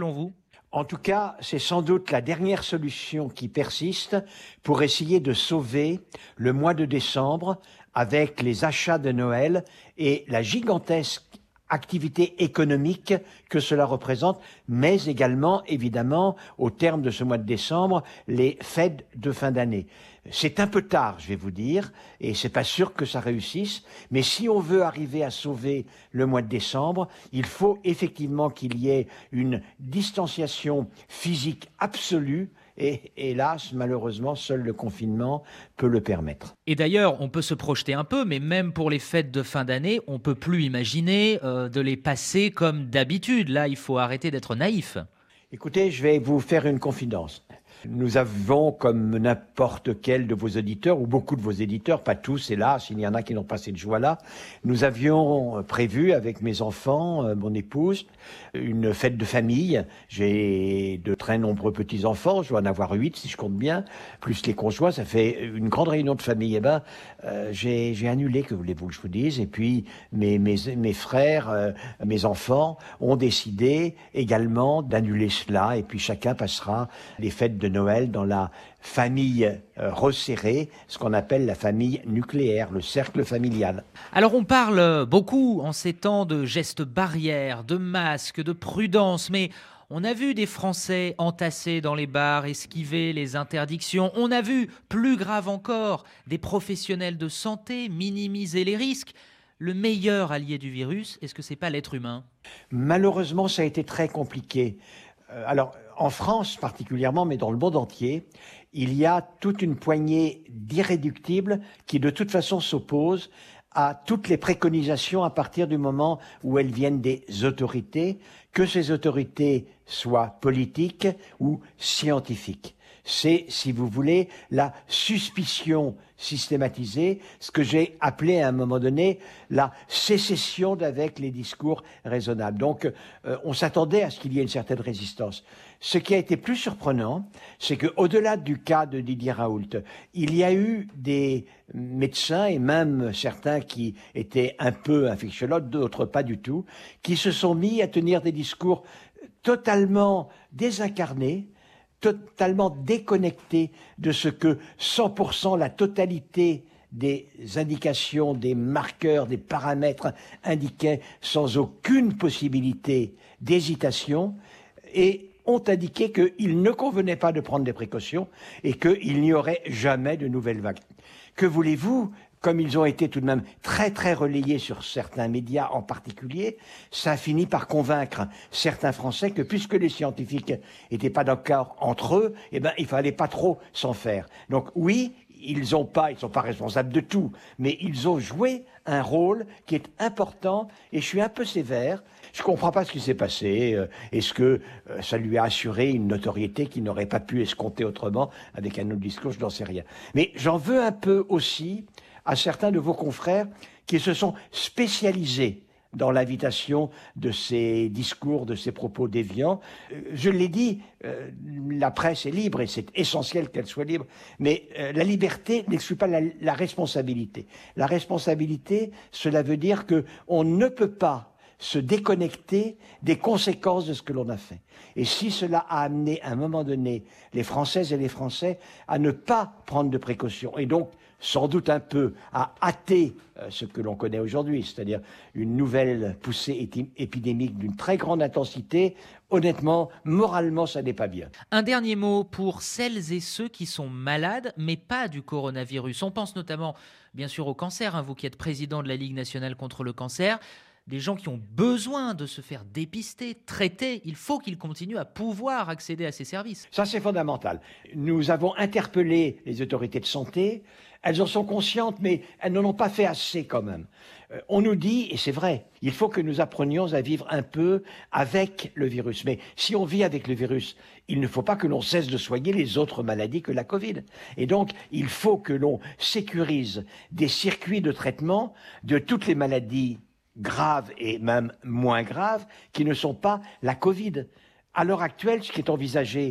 En tout cas, c'est sans doute la dernière solution qui persiste pour essayer de sauver le mois de décembre avec les achats de Noël et la gigantesque activité économique que cela représente, mais également, évidemment, au terme de ce mois de décembre, les fêtes de fin d'année. C'est un peu tard, je vais vous dire, et c'est pas sûr que ça réussisse, mais si on veut arriver à sauver le mois de décembre, il faut effectivement qu'il y ait une distanciation physique absolue, et hélas, malheureusement, seul le confinement peut le permettre. Et d'ailleurs, on peut se projeter un peu, mais même pour les fêtes de fin d'année, on peut plus imaginer euh, de les passer comme d'habitude. Là, il faut arrêter d'être naïf. Écoutez, je vais vous faire une confidence. Nous avons, comme n'importe quel de vos auditeurs, ou beaucoup de vos éditeurs, pas tous, hélas, il y en a qui n'ont pas cette joie-là, nous avions prévu avec mes enfants, mon épouse, une fête de famille. J'ai de très nombreux petits-enfants, je dois en avoir huit si je compte bien, plus les conjoints, ça fait une grande réunion de famille. Eh ben, euh, j'ai, j'ai annulé, que voulez-vous que je vous dise, et puis mes, mes, mes frères, euh, mes enfants ont décidé également d'annuler cela, et puis chacun passera les fêtes de Noël dans la famille euh, resserrée, ce qu'on appelle la famille nucléaire, le cercle familial. Alors on parle beaucoup en ces temps de gestes barrières, de masques, de prudence, mais on a vu des Français entassés dans les bars, esquiver les interdictions. On a vu, plus grave encore, des professionnels de santé minimiser les risques. Le meilleur allié du virus, est-ce que c'est pas l'être humain ? Malheureusement, ça a été très compliqué. Euh, alors, en France particulièrement, mais dans le monde entier, il y a toute une poignée d'irréductibles qui de toute façon s'opposent à toutes les préconisations à partir du moment où elles viennent des autorités, que ces autorités soient politiques ou scientifiques. C'est, si vous voulez, la suspicion systématisée, ce que j'ai appelé à un moment donné la sécession d'avec les discours raisonnables. Donc, euh, on s'attendait à ce qu'il y ait une certaine résistance. Ce qui a été plus surprenant, c'est qu'au-delà du cas de Didier Raoult, il y a eu des médecins, et même certains qui étaient un peu infectiologues, d'autres pas du tout, qui se sont mis à tenir des discours totalement désincarnés, totalement déconnecté de ce que cent pour cent la totalité des indications, des marqueurs, des paramètres indiquaient sans aucune possibilité d'hésitation et ont indiqué qu'il ne convenait pas de prendre des précautions et qu'il n'y aurait jamais de nouvelles vagues. Que voulez-vous ? Comme ils ont été tout de même très très relayés sur certains médias en particulier, ça a fini par convaincre certains Français que puisque les scientifiques n'étaient pas d'accord entre eux, eh ben il fallait pas trop s'en faire. Donc oui, ils ont pas, ils sont pas responsables de tout, mais ils ont joué un rôle qui est important et je suis un peu sévère. Je comprends pas ce qui s'est passé. Est-ce que ça lui a assuré une notoriété qu'il n'aurait pas pu escompter autrement avec un autre discours? Je n'en sais rien. Mais j'en veux un peu aussi à certains de vos confrères qui se sont spécialisés dans l'invitation de ces discours, de ces propos déviants. Je l'ai dit, euh, la presse est libre et c'est essentiel qu'elle soit libre, mais euh, la liberté n'exclut pas la, la responsabilité. La responsabilité, cela veut dire que on ne peut pas se déconnecter des conséquences de ce que l'on a fait. Et si cela a amené à un moment donné les Françaises et les Français à ne pas prendre de précautions, et donc sans doute un peu à hâter euh, ce que l'on connaît aujourd'hui, c'est-à-dire une nouvelle poussée épidémique d'une très grande intensité, honnêtement, moralement, ça n'est pas bien. Un dernier mot pour celles et ceux qui sont malades, mais pas du coronavirus. On pense notamment, bien sûr, au cancer, hein, vous qui êtes président de la Ligue nationale contre le cancer. Des gens qui ont besoin de se faire dépister, traiter, il faut qu'ils continuent à pouvoir accéder à ces services. Ça, c'est fondamental. Nous avons interpellé les autorités de santé. Elles en sont conscientes, mais elles n'en ont pas fait assez quand même. Euh, on nous dit, et c'est vrai, il faut que nous apprenions à vivre un peu avec le virus. Mais si on vit avec le virus, il ne faut pas que l'on cesse de soigner les autres maladies que la Covid. Et donc, il faut que l'on sécurise des circuits de traitement de toutes les maladies graves et même moins graves qui ne sont pas la Covid. À l'heure actuelle, ce qui est envisagé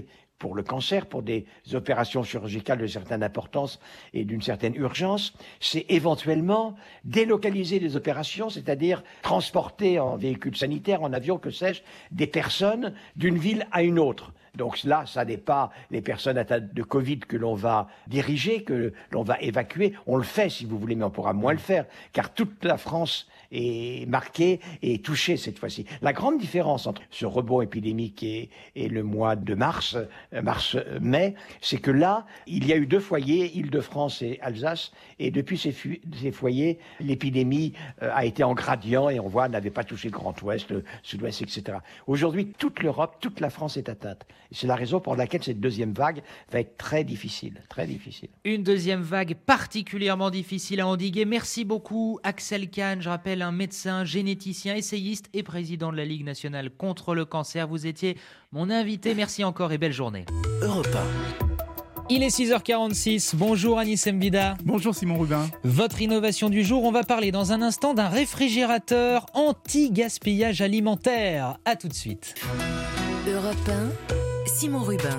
pour le cancer, pour des opérations chirurgicales de certaine importance et d'une certaine urgence, c'est éventuellement délocaliser les opérations, c'est-à-dire transporter en véhicule sanitaire, en avion, que sais-je, des personnes d'une ville à une autre. Donc là, ça n'est pas les personnes atteintes de Covid que l'on va diriger, que l'on va évacuer. On le fait, si vous voulez, mais on pourra moins le faire, car toute la France est marquée et touchée cette fois-ci. La grande différence entre ce rebond épidémique et, et le mois de mars, mars-mai, c'est que là, il y a eu deux foyers, Île-de-France et Alsace, et depuis ces, fu- ces foyers, l'épidémie euh, a été en gradient, et on voit, n'avait pas touché le Grand Ouest, le Sud-Ouest, et cetera. Aujourd'hui, toute l'Europe, toute la France est atteinte. C'est la raison pour laquelle cette deuxième vague va être très difficile, très difficile. Une deuxième vague particulièrement difficile à endiguer. Merci beaucoup Axel Kahn, je rappelle un médecin, généticien, essayiste et président de la Ligue nationale contre le cancer. Vous étiez mon invité, merci encore et belle journée. Europe un. Il est six heures quarante-six, bonjour Anis Mbida. Bonjour Simon Rubin. Votre innovation du jour, on va parler dans un instant d'un réfrigérateur anti-gaspillage alimentaire. A tout de suite. Europe un, Simon Rubin.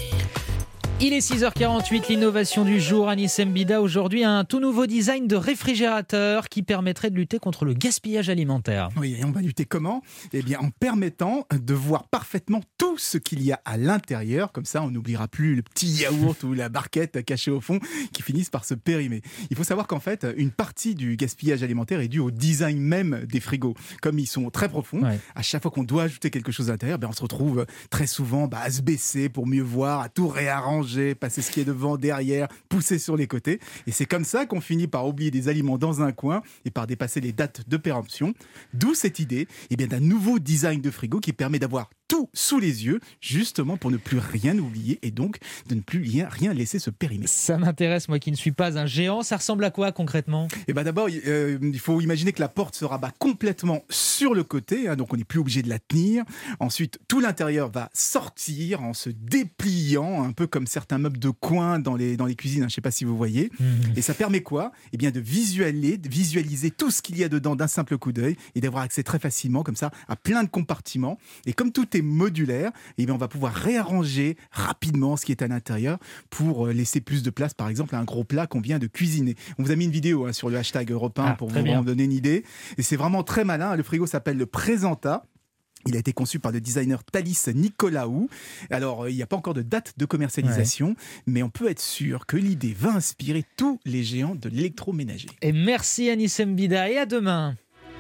Il est six heures quarante-huit, l'innovation du jour, Anis Mbida. Aujourd'hui, un tout nouveau design de réfrigérateur qui permettrait de lutter contre le gaspillage alimentaire. Oui, et on va lutter comment ? Eh bien, en permettant de voir parfaitement tout ce qu'il y a à l'intérieur. Comme ça, on n'oubliera plus le petit yaourt ou la barquette cachée au fond qui finissent par se périmer. Il faut savoir qu'en fait, une partie du gaspillage alimentaire est due au design même des frigos. Comme ils sont très profonds, ouais. À chaque fois qu'on doit ajouter quelque chose à l'intérieur, ben on se retrouve très souvent bah, à se baisser pour mieux voir, à tout réarranger, passer ce qui est devant, derrière, pousser sur les côtés. Et c'est comme ça qu'on finit par oublier des aliments dans un coin et par dépasser les dates de péremption. D'où cette idée eh bien, d'un nouveau design de frigo qui permet d'avoir tout sous les yeux, justement pour ne plus rien oublier et donc de ne plus rien, rien laisser se périmer. Ça m'intéresse, moi qui ne suis pas un géant. Ça ressemble à quoi concrètement ? Eh ben d'abord, euh, il faut imaginer que la porte se rabat complètement sur le côté, hein, donc on n'est plus obligé de la tenir. Ensuite, tout l'intérieur va sortir en se dépliant, un peu comme certains meubles de coin dans les, dans les cuisines, hein, je ne sais pas si vous voyez. Mmh. Et ça permet quoi ? Eh bien de visualiser, de visualiser tout ce qu'il y a dedans d'un simple coup d'œil et d'avoir accès très facilement, comme ça, à plein de compartiments. Et comme tout est modulaire, eh bien on va pouvoir réarranger rapidement ce qui est à l'intérieur pour laisser plus de place, par exemple, à un gros plat qu'on vient de cuisiner. On vous a mis une vidéo hein, sur le hashtag Europe un ah, pour vous bien. En donner une idée. Et c'est vraiment très malin. Le frigo s'appelle le Presenta. Il a été conçu par le designer Thalys Nicolaou. Alors, il n'y a pas encore de date de commercialisation, ouais. mais on peut être sûr que l'idée va inspirer tous les géants de l'électroménager. Et merci Anis Mbida et à demain.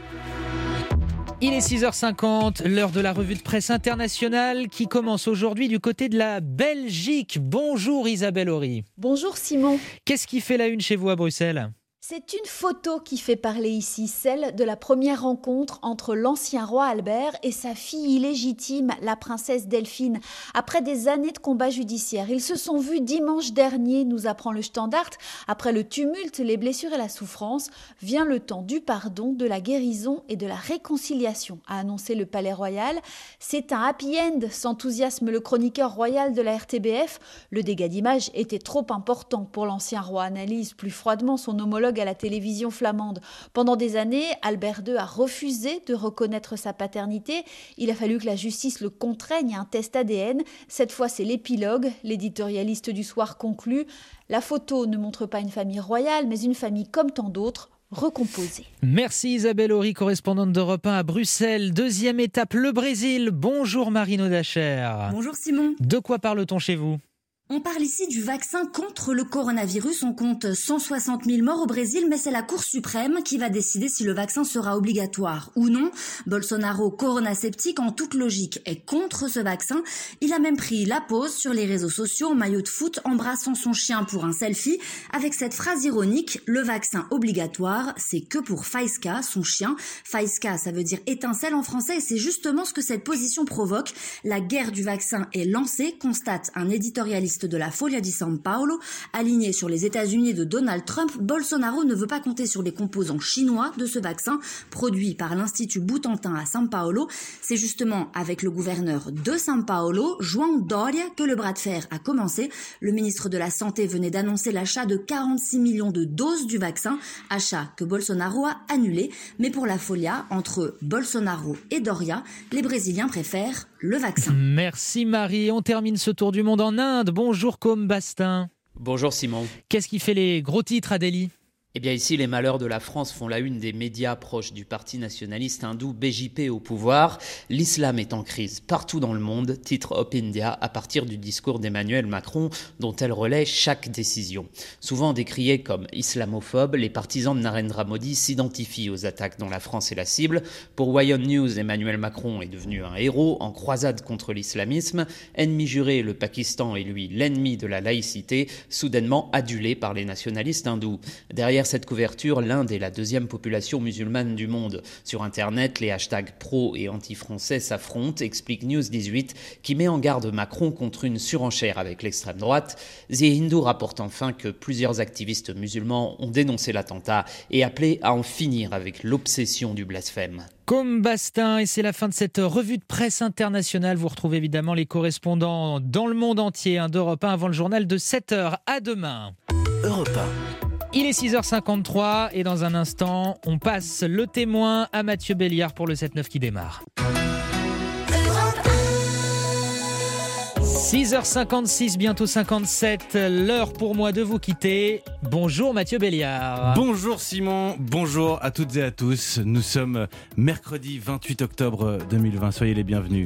Il est six heures cinquante, l'heure de la revue de presse internationale qui commence aujourd'hui du côté de la Belgique. Bonjour Isabelle Horry. Bonjour Simon. Qu'est-ce qui fait la une chez vous à Bruxelles ? C'est une photo qui fait parler ici, celle de la première rencontre entre l'ancien roi Albert et sa fille illégitime, la princesse Delphine. Après des années de combats judiciaires, ils se sont vus dimanche dernier, nous apprend le Standard. Après le tumulte, les blessures et la souffrance, vient le temps du pardon, de la guérison et de la réconciliation, a annoncé le Palais Royal. C'est un happy end, s'enthousiasme le chroniqueur royal de la R T B F. Le dégât d'image était trop important pour l'ancien roi, analyse plus froidement son homologue à la télévision flamande. Pendant des années, Albert deux a refusé de reconnaître sa paternité. Il a fallu que la justice le contraigne à un test A D N. Cette fois, c'est l'épilogue. L'éditorialiste du soir conclut. La photo ne montre pas une famille royale, mais une famille comme tant d'autres, recomposée. Merci Isabelle Horry, correspondante d'Europe un à Bruxelles. Deuxième étape, le Brésil. Bonjour Marino Dacher. Bonjour Simon. De quoi parle-t-on chez vous ? On parle ici du vaccin contre le coronavirus. On compte cent soixante mille morts au Brésil, mais c'est la Cour suprême qui va décider si le vaccin sera obligatoire ou non. Bolsonaro, coronasceptique en toute logique, est contre ce vaccin. Il a même pris la pause sur les réseaux sociaux en maillot de foot, embrassant son chien pour un selfie, avec cette phrase ironique « Le vaccin obligatoire, c'est que pour Faïska, son chien ». Faïska, ça veut dire étincelle en français, et c'est justement ce que cette position provoque. La guerre du vaccin est lancée, constate un éditorialiste terroriste de la Folia di San Paolo. Aligné sur les États-Unis de Donald Trump, Bolsonaro ne veut pas compter sur les composants chinois de ce vaccin produit par l'Institut Butantan à San Paolo. C'est justement avec le gouverneur de San Paolo, João Doria, que le bras de fer a commencé. Le ministre de la Santé venait d'annoncer l'achat de quarante-six millions de doses du vaccin, achat que Bolsonaro a annulé. Mais pour la Folia, entre Bolsonaro et Doria, les Brésiliens préfèrent le vaccin. Merci Marie. On termine ce tour du monde en Inde. Bonjour Côme Bastin. Bonjour Simon. Qu'est-ce qui fait les gros titres à Delhi ? Eh bien ici, les malheurs de la France font la une des médias proches du parti nationaliste hindou B J P au pouvoir. L'islam est en crise partout dans le monde, titre Op India à partir du discours d'Emmanuel Macron dont elle relaie chaque décision. Souvent décriés comme islamophobes, les partisans de Narendra Modi s'identifient aux attaques dont la France est la cible. Pour Wyon News, Emmanuel Macron est devenu un héros en croisade contre l'islamisme. Ennemi juré, le Pakistan est lui l'ennemi de la laïcité, soudainement adulé par les nationalistes hindous. Derrière cette couverture, l'Inde est la deuxième population musulmane du monde. Sur Internet, les hashtags pro et anti-français s'affrontent, explique News dix-huit, qui met en garde Macron contre une surenchère avec l'extrême droite. The Hindu rapporte enfin que plusieurs activistes musulmans ont dénoncé l'attentat et appelé à en finir avec l'obsession du blasphème. Côme Bastin, et c'est la fin de cette revue de presse internationale. Vous retrouvez évidemment les correspondants dans le monde entier hein, d'Europe un avant le journal de sept heures. À demain. Europe un. Il est six heures cinquante-trois et dans un instant, on passe le témoin à Mathieu Béliard pour le sept neuf qui démarre. six heures cinquante-six, bientôt cinquante-sept, l'heure pour moi de vous quitter. Bonjour Mathieu Béliard. Bonjour Simon, bonjour à toutes et à tous. Nous sommes mercredi vingt-huit octobre deux mille vingt, soyez les bienvenus.